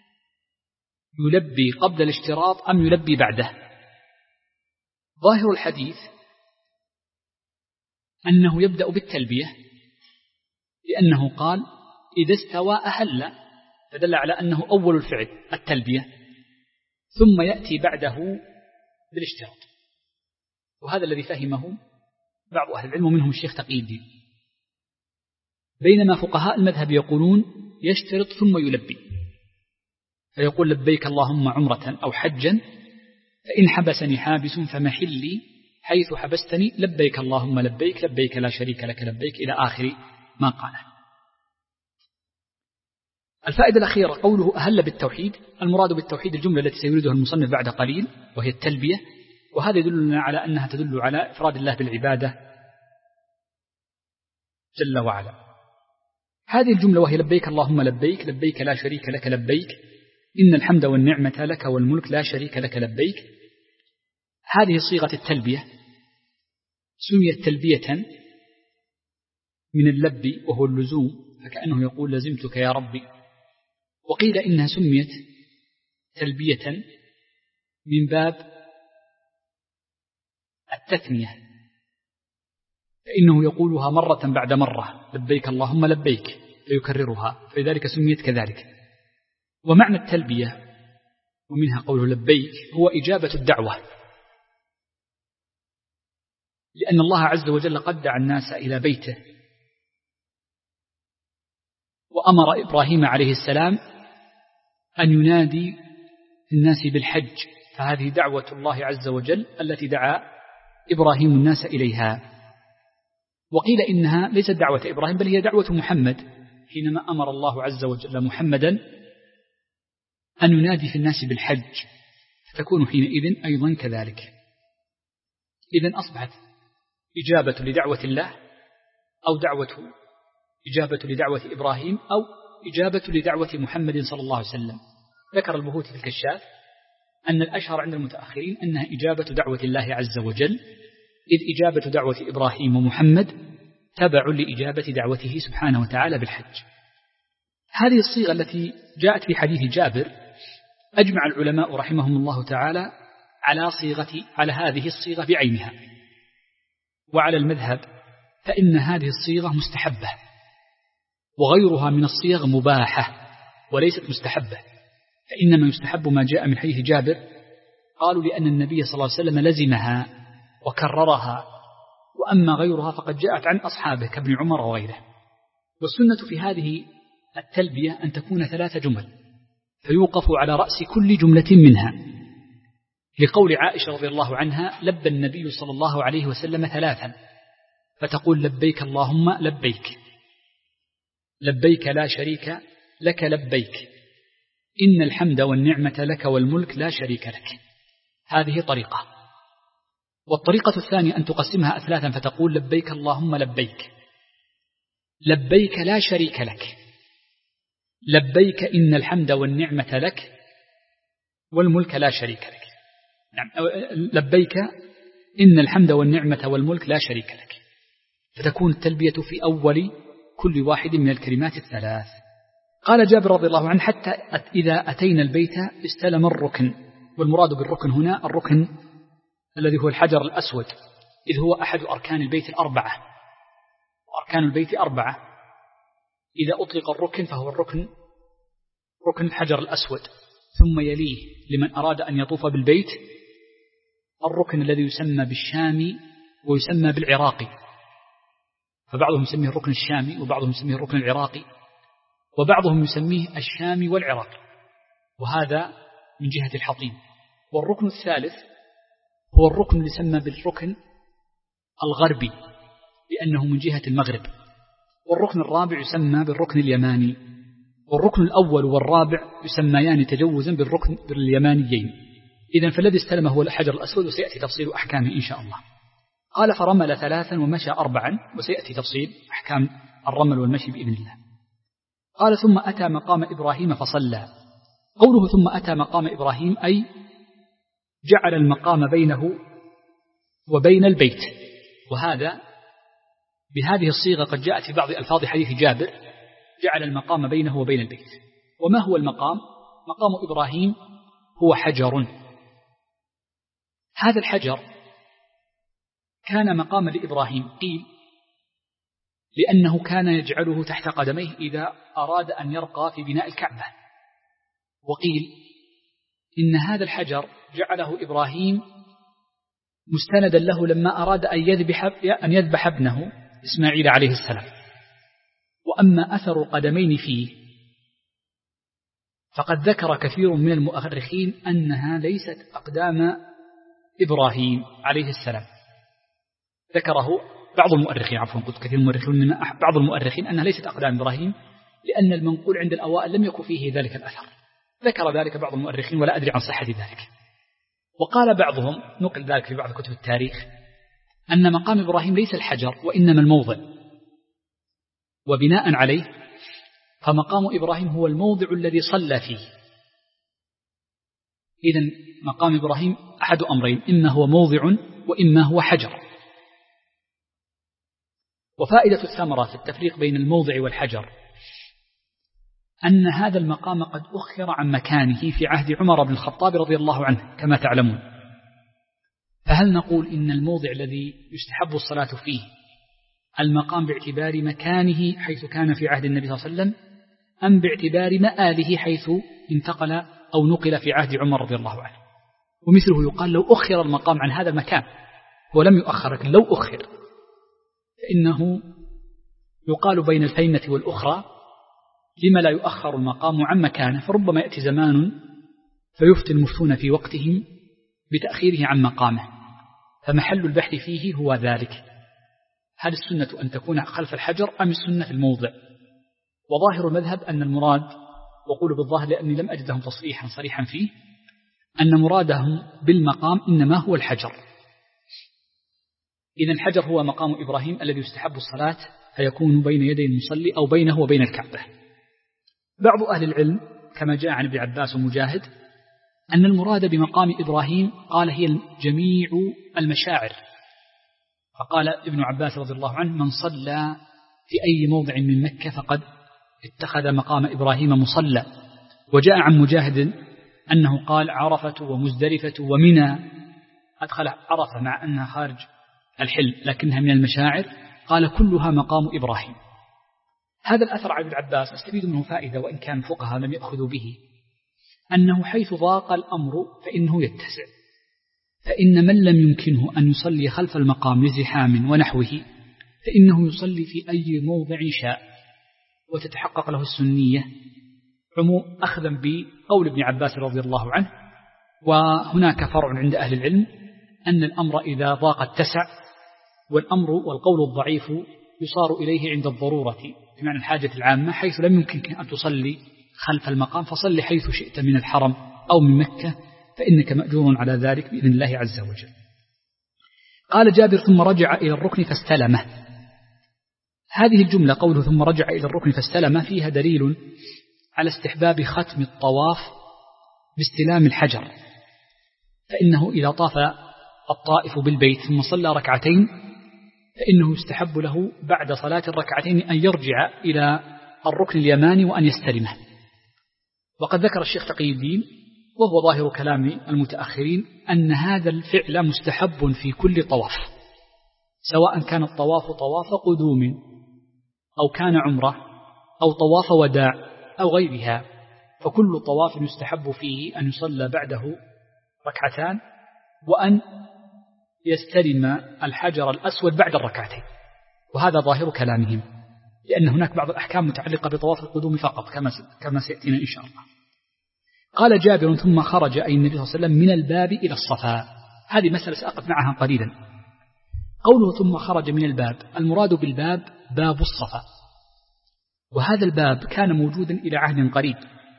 يلبي قبل الاشتراط أم يلبي بعده؟ ظاهر الحديث أنه يبدأ بالتلبية، لأنه قال إذا استوى أهل، فدل على أنه أول الفعل التلبية، ثم يأتي بعده بالاشتراط. وهذا الذي فهمه بعض أهل العلم منهم الشيخ تقي الدين، بينما فقهاء المذهب يقولون يشترط ثم يلبي، فيقول لبيك اللهم عمرة أو حجا، فإن حبسني حابس فمحلي حيث حبستني، لبيك اللهم لبيك لبيك لا شريك لك لبيك، إلى آخر ما قاله. الفائدة الأخيرة قوله أهل بالتوحيد، المراد بالتوحيد الجملة التي سيريدها المصنف بعد قليل وهي التلبية، وهذا يدلنا على أنها تدل على إفراد الله بالعبادة جل وعلا. هذه الجملة وهي لبيك اللهم لبيك لبيك لا شريك لك لبيك إن الحمد والنعمة لك والملك لا شريك لك لبيك، هذه صيغة التلبية سميت تلبية من اللب وهو اللزوم، فكأنه يقول لزمتك يا ربي. وقيل إنها سميت تلبية من باب التثنية، فإنه يقولها مرة بعد مرة لبيك اللهم لبيك فيكررها، فلذلك سميت كذلك. ومعنى التلبية ومنها قوله لبيك هو إجابة الدعوة، لأن الله عز وجل قد دعا الناس إلى بيته، وأمر إبراهيم عليه السلام أن ينادي الناس بالحج، فهذه دعوة الله عز وجل التي دعا إبراهيم الناس إليها. وقيل إنها ليست دعوة إبراهيم بل هي دعوة محمد، حينما أمر الله عز وجل محمدا أن ينادي في الناس بالحج، فتكون حينئذ أيضا كذلك. إذن أصبحت إجابة لدعوة الله أو إجابة لدعوة إبراهيم أو إجابة لدعوة محمد صلى الله عليه وسلم. ذكر البهوتي في الكشاف أن الأشهر عند المتأخرين أنها إجابة دعوة الله عز وجل، إذ إجابة دعوة إبراهيم ومحمد تبع لإجابة دعوته سبحانه وتعالى بالحج. هذه الصيغة التي جاءت في حديث جابر أجمع العلماء رحمهم الله تعالى على هذه الصيغة بعينها. وعلى المذهب فإن هذه الصيغة مستحبة، وغيرها من الصيغ مباحة وليست مستحبة، فإنما يستحب ما جاء من حديث جابر، قالوا لأن النبي صلى الله عليه وسلم لزمها وكررها، وأما غيرها فقد جاءت عن أصحابه كابن عمر وغيره. والسنة في هذه التلبية أن تكون 3 جمل، فيوقف على رأس كل جملة منها، لقول عائشة رضي الله عنها: لبى النبي صلى الله عليه وسلم 3، فتقول: لبيك اللهم لبيك، لبيك لا شريك لك لبيك، إن الحمد والنعمة لك والملك لا شريك لك. هذه طريقة. والطريقة الثانية أن تقسمها 3 فتقول: لبيك اللهم لبيك، لبيك لا شريك لك، لبيك إن الحمد والنعمة لك والملك لا شريك لك. نعم، لبيك إن الحمد والنعمة والملك لا شريك لك. فتكون التلبية في أول كل واحد من الكلمات ال3. قال جابر رضي الله عنه: حتى إذا أتينا البيت استلم الركن. والمراد بالركن هنا الركن الذي هو الحجر الأسود، إذ هو أحد أركان البيت 4، وأركان البيت 4. إذا أطلق الركن فهو الركن الحجر الأسود، ثم يليه لمن أراد أن يطوف بالبيت الركن الذي يسمى بالشامي ويسمى بالعراقي، فبعضهم يسميه الركن الشامي وبعضهم يسميه الركن العراقي وبعضهم يسميه الشامي والعراقي، وهذا من جهة الحطيم. والركن الثالث هو الركن اللي يسمى بالركن الغربي لأنه من جهة المغرب، والركن الرابع يسمى بالركن اليماني، والركن الأول والرابع يسميان تجوزا بالركن اليمانيين. إذن فالذي استلم هو الحجر الأسود، وسيأتي تفصيل أحكامه إن شاء الله. قال: فرمل 3 ومشى 4، وسيأتي تفصيل أحكام الرمل والمشي بإذن الله. قال: ثم أتى مقام إبراهيم فصلى. قوله ثم أتى مقام إبراهيم أي جعل المقام بينه وبين البيت، وهذا بهذه الصيغة قد جاءت في بعض ألفاظ حديث جابر: جعل المقام بينه وبين البيت. وما هو المقام؟ مقام إبراهيم هو حجر. هذا الحجر كان مقاما لإبراهيم، قيل لأنه كان يجعله تحت قدميه إذا أراد أن يرقى في بناء الكعبة، وقيل إن هذا الحجر جعله إبراهيم مستندا له لما أراد أن يذبح ابنه إسماعيل عليه السلام. وأما أثر القدمين فيه فقد ذكر كثير من المؤرخين أنها ليست أقدام إبراهيم عليه السلام، ذكره بعض المؤرخين، قلت كثير المؤرخين، بعض المؤرخين أنها ليست أقدام إبراهيم لأن المنقول عند الأوائل لم يكن فيه ذلك الأثر، ذكر ذلك بعض المؤرخين ولا أدري عن صحة ذلك. وقال بعضهم، نقل ذلك في بعض كتب التاريخ، أن مقام إبراهيم ليس الحجر وإنما الموضع، وبناء عليه فمقام إبراهيم هو الموضع الذي صلى فيه. إذن مقام إبراهيم أحد أمرين: إما هو موضع وإما هو حجر. وفائدة الثمرة في التفريق بين الموضع والحجر أن هذا المقام قد أخر عن مكانه في عهد عمر بن الخطاب رضي الله عنه كما تعلمون. فهل نقول إن الموضع الذي يستحب الصلاة فيه المقام باعتبار مكانه حيث كان في عهد النبي صلى الله عليه وسلم، أم باعتبار مآله حيث انتقل أو نقل في عهد عمر رضي الله عنه؟ ومثله يقال لو أخر المقام عن هذا المكان، ولم يؤخر، لكن لو أخر فإنه يقال بين الفينة والأخرى لما لا يؤخر المقام عن مكانه، فربما يأتي زمان فيفتي المفتون في وقتهم بتأخيره عن مقامه، فمحل البحث فيه هو ذلك: هل السنة أن تكون خلف الحجر أم السنة في الموضع؟ وظاهر المذهب أن المراد، وقول بالظاهر لأني لم أجد لهم تصريحا صريحا فيه، أن مرادهم بالمقام إنما هو الحجر. إذن الحجر هو مقام إبراهيم الذي يستحب الصلاة فيكون بين يدي المصلي أو بينه وبين الكعبة. بعض أهل العلم كما جاء عن ابن عباس ومجاهد أن المراد بمقام إبراهيم قال هي جميع المشاعر، فقال ابن عباس رضي الله عنه: من صلى في أي موضع من مكة فقد اتخذ مقام إبراهيم مصلى. وجاء عن مجاهد أنه قال عرفة ومزدلفة ومنى، أدخل عرفة مع أنها خارج الحل لكنها من المشاعر، قال كلها مقام إبراهيم. هذا الأثر عن ابن عباس أستفيد منه فائدة وإن كان الفقهاء لم يأخذوا به، أنه حيث ضاق الأمر فإنه يتسع، فإن من لم يمكنه أن يصلي خلف المقام لزحام ونحوه فإنه يصلي في أي موضع شاء وتتحقق له السنية أخذا بقول ابن عباس رضي الله عنه. وهناك فرع عند أهل العلم أن الأمر إذا ضاق اتسع، والأمر والقول الضعيف يصار إليه عند الضرورة بمعنى الحاجة العامة، حيث لم يمكنك أن تصلي خلف المقام فصلي حيث شئت من الحرم أو من مكة فإنك مأجور على ذلك بإذن الله عز وجل. قال جابر ثم رجع إلى الركن فاستلمه. هذه الجملة قوله ثم رجع إلى الركن فاستلمه فيها دليل على استحباب ختم الطواف باستلام الحجر، فإنه إذا طاف الطائف بالبيت ثم صلى ركعتين فإنه يستحب له بعد صلاة الركعتين أن يرجع إلى الركن اليماني وأن يستلمه. وقد ذكر الشيخ تقي الدين وهو ظاهر كلام المتأخرين أن هذا الفعل مستحب في كل طواف، سواء كان الطواف طواف قدوم أو كان عمرة أو طواف وداع أو غيرها، فكل طواف يستحب فيه أن يصلى بعده ركعتان وأن يستلم الحجر الأسود بعد الركعتين، وهذا ظاهر كلامهم، لأن هناك بعض الأحكام متعلقة بطواف القدوم فقط كما سيأتينا إن شاء الله. قال جابر ثم خرج أي النبي صلى الله عليه وسلم من الباب إلى الصفا. هذه مسألة سأقف معها قليلا. قوله ثم خرج من الباب، المراد بالباب باب الصفا، وهذا الباب كان موجودا إلى عهد قريب،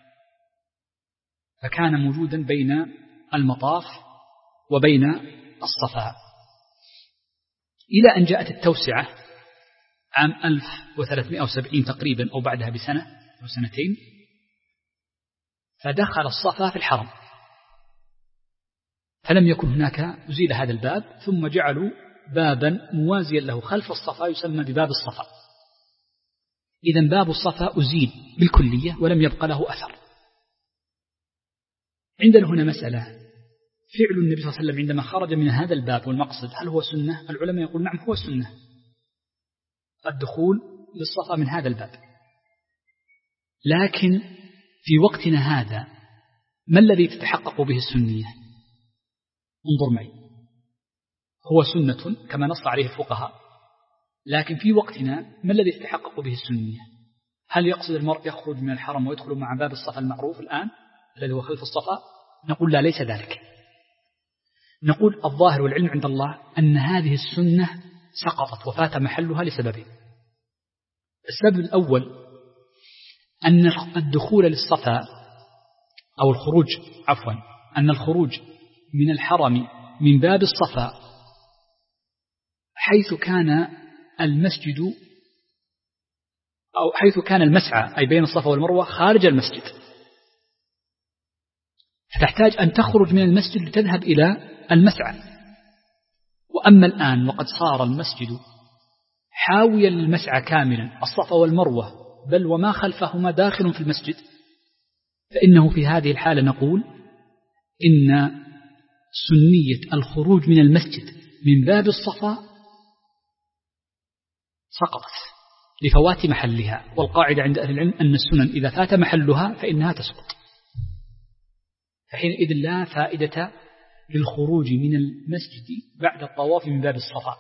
فكان موجودا بين المطاف وبين الصفا إلى أن جاءت التوسعة عام 1370 تقريبا أو بعدها بسنة أو سنتين، فدخل الصفا في الحرم فلم يكن هناك، أزيل هذا الباب ثم جعلوا بابا موازيا له خلف الصفا يسمى بباب الصفا. إذن باب الصفا أزيل بالكلية ولم يبقى له أثر. عندنا هنا مسألة، فعل النبي صلى الله عليه وسلم عندما خرج من هذا الباب والمقصد هل هو سنة؟ العلماء يقول نعم هو سنة الدخول للصفا من هذا الباب، لكن في وقتنا هذا ما الذي تتحقق به السنية؟ انظر معي، هو سنة كما نص عليه الفقهاء، لكن في وقتنا ما الذي تتحقق به السنية؟ هل يقصد المرء يخرج من الحرم ويدخل مع باب الصفا المعروف الآن الذي هو خلف الصفا؟ نقول لا، ليس ذلك. نقول الظاهر والعلم عند الله أن هذه السنة سقطت وفات محلها لسببين. السبب الأول أن الدخول للصفا أو الخروج أن الخروج من الحرم من باب الصفا حيث كان المسجد أو حيث كان المسعى أي بين الصفا والمروة خارج المسجد، فتحتاج أن تخرج من المسجد لتذهب إلى المسعى. وأما الآن وقد صار المسجد حاويا للمسعى كاملا، الصفا والمروة بل وما خلفهما داخل في المسجد، فإنه في هذه الحالة نقول إن سنية الخروج من المسجد من باب الصفا سقطت لفوات محلها، والقاعدة عند أهل العلم أن السنن إذا فات محلها فإنها تسقط، فحينئذ لا فائدة للخروج من المسجد بعد الطواف من باب الصفا.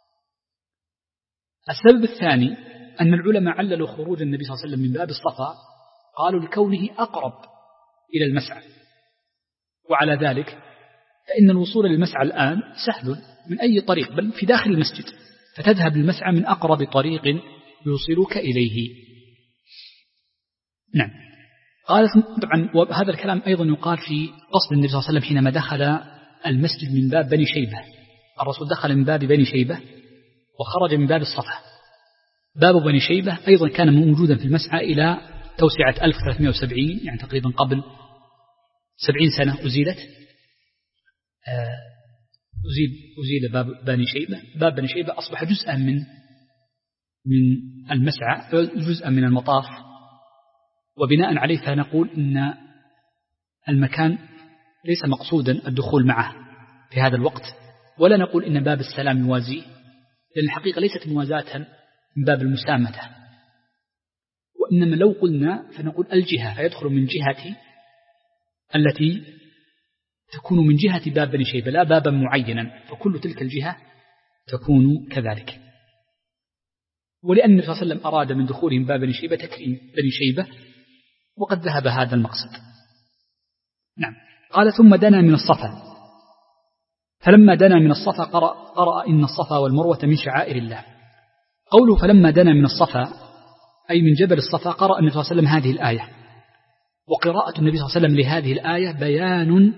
السبب الثاني أن العلماء عللوا خروج النبي صلى الله عليه وسلم من باب الصفا، قالوا لكونه أقرب إلى المسعى، وعلى ذلك فإن الوصول للمسعى الآن سهل من أي طريق بل في داخل المسجد، فتذهب للمسعى من أقرب طريق يوصلك إليه. نعم. قال طبعا وهذا الكلام أيضا يقال في قصد النبي صلى الله عليه وسلم حينما دخل المسجد من باب بني شيبة، الرسول دخل من باب بني شيبة وخرج من باب الصفا. باب بني شيبة أيضا كان موجودا في المسعى إلى توسعة 1370، يعني تقريبا قبل 70 سنة أزيلت، أزيل باب بني شيبة. باب بني شيبة أصبح جزءا من المسعى، جزءا من المطاف، وبناء عليه فنقول إن المكان ليس مقصودا الدخول معه في هذا الوقت، ولا نقول إن باب السلام يوازيه، لأن الحقيقة ليست موازاة من باب المسامة، وإنما لو قلنا فنقول الجهة، فيدخل من جهة التي تكون من جهة باب بني شيبة لا بابا معينا، فكل تلك الجهة تكون كذلك. ولأن النبي صلى الله عليه وسلم أراد من دخولهم باب بني شيبة تكريم بني شيبة، وقد ذهب هذا المقصد. نعم. قال ثم دنا من الصفا، فلما دنا من الصفا قرأ إن الصفا والمروة من شعائر الله. قوله فلما دنا من الصفا أي من جبل الصفا، قرأ النبي صلى الله عليه وسلم هذه الآية. وقراءة النبي صلى الله عليه وسلم لهذه الآية بيان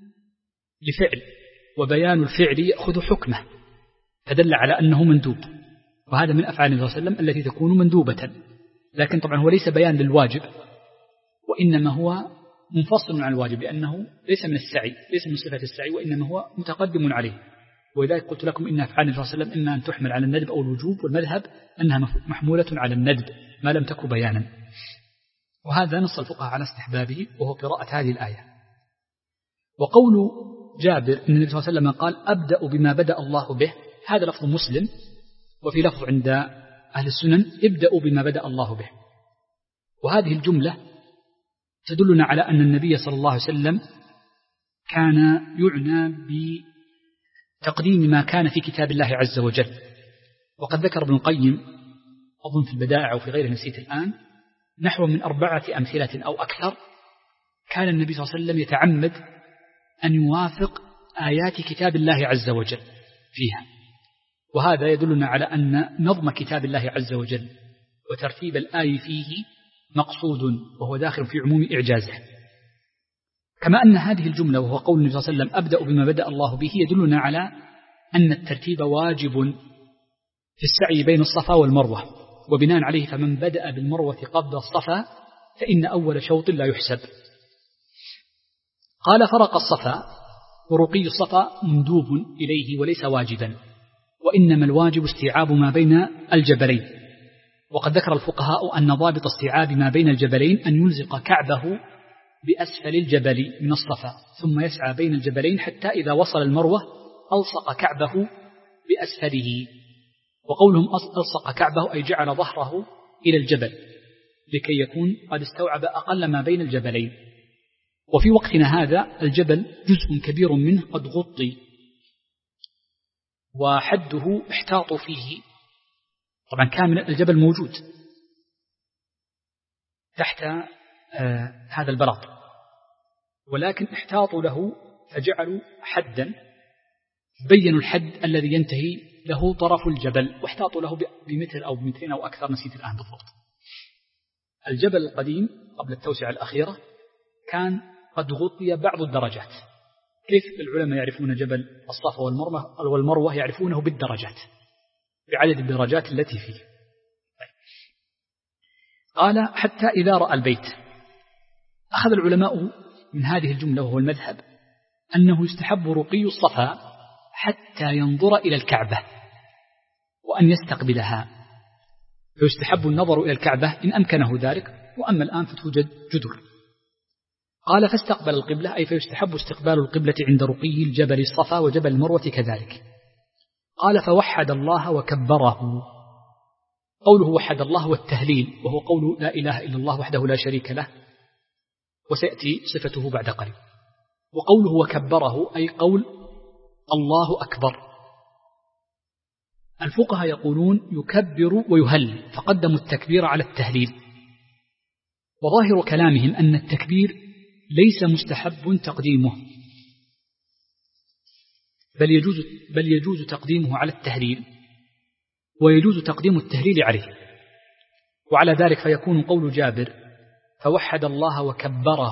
لفعل، وبيان الفعل يأخذ حكمه، فدل على أنه مندوب، وهذا من أفعال النبي صلى الله عليه وسلم التي تكون مندوبة. لكن طبعا هو ليس بيان للواجب، وإنما هو منفصل عن الواجب، لأنه ليس من السعي، ليس من صفة السعي، وإنما هو متقدم عليه. ولذلك قلت لكم إن أفعال النبي صلى الله عليه وسلم إما أن تحمل على الندب أو الوجوب، والمذهب أنها محمولة على الندب ما لم تكن بيانا. وهذا نص الفقهاء على استحبابه، وهو قراءة هذه الآية. وقول جابر أن النبي صلى الله عليه وسلم قال أبدأ بما بدأ الله به، هذا لفظ مسلم، وفي لفظ عند أهل السنن ابدأوا بما بدأ الله به. وهذه الجملة تدلنا على أن النبي صلى الله عليه وسلم كان يعنى بتقديم ما كان في كتاب الله عز وجل. وقد ذكر ابن القيم أظن في البدائع أو في غيره نسيت الآن نحو من 4 أمثلة أو أكثر كان النبي صلى الله عليه وسلم يتعمد أن يوافق آيات كتاب الله عز وجل فيها. وهذا يدلنا على أن نظم كتاب الله عز وجل وترتيب الآي فيه مقصود، وهو داخل في عموم إعجازه. كما أن هذه الجملة وهو قول النبي صلى الله عليه وسلم أبدأ بما بدأ الله به يدلنا على أن الترتيب واجب في السعي بين الصفا والمروة، وبناء عليه فمن بدأ بالمروة قبل الصفا فإن أول شوط لا يحسب. قال فرق الصفا، ورقي الصفا مندوب إليه وليس واجبا، وإنما الواجب استيعاب ما بين الجبلين. وقد ذكر الفقهاء أن ضابط استيعاب ما بين الجبلين أن يلزق كعبه بأسفل الجبل من الصفا، ثم يسعى بين الجبلين حتى إذا وصل المروة ألصق كعبه بأسفله. وقولهم ألصق كعبه أي جعل ظهره إلى الجبل لكي يكون قد استوعب أقل ما بين الجبلين. وفي وقتنا هذا الجبل جزء كبير منه قد غطي، وحده احتاط فيه، طبعا كامل الجبل موجود تحت هذا البلاط، ولكن احتاطوا له فجعلوا حدا، بينوا الحد الذي ينتهي له طرف الجبل، واحتاطوا له بمتر أو بمترين أو أكثر، نسيت الآن بالضبط. الجبل القديم قبل التوسعة الأخيرة كان قد غطي بعض الدرجات. كيف العلماء يعرفون جبل الصفا والمروة؟ يعرفونه بالدرجات، بعدد الدرجات التي فيه. قال حتى إذا رأى البيت. أخذ العلماء من هذه الجملة وهو المذهب أنه يستحب رقي الصفا حتى ينظر إلى الكعبة وأن يستقبلها، فيستحب النظر إلى الكعبة إن أمكنه ذلك، وأما الآن فتوجد جدر. قال فاستقبل القبلة، أي فيستحب استقبال القبلة عند رقي الجبل الصفا وجبل المروة كذلك. قال فوحد الله وكبره. قوله وحد الله والتهليل، وهو قول لا إله إلا الله وحده لا شريك له، وسيأتي صفته بعد قليل. وقوله وكبره أي قول الله أكبر. الفقهاء يقولون يكبر ويهلل، فقدموا التكبير على التهليل. وظاهر كلامهم أن التكبير ليس مستحب تقديمه، بل يجوز تقديمه على التهليل، ويجوز تقديم التهليل عليه. وعلى ذلك فيكون قول جابر فوحد الله وكبره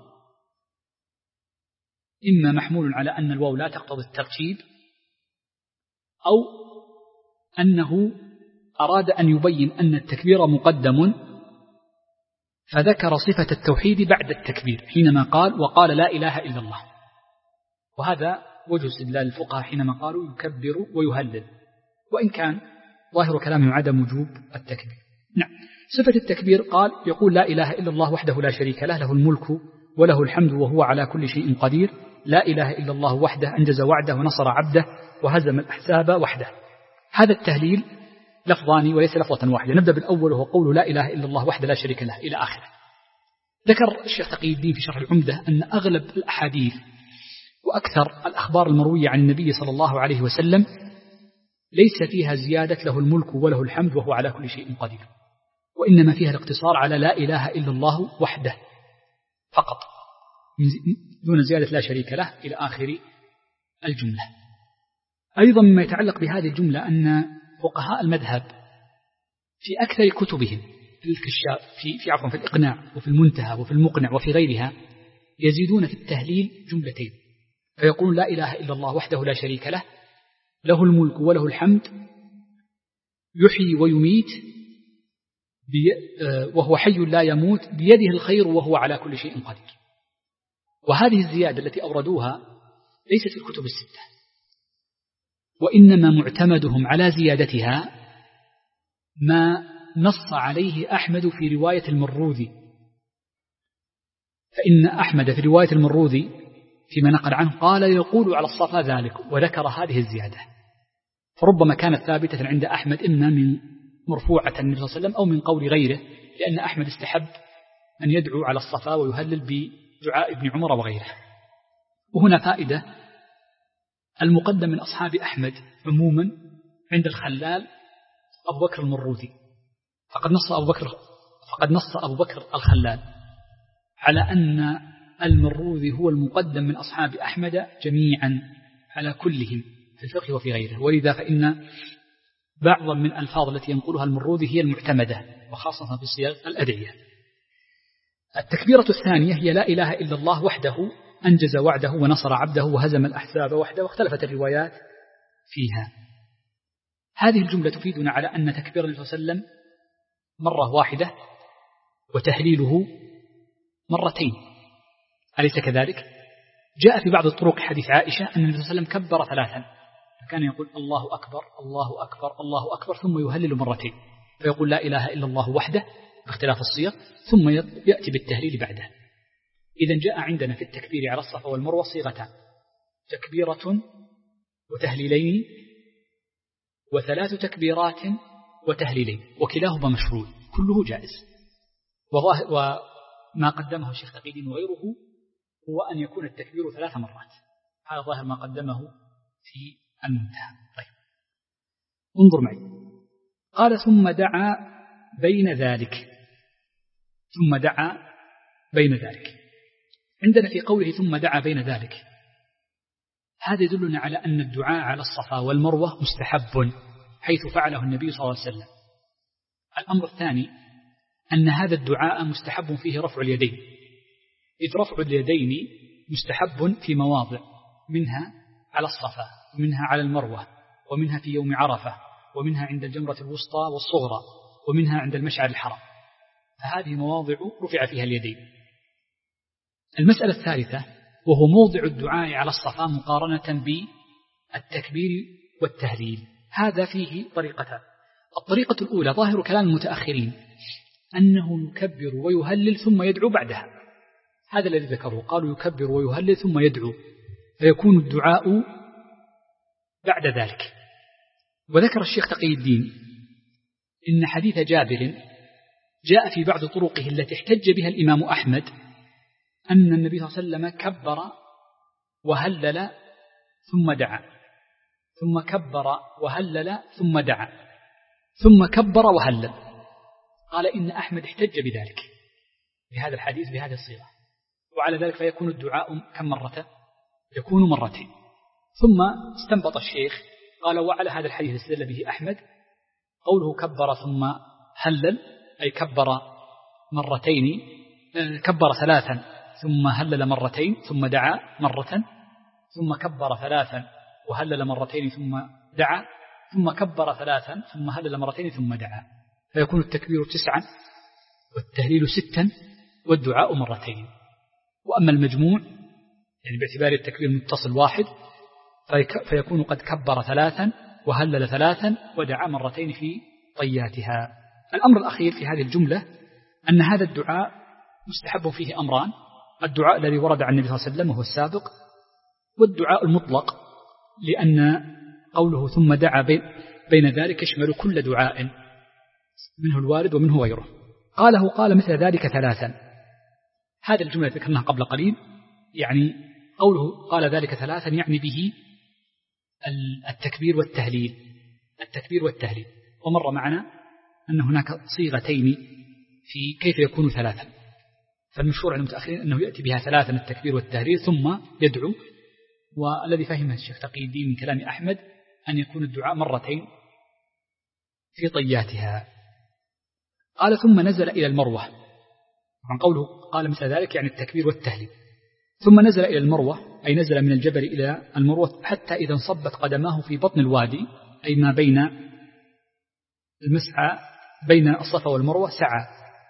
إما محمول على أن الواو لا تقتضي الترتيب، أو أنه أراد أن يبين أن التكبير مقدم فذكر صفة التوحيد بعد التكبير حينما قال وقال لا إله إلا الله. وهذا وجه استدلال الفقهاء حينما قالوا يكبر ويهلل، وإن كان ظاهر كلامهم عدم وجوب التكبير. نعم. صفة التكبير قال يقول لا إله إلا الله وحده لا شريك له، له الملك وله الحمد وهو على كل شيء قدير، لا إله إلا الله وحده أنجز وعده ونصر عبده وهزم الأحزاب وحده. هذا التهليل لفظان وليس لفظة واحدة. نبدأ بالأول وهو قول لا إله إلا الله وحده لا شريك له إلى آخره. ذكر الشيخ تقي الدين في شرح العمدة أن أغلب الأحاديث وأكثر الأخبار المروية عن النبي صلى الله عليه وسلم ليس فيها زيادة له الملك وله الحمد وهو على كل شيء قدير، وإنما فيها الاقتصار على لا إله إلا الله وحده فقط دون زيادة لا شريك له إلى آخر الجملة. أيضا مما يتعلق بهذه الجملة أن فقهاء المذهب في أكثر كتبهم في الكشاف في الإقناع وفي المنتهى وفي المقنع وفي غيرها يزيدون في التهليل جملتين، فيقول لا إله إلا الله وحده لا شريك له، له الملك وله الحمد، يحيي ويميت وهو حي لا يموت، بيده الخير وهو على كل شيء قدير. وهذه الزيادة التي أوردوها ليست في الكتب الستة، وإنما معتمدهم على زيادتها ما نص عليه أحمد في رواية المروذي، فإن أحمد في رواية المروذي فيما نقل عنه قال يقول على الصفا ذلك، وذكر هذه الزيادة، فربما كانت ثابتة عند أحمد إما من مرفوعة النبي صلى الله عليه وسلم أو من قول غيره، لأن أحمد استحب أن يدعو على الصفا ويهلل بدعاء ابن عمر وغيره. وهنا فائدة: المقدم من أصحاب أحمد عموما عند الخلال أبو بكر المروذي، فقد نص أبو بكر الخلال على أن المروذي هو المقدم من أصحاب أحمد جميعا على كلهم في الفقه وفي غيره، ولذا فإن بعض من الألفاظ التي ينقلها المروذي هي المعتمدة، وخاصة في صيغ الأدعية. التكبيرة الثانية هي لا إله إلا الله وحده أنجز وعده ونصر عبده وهزم الأحزاب وحده، واختلفت الروايات فيها. هذه الجملة تفيدنا على أن تكبير النبي صلى الله عليه وسلم مرة واحدة وتهليله مرتين، أليس كذلك؟ جاء في بعض الطرق حديث عائشة أن النبي صلى الله عليه وسلم كبر ثلاثا، فكان يقول الله أكبر الله أكبر الله أكبر ثم يهلل مرتين، فيقول لا إله إلا الله وحده باختلاف الصيغ ثم يأتي بالتهليل بعده. إذن جاء عندنا في التكبير على الصفا والمروة صيغتان: تكبيرة وتهليلين، وثلاث تكبيرات وتهليلين، وكلاهما مشروع، كله جائز. وما قدمه الشيخ تقي الدين وغيره هو أن يكون التكبير 3 مرات، هذا ظاهر ما قدمه في المنتهى. طيب انظر معي، قال ثم دعا بين ذلك. عندنا في قوله ثم دعا بين ذلك، هذا يدلنا على أن الدعاء على الصفا والمروة مستحب حيث فعله النبي صلى الله عليه وسلم. الأمر الثاني أن هذا الدعاء مستحب فيه رفع اليدين، إذ رفع اليدين مستحب في مواضع، منها على الصفا ومنها على المروة ومنها في يوم عرفة ومنها عند الجمرة الوسطى والصغرى ومنها عند المشعر الحرام، فهذه مواضع رفع فيها اليدين. المسألة الثالثة وهو موضع الدعاء على الصفا مقارنة بالتكبير والتهليل، هذا فيه طريقتان. الطريقة الأولى ظاهر كلام المتأخرين أنه يكبر ويهلل ثم يدعو بعدها، هذا الذي ذكروا، قالوا يكبر ويهلل ثم يدعو، فيكون الدعاء بعد ذلك. وذكر الشيخ تقي الدين إن حديث جابر جاء في بعض طرقه التي احتج بها الإمام أحمد أن النبي صلى الله عليه وسلم كبر وهلل ثم دعا، ثم كبر وهلل ثم دعا، ثم كبر وهلل. قال إن أحمد احتج بذلك، بهذا الحديث بهذه الصيغة، وعلى ذلك فيكون الدعاء كم مرة؟ يكون مرتين. ثم استنبط الشيخ قال وعلى هذا الحديث استدل به أحمد قوله كبر ثم هلل، أي كبر مرتين، كبر 3 ثم هلل مرتين ثم دعا مرة، ثم كبر 3 وهلل مرتين ثم دعا، ثم كبر 3 ثم هلل مرتين ثم دعا، فيكون التكبير 9 والتهليل 6 والدعاء مرتين. وأما المجموع يعني باعتبار التكبير متصل واحد فيكون قد كبر 3 وهلل 3 ودعا مرتين في طياتها. الأمر الأخير في هذه الجملة أن هذا الدعاء مستحب فيه أمران: الدعاء الذي ورد عن النبي صلى الله عليه وسلم وهو السابق، والدعاء المطلق لأن قوله ثم دعا بين ذلك يشمل كل دعاء منه الوارد ومنه غيره. قال مثل ذلك 3. هذه الجملة ذكرناها قبل قليل، يعني قوله قال ذلك 3 يعني به التكبير والتهليل. ومر معنا أن هناك صيغتين في كيف يكون 3، فالمشهور عن المتأخرين أنه يأتي بها 3 التكبير والتهليل ثم يدعو، والذي فهمه الشيخ تقي الدين من كلام أحمد أن يكون الدعاء مرتين في طياتها. قال ثم نزل إلى المروة، عن قوله قال مثل ذلك يعني التكبير والتهليل. ثم نزل إلى المروة أي نزل من الجبل إلى المروة حتى إذا انصبت قدماه في بطن الوادي، أي ما بين المسعى بين الصفا والمروة سعى.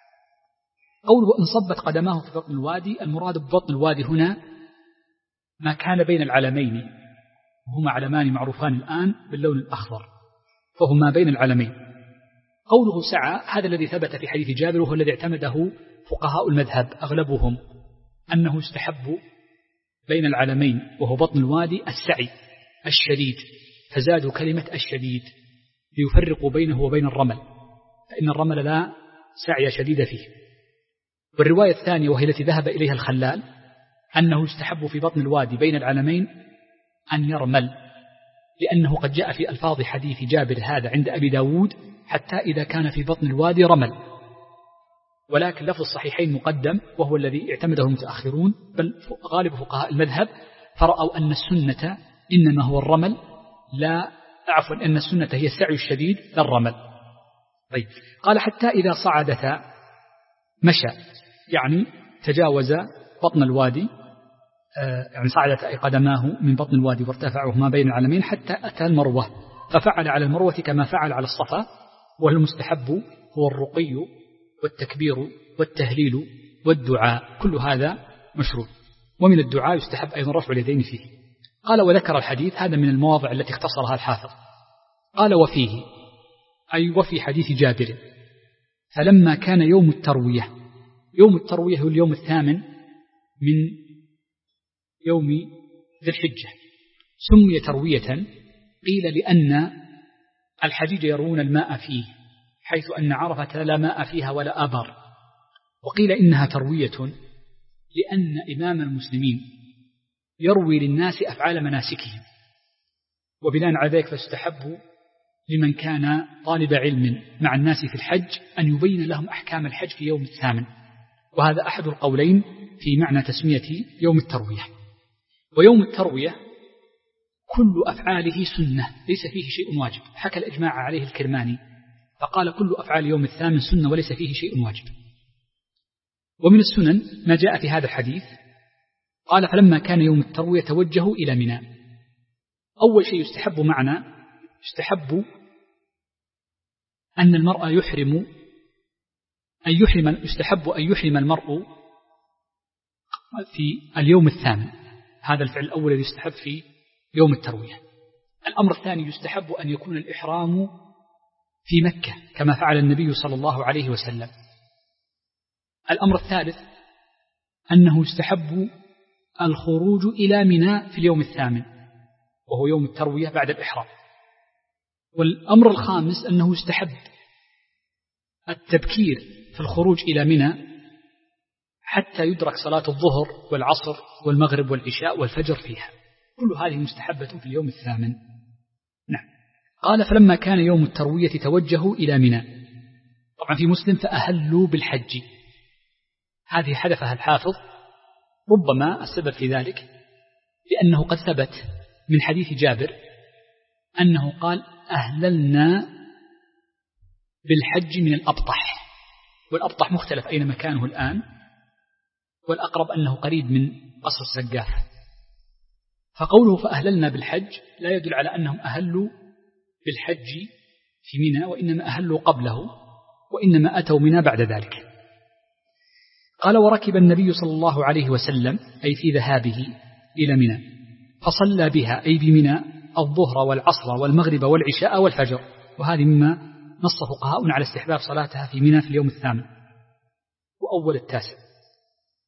قوله انصبت قدماه في بطن الوادي، المراد ببطن الوادي هنا ما كان بين العلمين، وهما علمان معروفان الآن باللون الأخضر، فهما بين العلمين. قوله سعى هذا الذي ثبت في حديث جابر، وهو الذي اعتمده فقهاء المذهب أغلبهم، أنه يستحب بين العلمين وهو بطن الوادي السعي الشديد، فزادوا كلمة الشديد ليفرقوا بينه وبين الرمل، فإن الرمل لا سعي شديد فيه. والرواية الثانية وهي التي ذهب إليها الخلال أنه يستحب في بطن الوادي بين العلمين أن يرمل، لأنه قد جاء في ألفاظ حديث جابر هذا عند أبي داود حتى إذا كان في بطن الوادي رمل، ولكن لفظ الصحيحين مقدم وهو الذي اعتمده المتأخرون، بل غالب فقهاء المذهب فرأوا أن السنة إنما هو الرمل، أن السنة هي السعي الشديد لا الرمل. طيب قال حتى إذا صعدتا مشى، يعني تجاوز بطن الوادي، يعني صعدت أي قدماه من بطن الوادي وارتفعه ما بين العلمين حتى أتى المروة، ففعل على المروة كما فعل على الصفا. والمستحب هو الرقي والتكبير والتهليل والدعاء، كل هذا مشروع. ومن الدعاء يستحب أيضا رفع اليدين فيه. قال وذكر الحديث، هذا من المواضع التي اختصرها الحافظ. قال وفيه أي وفي حديث جابر فلما كان يوم التروية، يوم التروية هو اليوم 8 من يوم ذي الحجة، سمي تروية قيل لأن الحجيج يرون الماء فيه، حيث أن عرفة لا ماء فيها ولا آبار. وقيل إنها تروية لأن إمام المسلمين يروي للناس أفعال مناسكهم، وبناء على ذلك فاستحب لمن كان طالب علم مع الناس في الحج أن يبين لهم أحكام الحج في يوم 8، وهذا أحد القولين في معنى تسمية يوم التروية. ويوم التروية كل أفعاله سنة ليس فيه شيء واجب، حكى الإجماع عليه الكرماني فقال كل أفعال يوم 8 سنة وليس فيه شيء واجب. ومن السنن ما جاء في هذا الحديث، قال فلما كان يوم التروية توجهوا إلى منى. أول شيء يستحب معنا، يستحب أن المرء يستحب أن يحرم المرء في اليوم 8، هذا الفعل الأول الذي يستحب في يوم التروية. الأمر الثاني يستحب أن يكون الإحرام في مكة كما فعل النبي صلى الله عليه وسلم. الأمر الثالث أنه يستحب الخروج إلى منى في اليوم 8 وهو يوم التروية بعد الإحرام. والأمر الخامس أنه يستحب التبكير في الخروج إلى منى حتى يدرك صلاة الظهر والعصر والمغرب والعشاء والفجر فيها، كل هذه مستحبة في اليوم 8. نعم. قال فلما كان يوم التروية توجهوا إلى منى. طبعا في مسلم فأهلوا بالحج، هذه حذفها الحافظ، ربما السبب في ذلك لأنه قد ثبت من حديث جابر أنه قال أهللنا بالحج من الأبطح، والأبطح مختلف أين مكانه الآن، والأقرب أنه قريب من قصر السقاف. فقوله فأهللنا بالحج لا يدل على أنهم أهلوا بالحج في منى، وإنما أهلوا قبله، وإنما أتوا منى بعد ذلك. قال وركب النبي صلى الله عليه وسلم أي في ذهابه إلى منى فصلى بها أي بمنى الظهر والعصر والمغرب والعشاء والفجر، وهذه مما نص فقهاء على استحباب صلاتها في منى في اليوم 8 وأول 9.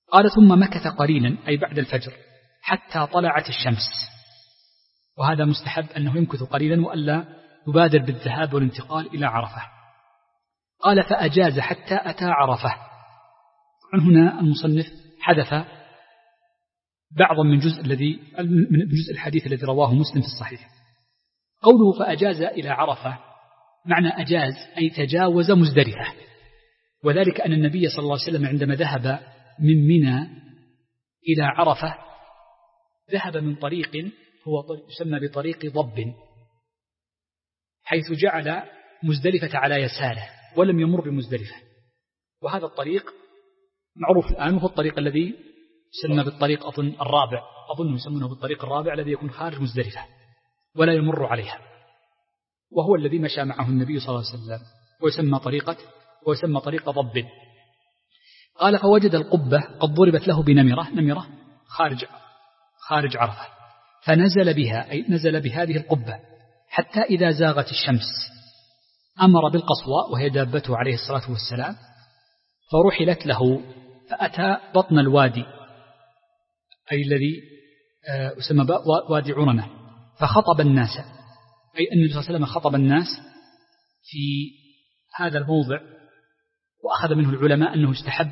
قال ثم مكث قليلا أي بعد الفجر حتى طلعت الشمس، وهذا مستحب أنه يمكث قليلا وألا يبادر بالذهاب والانتقال إلى عرفة. قال فأجاز حتى أتى عرفة. عن هنا المصنف حذف بعضا من جزء الحديث الذي رواه مسلم في الصحيح. قوله فأجاز إلى عرفة معنى أجاز أي تجاوز مزدلفة، وذلك أن النبي صلى الله عليه وسلم عندما ذهب من منى إلى عرفة ذهب من طريق هو يسمى بطريق ضب، حيث جعل مزدلفة على يساره ولم يمر بمزدلفة، وهذا الطريق معروف الآن، وهو الطريق الذي يسمى بالطريق الرابع، أظن يسمونه بالطريق الرابع الذي يكون خارج مزدلفة ولا يمر عليها، وهو الذي مشى معه النبي صلى الله عليه وسلم، ويسمى طريق ضب. قال فوجد القبة قد ضربت له بنمرة خارج عرفة، فنزل بها أي نزل بهذه القبة حتى إذا زاغت الشمس أمر بالقصواء وهي دابته عليه الصلاة والسلام، فرحلت له فأتى بطن الوادي أي الذي يسمى وادي عرنة، فخطب الناس، أي أن النبي صلى الله عليه وسلم خطب الناس في هذا الموضع، وأخذ منه العلماء أنه استحب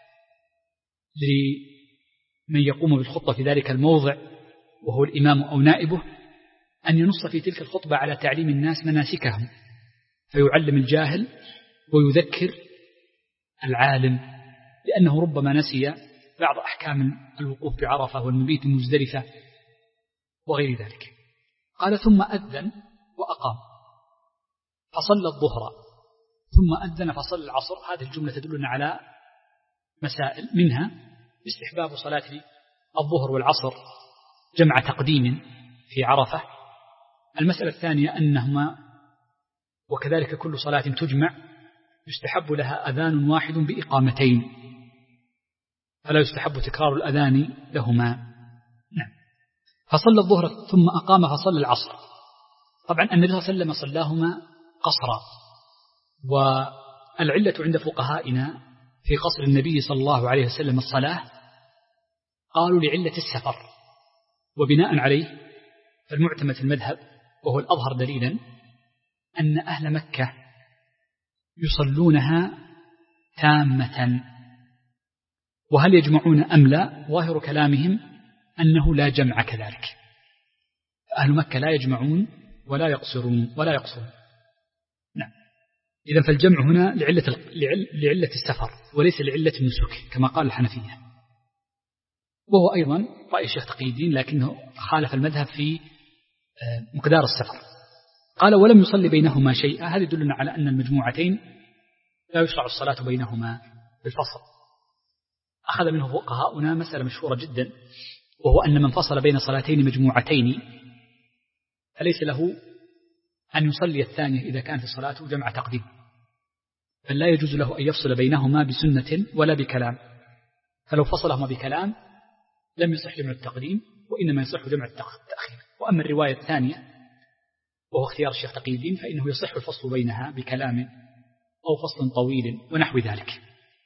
لمن يقوم بالخطبة في ذلك الموضع وهو الإمام أو نائبه أن ينص في تلك الخطبة على تعليم الناس مناسكهم، فيعلم الجاهل ويذكر العالم، لأنه ربما نسي بعض أحكام الوقوف بعرفة والمبيت المزدلفة وغير ذلك. قال ثم أذن وأقام فصلى الظهر ثم أذن فصلى العصر. هذه الجملة تدلنا على مسائل، منها استحباب صلاة الظهر والعصر جمع تقديم في عرفة. المسألة الثانية أنهما وكذلك كل صلاة تجمع يستحب لها أذان واحد بإقامتين، فلا يستحب تكرار الأذان لهما. نعم. فصلى الظهر ثم أقام فصلى العصر. طبعا النبي صلى الله عليه وسلم صلاهما قصرا، والعلة عند فقهائنا في قصر النبي صلى الله عليه وسلم الصلاة قالوا لعلة السفر، وبناء عليه فالمعتمد في المذهب وهو الأظهر دليلا أن أهل مكة يصلونها تامة، وهل يجمعون أم لا؟ ظاهر كلامهم أنه لا جمع كذلك، أهل مكة لا يجمعون ولا يقصرون نعم. إذن فالجمع هنا لعلة السفر وليس لعلة النسك كما قال الحنفية، وهو أيضا رأي الشيخ تقي الدين لكنه خالف المذهب في مقدار السفر. قال ولم يصلي بينهما شيئا. هذا يدلنا على أن المجموعتين لا يشرع الصلاة بينهما بالفصل. أخذ منه فقهاؤنا مسألة مشهورة جدا، وهو أن من فصل بين صلاتين مجموعتين فليس له أن يصلي الثانية إذا كانت صلاته جمع تقديم، بل لا يجوز له أن يفصل بينهما بسنة ولا بكلام، فلو فصلهما بكلام لم يصح جمع التقديم وإنما يصح جمع التأخير. وأما الرواية الثانية وهو اختيار الشيخ تقي الدين فإنه يصح الفصل بينها بكلام أو فصل طويل ونحو ذلك.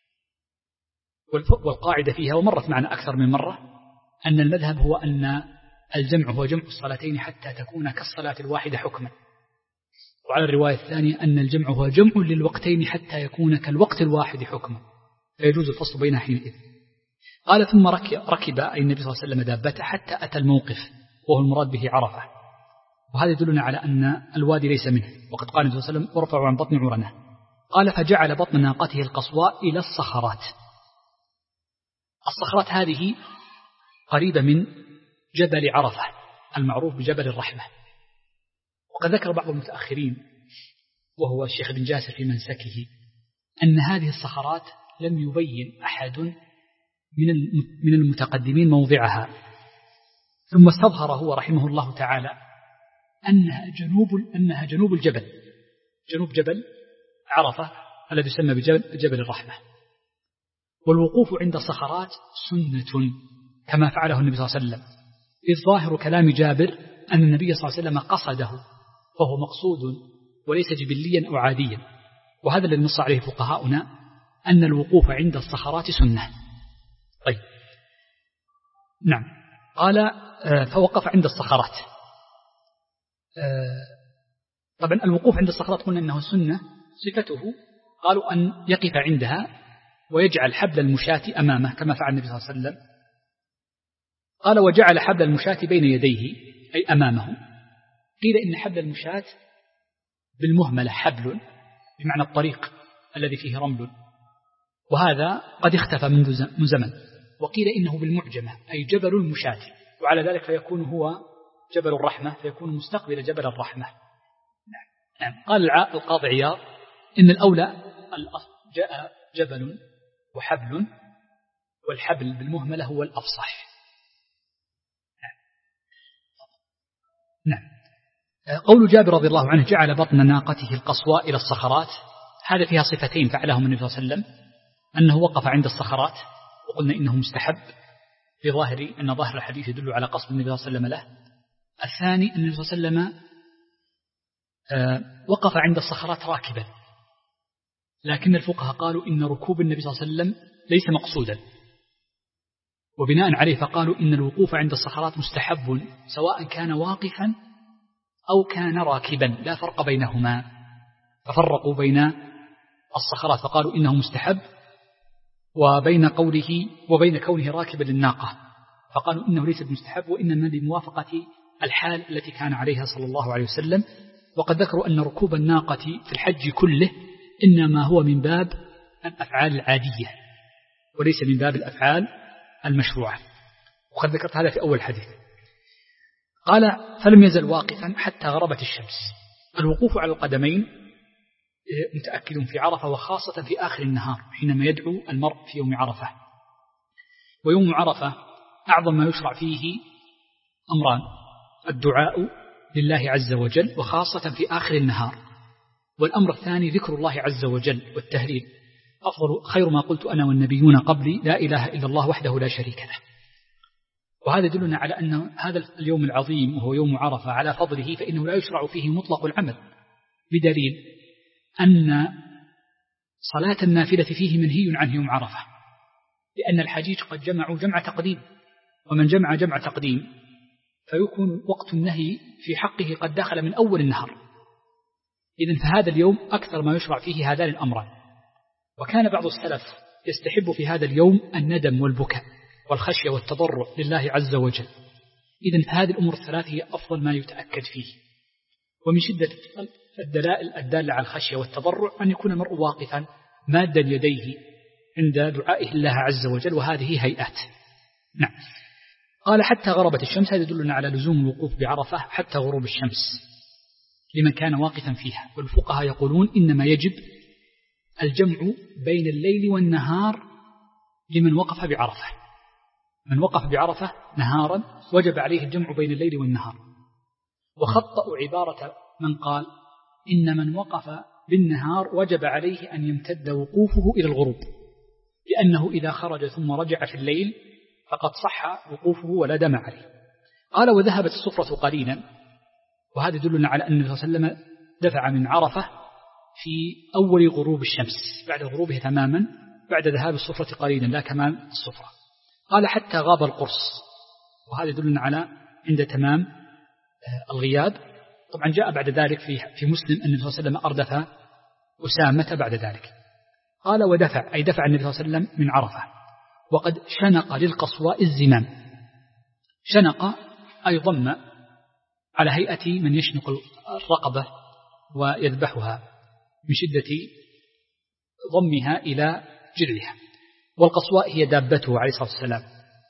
والقاعدة فيها ومرت معنا أكثر من مرة أن المذهب هو أن الجمع هو جمع الصلاتين حتى تكون كالصلاة الواحدة حكما، وعلى الرواية الثانية أن الجمع هو جمع للوقتين حتى يكون كالوقت الواحد حكما، فيجوز الفصل بينها حينئذ. قال ثم ركب أي النبي صلى الله عليه وسلم دابته حتى أتى الموقف وهو المراد به عرفة، وهذا يدلنا على أن الوادي ليس منه، وقد قال النبي صلى الله عليه وسلم ارفعوا عن بطن عرنة. قال فجعل بطن ناقته القصواء إلى الصخرات. الصخرات هذه قريبة من جبل عرفة المعروف بجبل الرحمة، وقد ذكر بعض المتأخرين وهو الشيخ بن جاسر في منسكه أن هذه الصخرات لم يبين أحد من المتقدمين موضعها، ثم استظهر هو رحمه الله تعالى أنها جنوب الجبل، جنوب جبل عرفة الذي يسمى بجبل الرحمة. والوقوف عند الصخرات سنة كما فعله النبي صلى الله عليه وسلم، إذ ظاهر كلام جابر أن النبي صلى الله عليه وسلم قصده فهو مقصود وليس جبليا أو عاديا، وهذا الذي نص عليه فقهاؤنا أن الوقوف عند الصخرات سنة. طيب نعم. قال فوقف عند الصخرات. طبعا الوقوف عند الصخرات قلنا أنه سنة، صفته قالوا أن يقف عندها ويجعل حبل المشاة أمامه كما فعل النبي صلى الله عليه وسلم. قال وجعل حبل المشاة بين يديه أي أمامه. قيل إن حبل المشاة بالمهملة حبل بمعنى الطريق الذي فيه رمل، وهذا قد اختفى منذ زمن. وقيل إنه بالمعجمة أي جبل المشاة، وعلى ذلك فيكون هو جبل الرحمة، فيكون مستقبل جبل الرحمة. نعم. قال القاضي عياض إن الأولى جاء جبل وحبل، والحبل بالمهملة هو الأفصح. نعم. قول جابر رضي الله عنه جعل بطن ناقته القصواء إلى الصخرات، هذا فيها صفتين فعلهم النبي صلى الله عليه وسلم، أنه وقف عند الصخرات وقلنا إنه مستحب في أن ظاهر الحديث يدل على قصد النبي صلى الله عليه وسلم له. الثاني أن النبي صلى الله عليه وسلم وقف عند الصخرات راكبا، لكن الفقهاء قالوا إن ركوب النبي صلى الله عليه وسلم ليس مقصودا، وبناء عليه فقالوا إن الوقوف عند الصخرات مستحب سواء كان واقفا أو كان راكبا، لا فرق بينهما، ففرقوا بين الصخرات فقالوا إنه مستحب، وبين كونه راكبا للناقة فقالوا إنه ليس بمستحب، وإنما لموافقة الحال التي كان عليها صلى الله عليه وسلم. وقد ذكروا أن ركوب الناقة في الحج كله إنما هو من باب الأفعال العادية وليس من باب الأفعال المشروعة، وقد ذكرت هذا في أول حديث. قال فلم يزل واقفا حتى غربت الشمس. الوقوف على القدمين متأكد في عرفة، وخاصة في آخر النهار حينما يدعو المرء في يوم عرفة. ويوم عرفة أعظم ما يشرع فيه أمران: الدعاء لله عز وجل وخاصة في آخر النهار، والأمر الثاني ذكر الله عز وجل والتهليل. أفضل خير ما قلت أنا والنبيون قبلي لا إله إلا الله وحده لا شريك له. وهذا يدلنا على أن هذا اليوم العظيم وهو يوم عرفة على فضله فإنه لا يشرع فيه مطلق العمل، بدليل أن صلاة النافلة فيه منهي عنه يوم عرفة، لأن الحجيج قد جمعوا جمع تقديم، ومن جمع جمع تقديم فيكون وقت النهي في حقه قد دخل من أول النهار. إذن فهذا اليوم أكثر ما يشرع فيه هذان الأمران. وكان بعض السلف يستحب في هذا اليوم الندم والبكاء والخشية والتضرع لله عز وجل. إذن فهذه الأمور الثلاث هي أفضل ما يتأكد فيه. ومن شدة الدلائل الدالة على الخشية والتضرع أن يكون المرء واقفا مادا يديه عند دعائه الله عز وجل، وهذه هيئات. نعم. قال حتى غربت الشمس، هذا يدلنا على لزوم الوقوف بعرفة حتى غروب الشمس لمن كان واقفا فيها. والفقهاء يقولون إنما يجب الجمع بين الليل والنهار لمن وقف بعرفة. من وقف بعرفة نهارا وجب عليه الجمع بين الليل والنهار. وخطأوا عبارة من قال إن من وقف بالنهار وجب عليه أن يمتد وقوفه إلى الغروب، لأنه إذا خرج ثم رجع في الليل فقد صح وقوفه ولا دم عليه. قال وذهبت الصفرة قليلا، وهذا يدلنا على أن النبي صلى الله عليه وسلم دفع من عرفة في أول غروب الشمس بعد غروبها تماما، بعد ذهاب الصفرة قليلا لا كمال الصفرة. قال حتى غاب القرص، وهذا يدلنا على عند تمام الغياب. طبعا جاء بعد ذلك في مسلم أن النبي صلى الله عليه وسلم أردف أسامة بعد ذلك. قال ودفع أي دفع النبي صلى الله عليه وسلم من عرفة، وقد شنق للقصواء الزمام. شنق أي ضم على هيئة من يشنق الرقبة ويذبحها من شدة ضمها إلى جلدها. والقصواء هي دابته عليه الصلاة والسلام.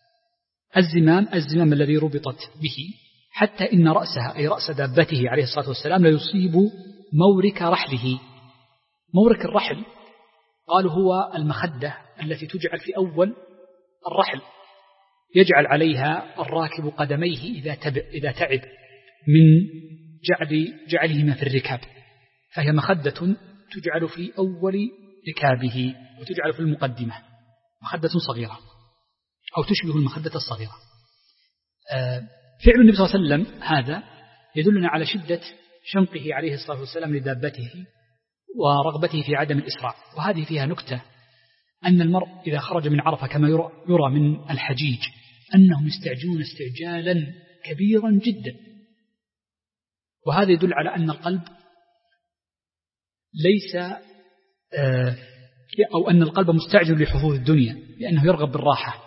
الزمام الذي ربطت به، حتى إن رأسها أي رأس دابته عليه الصلاة والسلام لا يصيب مورك رحله. مورك الرحل قالوا هو المخدة التي تجعل في أول الرحل، يجعل عليها الراكب قدميه إذا تعب من جعلهما في الركاب، فهي مخدة تجعل في أول ركابه وتجعل في المقدمة، مخدة صغيرة أو تشبه المخدة الصغيرة. فعل النبي صلى الله عليه وسلم هذا يدلنا على شدة شنقه عليه الصلاة والسلام لدابته ورغبته في عدم الإسراع. وهذه فيها نكتة، أن المرء إذا خرج من عرفة كما يرى من الحجيج أنهم يستعجلون استعجالا كبيرا جدا، وهذا يدل على أن القلب ليس أو أن القلب مستعجل لحظوظ الدنيا لأنه يرغب بالراحة.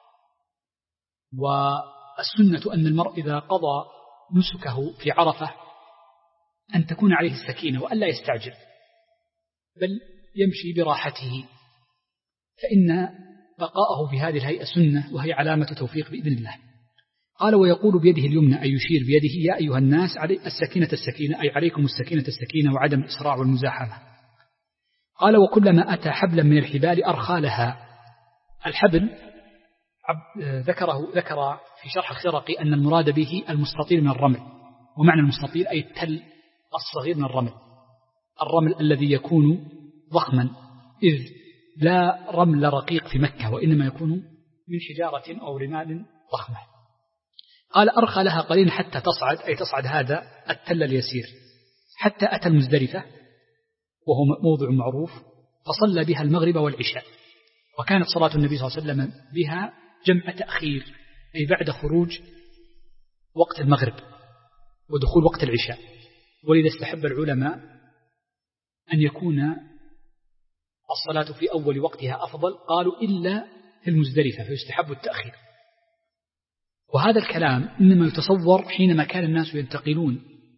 والسنة أن المرء إذا قضى نسكه في عرفة أن تكون عليه السكينة وألا يستعجل بل يمشي براحته، فإن بقاءه في هذه الهيئة سنة وهي علامة توفيق بإذن الله. قال ويقول بيده اليمنى أي يشير بيده يا أيها الناس السكينة أي عليكم السكينة وعدم الإسراع والمزاحمة. قال وكلما أتى حبلا من الحبال أرخى لها. الحبل ذكر في شرح الخرقي أن المراد به المستطيل من الرمل، ومعنى المستطيل أي التل الصغير من الرمل الذي يكون ضخما، إذ لا رمل رقيق في مكة وإنما يكون من حجارة أو رمال ضخمة. قال أرخى لها قليلا حتى تصعد، أي تصعد هذا التل اليسير، حتى أتى المزدلفة وهو موضع معروف فصلى بها المغرب والعشاء، وكانت صلاة النبي صلى الله عليه وسلم بها جمع تأخير، أي بعد خروج وقت المغرب ودخول وقت العشاء. ولذا استحب العلماء أن يكون الصلاة في أول وقتها أفضل، قالوا إلا في المزدلفة فيستحب التأخير. وهذا الكلام إنما يتصور حينما كان الناس ينتقلون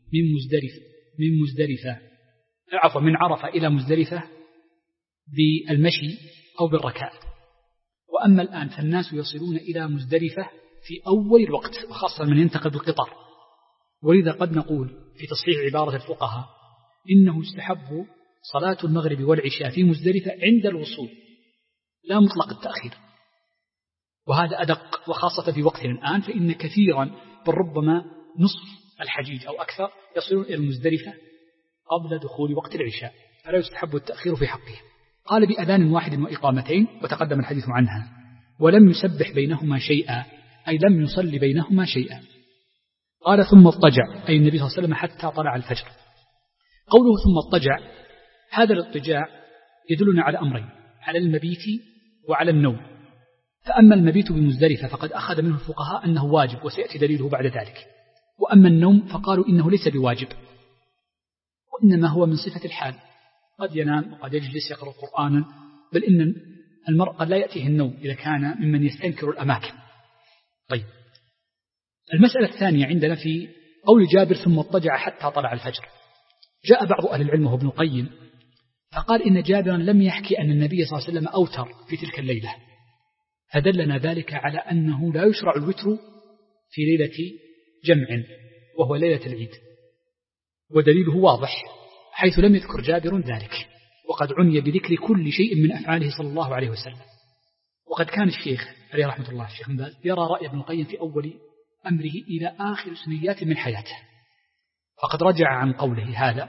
من عرفة إلى مزدلفة بالمشي أو بالركاب، وأما الآن فالناس يصلون إلى مزدلفة في أول الوقت، وخاصة من ينتقل بالقطار. ولذا قد نقول في تصحيح عبارة الفقهاء إنه يستحب صلاة المغرب والعشاء في مزدلفة عند الوصول، لا مطلق التأخير، وهذا أدق، وخاصة في وقتنا الآن فإن كثيرا بل ربما نصف الحجيج أو أكثر يصلون إلى المزدلفة قبل دخول وقت العشاء، فلا يستحب التأخير في حقه. قال بأذان واحد وإقامتين، وتقدم الحديث عنها. ولم يسبح بينهما شيئا، أي لم يصلي بينهما شيئا. قال ثم اضطجع، أي النبي صلى الله عليه وسلم حتى طلع الفجر. قوله ثم اضطجع، هذا الاضطجاع يدلنا على أمرين، على المبيت وعلى النوم. فأما المبيت بمزدلفة فقد أخذ منه الفقهاء أنه واجب، وسيأتي دليله بعد ذلك. وأما النوم فقالوا إنه ليس بواجب، وإنما هو من صفة الحال، قد ينام وقد يجلس يقرأ قرآنا، بل إن المرء قد لا يأتيه النوم إذا كان ممن يستنكر الأماكن. طيب، المسألة الثانية عندنا في قول جابر ثم اضطجع حتى طلع الفجر. جاء بعض أهل العلم وهو ابن القيم فقال إن جابرا لم يحكي أن النبي صلى الله عليه وسلم أوتر في تلك الليلة، فدلنا ذلك على أنه لا يشرع الوتر في ليلة جمع وهو ليلة العيد، ودليله واضح حيث لم يذكر جابر ذلك، وقد عني بذكر كل شيء من أفعاله صلى الله عليه وسلم. وقد كان الشيخ عليه رحمة الله الشيخ بن باز يرى رأي ابن القيم في أول أمره إلى آخر سنيات من حياته، فقد رجع عن قوله هذا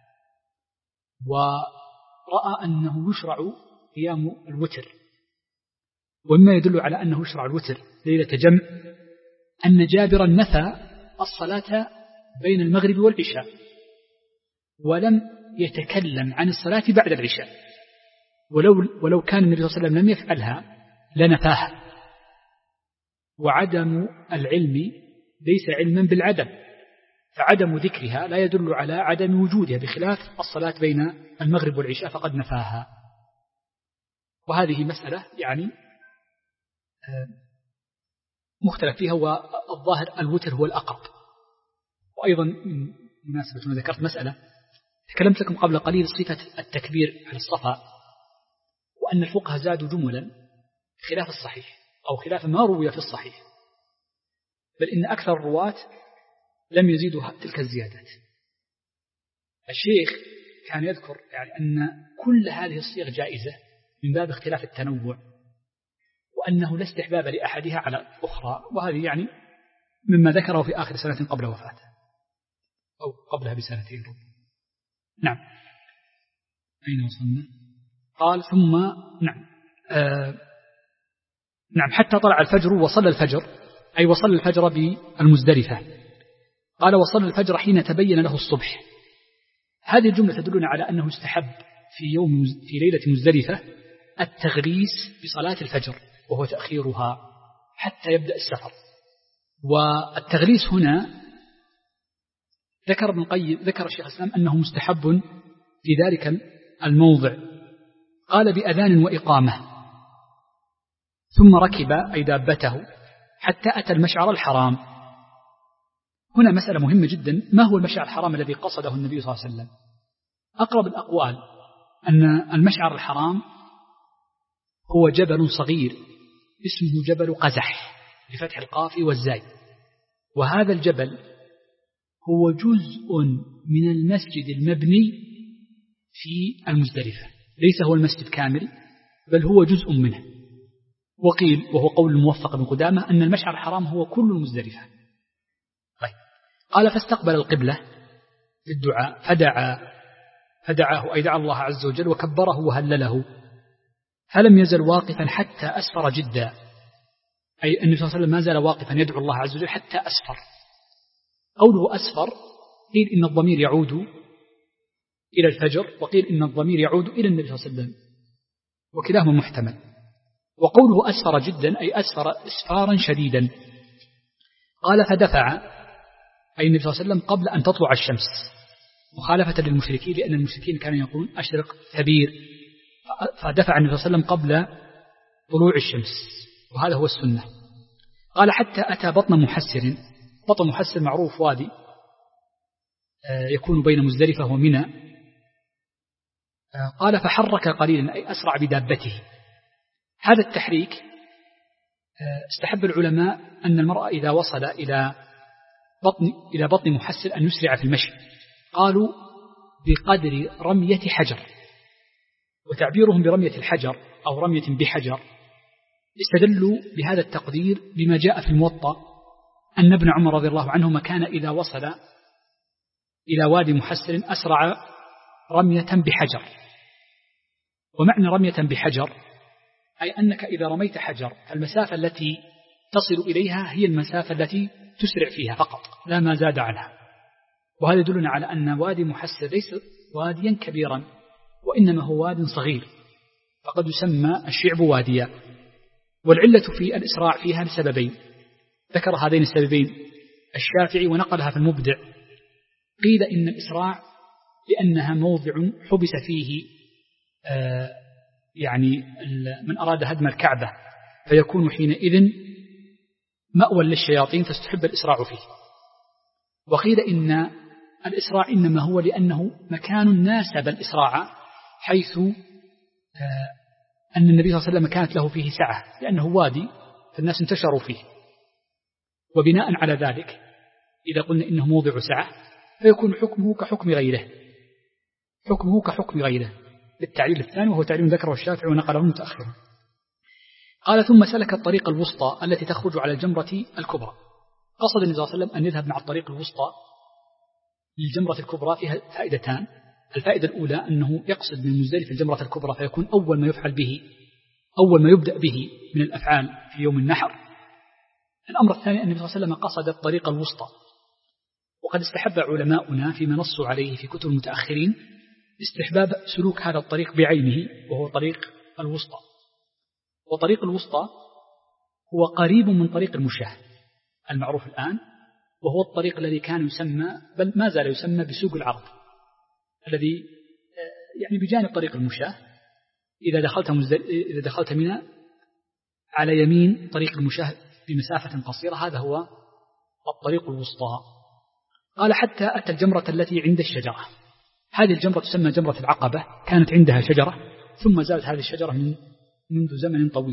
ورأى أنه يشرع قيام الوتر. ومما يدل على أنه يشرع الوتر ليلة جمع أن جابرا نفى الصلاة بين المغرب والعشاء، ولم يتكلم عن الصلاة بعد العشاء، ولو كان النبي صلى الله عليه وسلم لم يفعلها لنفاها. وعدم العلم ليس علما بالعدم، فعدم ذكرها لا يدل على عدم وجودها، بخلاف الصلاة بين المغرب والعشاء فقد نفاها. وهذه مسألة يعني مختلف فيها، والظاهر الوتر هو الأقرب. وأيضا مناسبة ما ذكرت مسألة تكلمت لكم قبل قليل صفة التكبير على الصفا، وأن الفقهاء زادوا جملا خلاف الصحيح أو خلاف ما روي في الصحيح، بل إن أكثر الرواة لم يزيدوا تلك الزيادات. الشيخ كان يذكر يعني أن كل هذه الصيغ جائزة من باب اختلاف التنوع، وأنه لا استحباب لأحدها على الأخرى، وهذه يعني مما ذكره في آخر سنة قبل وفاته أو قبلها بسنتين. نعم، أين وصلنا؟ قال ثم نعم حتى طلع الفجر وصل الفجر، أي وصل الفجر بالمزدلفة. قال وصل الفجر حين تبين له الصبح. هذه الجملة تدلنا على أنه استحب في ليلة مزدلفة التغليس بصلاة الفجر وهو تأخيرها حتى يبدأ السفر. والتغليس هنا ذكر ابن القيم ذكر الشيخ الإسلام أنه مستحب في ذلك الموضع، قال بأذان وإقامة، ثم ركب أي دابته حتى أتى المشعر الحرام. هنا مسألة مهمة جدا، ما هو المشعر الحرام الذي قصده النبي صلى الله عليه وسلم؟ أقرب الأقوال أن المشعر الحرام هو جبل صغير اسمه جبل قزح بفتح القاف والزاي، وهذا الجبل هو جزء من المسجد المبني في المزدلفة، ليس هو المسجد كامل بل هو جزء منه. وقيل وهو قول الموفق بن قدامة أن المشعر الحرام هو كل المزدلفة. طيب. قال فاستقبل القبلة في الدعاء فدعاه أي دعا الله عز وجل وكبره وهلله، فلم يزل واقفا حتى أسفر جدا، أي النبي صلى الله عليه وسلم ما زال واقفا يدعو الله عز وجل حتى أسفر. قوله أسفر قيل إن الضمير يعود إلى الفجر، وقيل إن الضمير يعود إلى النبي صلى الله عليه وسلم، وكلاهما محتمل. وقوله أسفر جدا أي أسفر إسفارا شديدا. قال فدفع أي النبي صلى الله عليه وسلم قبل أن تطلع الشمس، مخالفة للمشركين، لأن المشركين كانوا يقولون أشرق ثبير، فدفع النبي صلى الله عليه وسلم قبل طلوع الشمس، وهذا هو السنة. قال حتى أتى بطن محسر. بطن محسر معروف وادي يكون بين مزدلفة ومنى. قال فحرك قليلا أي أسرع بدابته. هذا التحريك استحب العلماء أن المرأة إذا وصل إلى بطن محسر أن يسرع في المشي، قالوا بقدر رمية حجر، وتعبيرهم برمية الحجر أو رمية بحجر استدلوا بهذا التقدير بما جاء في الموطأ أن ابن عمر رضي الله عنهما كان إذا وصل إلى وادي محسر أسرع رمية بحجر. ومعنى رمية بحجر أي أنك إذا رميت حجر المسافة التي تصل إليها هي المسافة التي تسرع فيها فقط لا ما زاد عنها. وهذا يدلنا على أن وادي محسر ليس واديا كبيرا، وإنما هو واد صغير، فقد يسمى الشعب واديا. والعلة في الإسراع فيها لسببين، ذكر هذين السببين الشافعي ونقلها في المبدع. قيل إن الإسراع لأنها موضع حبس فيه يعني من أراد هدم الكعبة، فيكون حينئذ مأوى للشياطين، فاستحب الإسراع فيه. وقيل إن الإسراع إنما هو لأنه مكان ناسب الإسراع، حيث أن النبي صلى الله عليه وسلم كانت له فيه سعة، لأنه وادي فالناس انتشروا فيه. وبناء على ذلك إذا قلنا إنه موضع سعة فيكون حكمه كحكم غيره، حكمه كحكم غيره بالتعليل الثاني، وهو تعليل ذكره الشافعي ونقله متأخرا. قال ثم سلك الطريق الوسطى التي تخرج على الجمرة الكبرى. قصد النبي صلى الله عليه وسلم أن يذهب مع الطريق الوسطى للجمرة الكبرى. فيها فائدتان. الفائدة الأولى أنه يقصد من مزدلفة الجمرة الكبرى، فيكون أول ما يفعل به، أول ما يبدأ به من الأفعال في يوم النحر. الأمر الثاني أن النبي صلى الله عليه وسلم قصد الطريق الوسطى، وقد استحب علماؤنا فيما نصوا عليه في كتب المتأخرين استحباب سلوك هذا الطريق بعينه، وهو طريق الوسطى. وطريق الوسطى هو قريب من طريق المشاة المعروف الآن، وهو الطريق الذي كان يسمى بل ما زال يسمى بسوق العرب، الذي يعني بجانب طريق المشاة. إذا دخلت منى على يمين طريق المشاة بمسافة قصيرة، هذا هو الطريق الوسطى. قال حتى أتى الجمرة التي عند الشجرة. هذه الجمرة تسمى جمرة العقبة، كانت عندها شجرة ثم زالت هذه الشجرة منذ زمن طويل،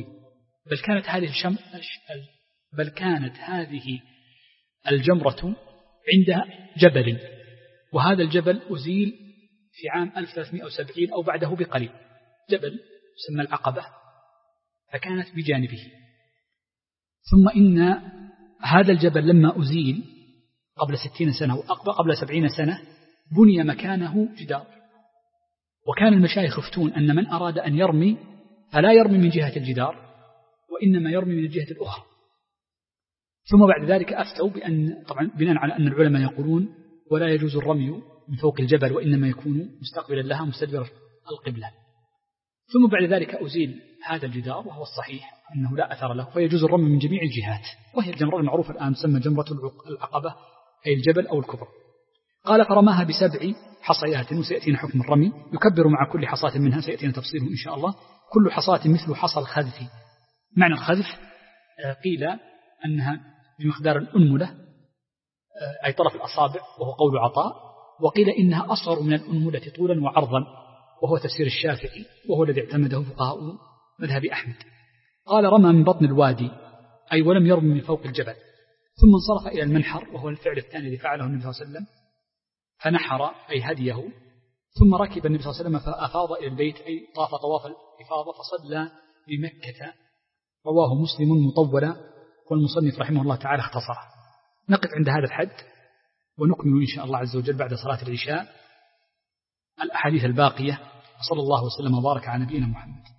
بل كانت هذه الجمرة عند جبل، وهذا الجبل أزيل في عام 1370 أو بعده بقليل، جبل يسمى العقبة، فكانت بجانبه. ثم إن هذا الجبل لما أزيل قبل 60 سنة وقبل 70 سنة بني مكانه جدار، وكان المشايخ يفتون أن من أراد أن يرمي فلا يرمي من جهة الجدار، وإنما يرمي من الجهة الأخرى. ثم بعد ذلك أفتوا بأن طبعا بناء على أن العلماء يقولون ولا يجوز الرمي من فوق الجبل، وإنما يكون مستقبلا لها مستدبر القبلة. ثم بعد ذلك أزيل هذا الجدار، وهو الصحيح أنه لا أثر له، فيجوز الرمي من جميع الجهات، وهي الجمرة المعروفة الآن تسمى جمرة العقبة، أي الجبل أو الكبر. قال فرماها ب7 حصيات، وسيأتينا حكم الرمي، يكبر مع كل حصاة منها، سيأتينا تفصيله إن شاء الله. كل حصاة مثل حصى الخذف. معنى الخذف قيل أنها بمقدار الأنملة، أي طرف الأصابع، وهو قول عطاء، وقيل إنها أصغر من الأنملة طولا وعرضا، وهو تفسير الشافعي، وهو الذي اعتمده فقهاء مذهب أحمد. قال رمى من بطن الوادي، أي ولم يرمي من فوق الجبل، ثم انصرف إلى المنحر، وهو الفعل الثاني الذي فعله النبي صلى الله عليه وسلم، فنحر أي هديه، ثم ركب النبي صلى الله عليه وسلم فأفاض إلى البيت، أي طاف طواف الإفاضة، فصلى بمكة. رواه مسلم مطولا، والمصنف رحمه الله تعالى اختصره. نقف عند هذا الحد، ونكمل إن شاء الله عز وجل بعد صلاة العشاء الأحاديث الباقية. صلى الله وسلم وبارك على نبينا محمد.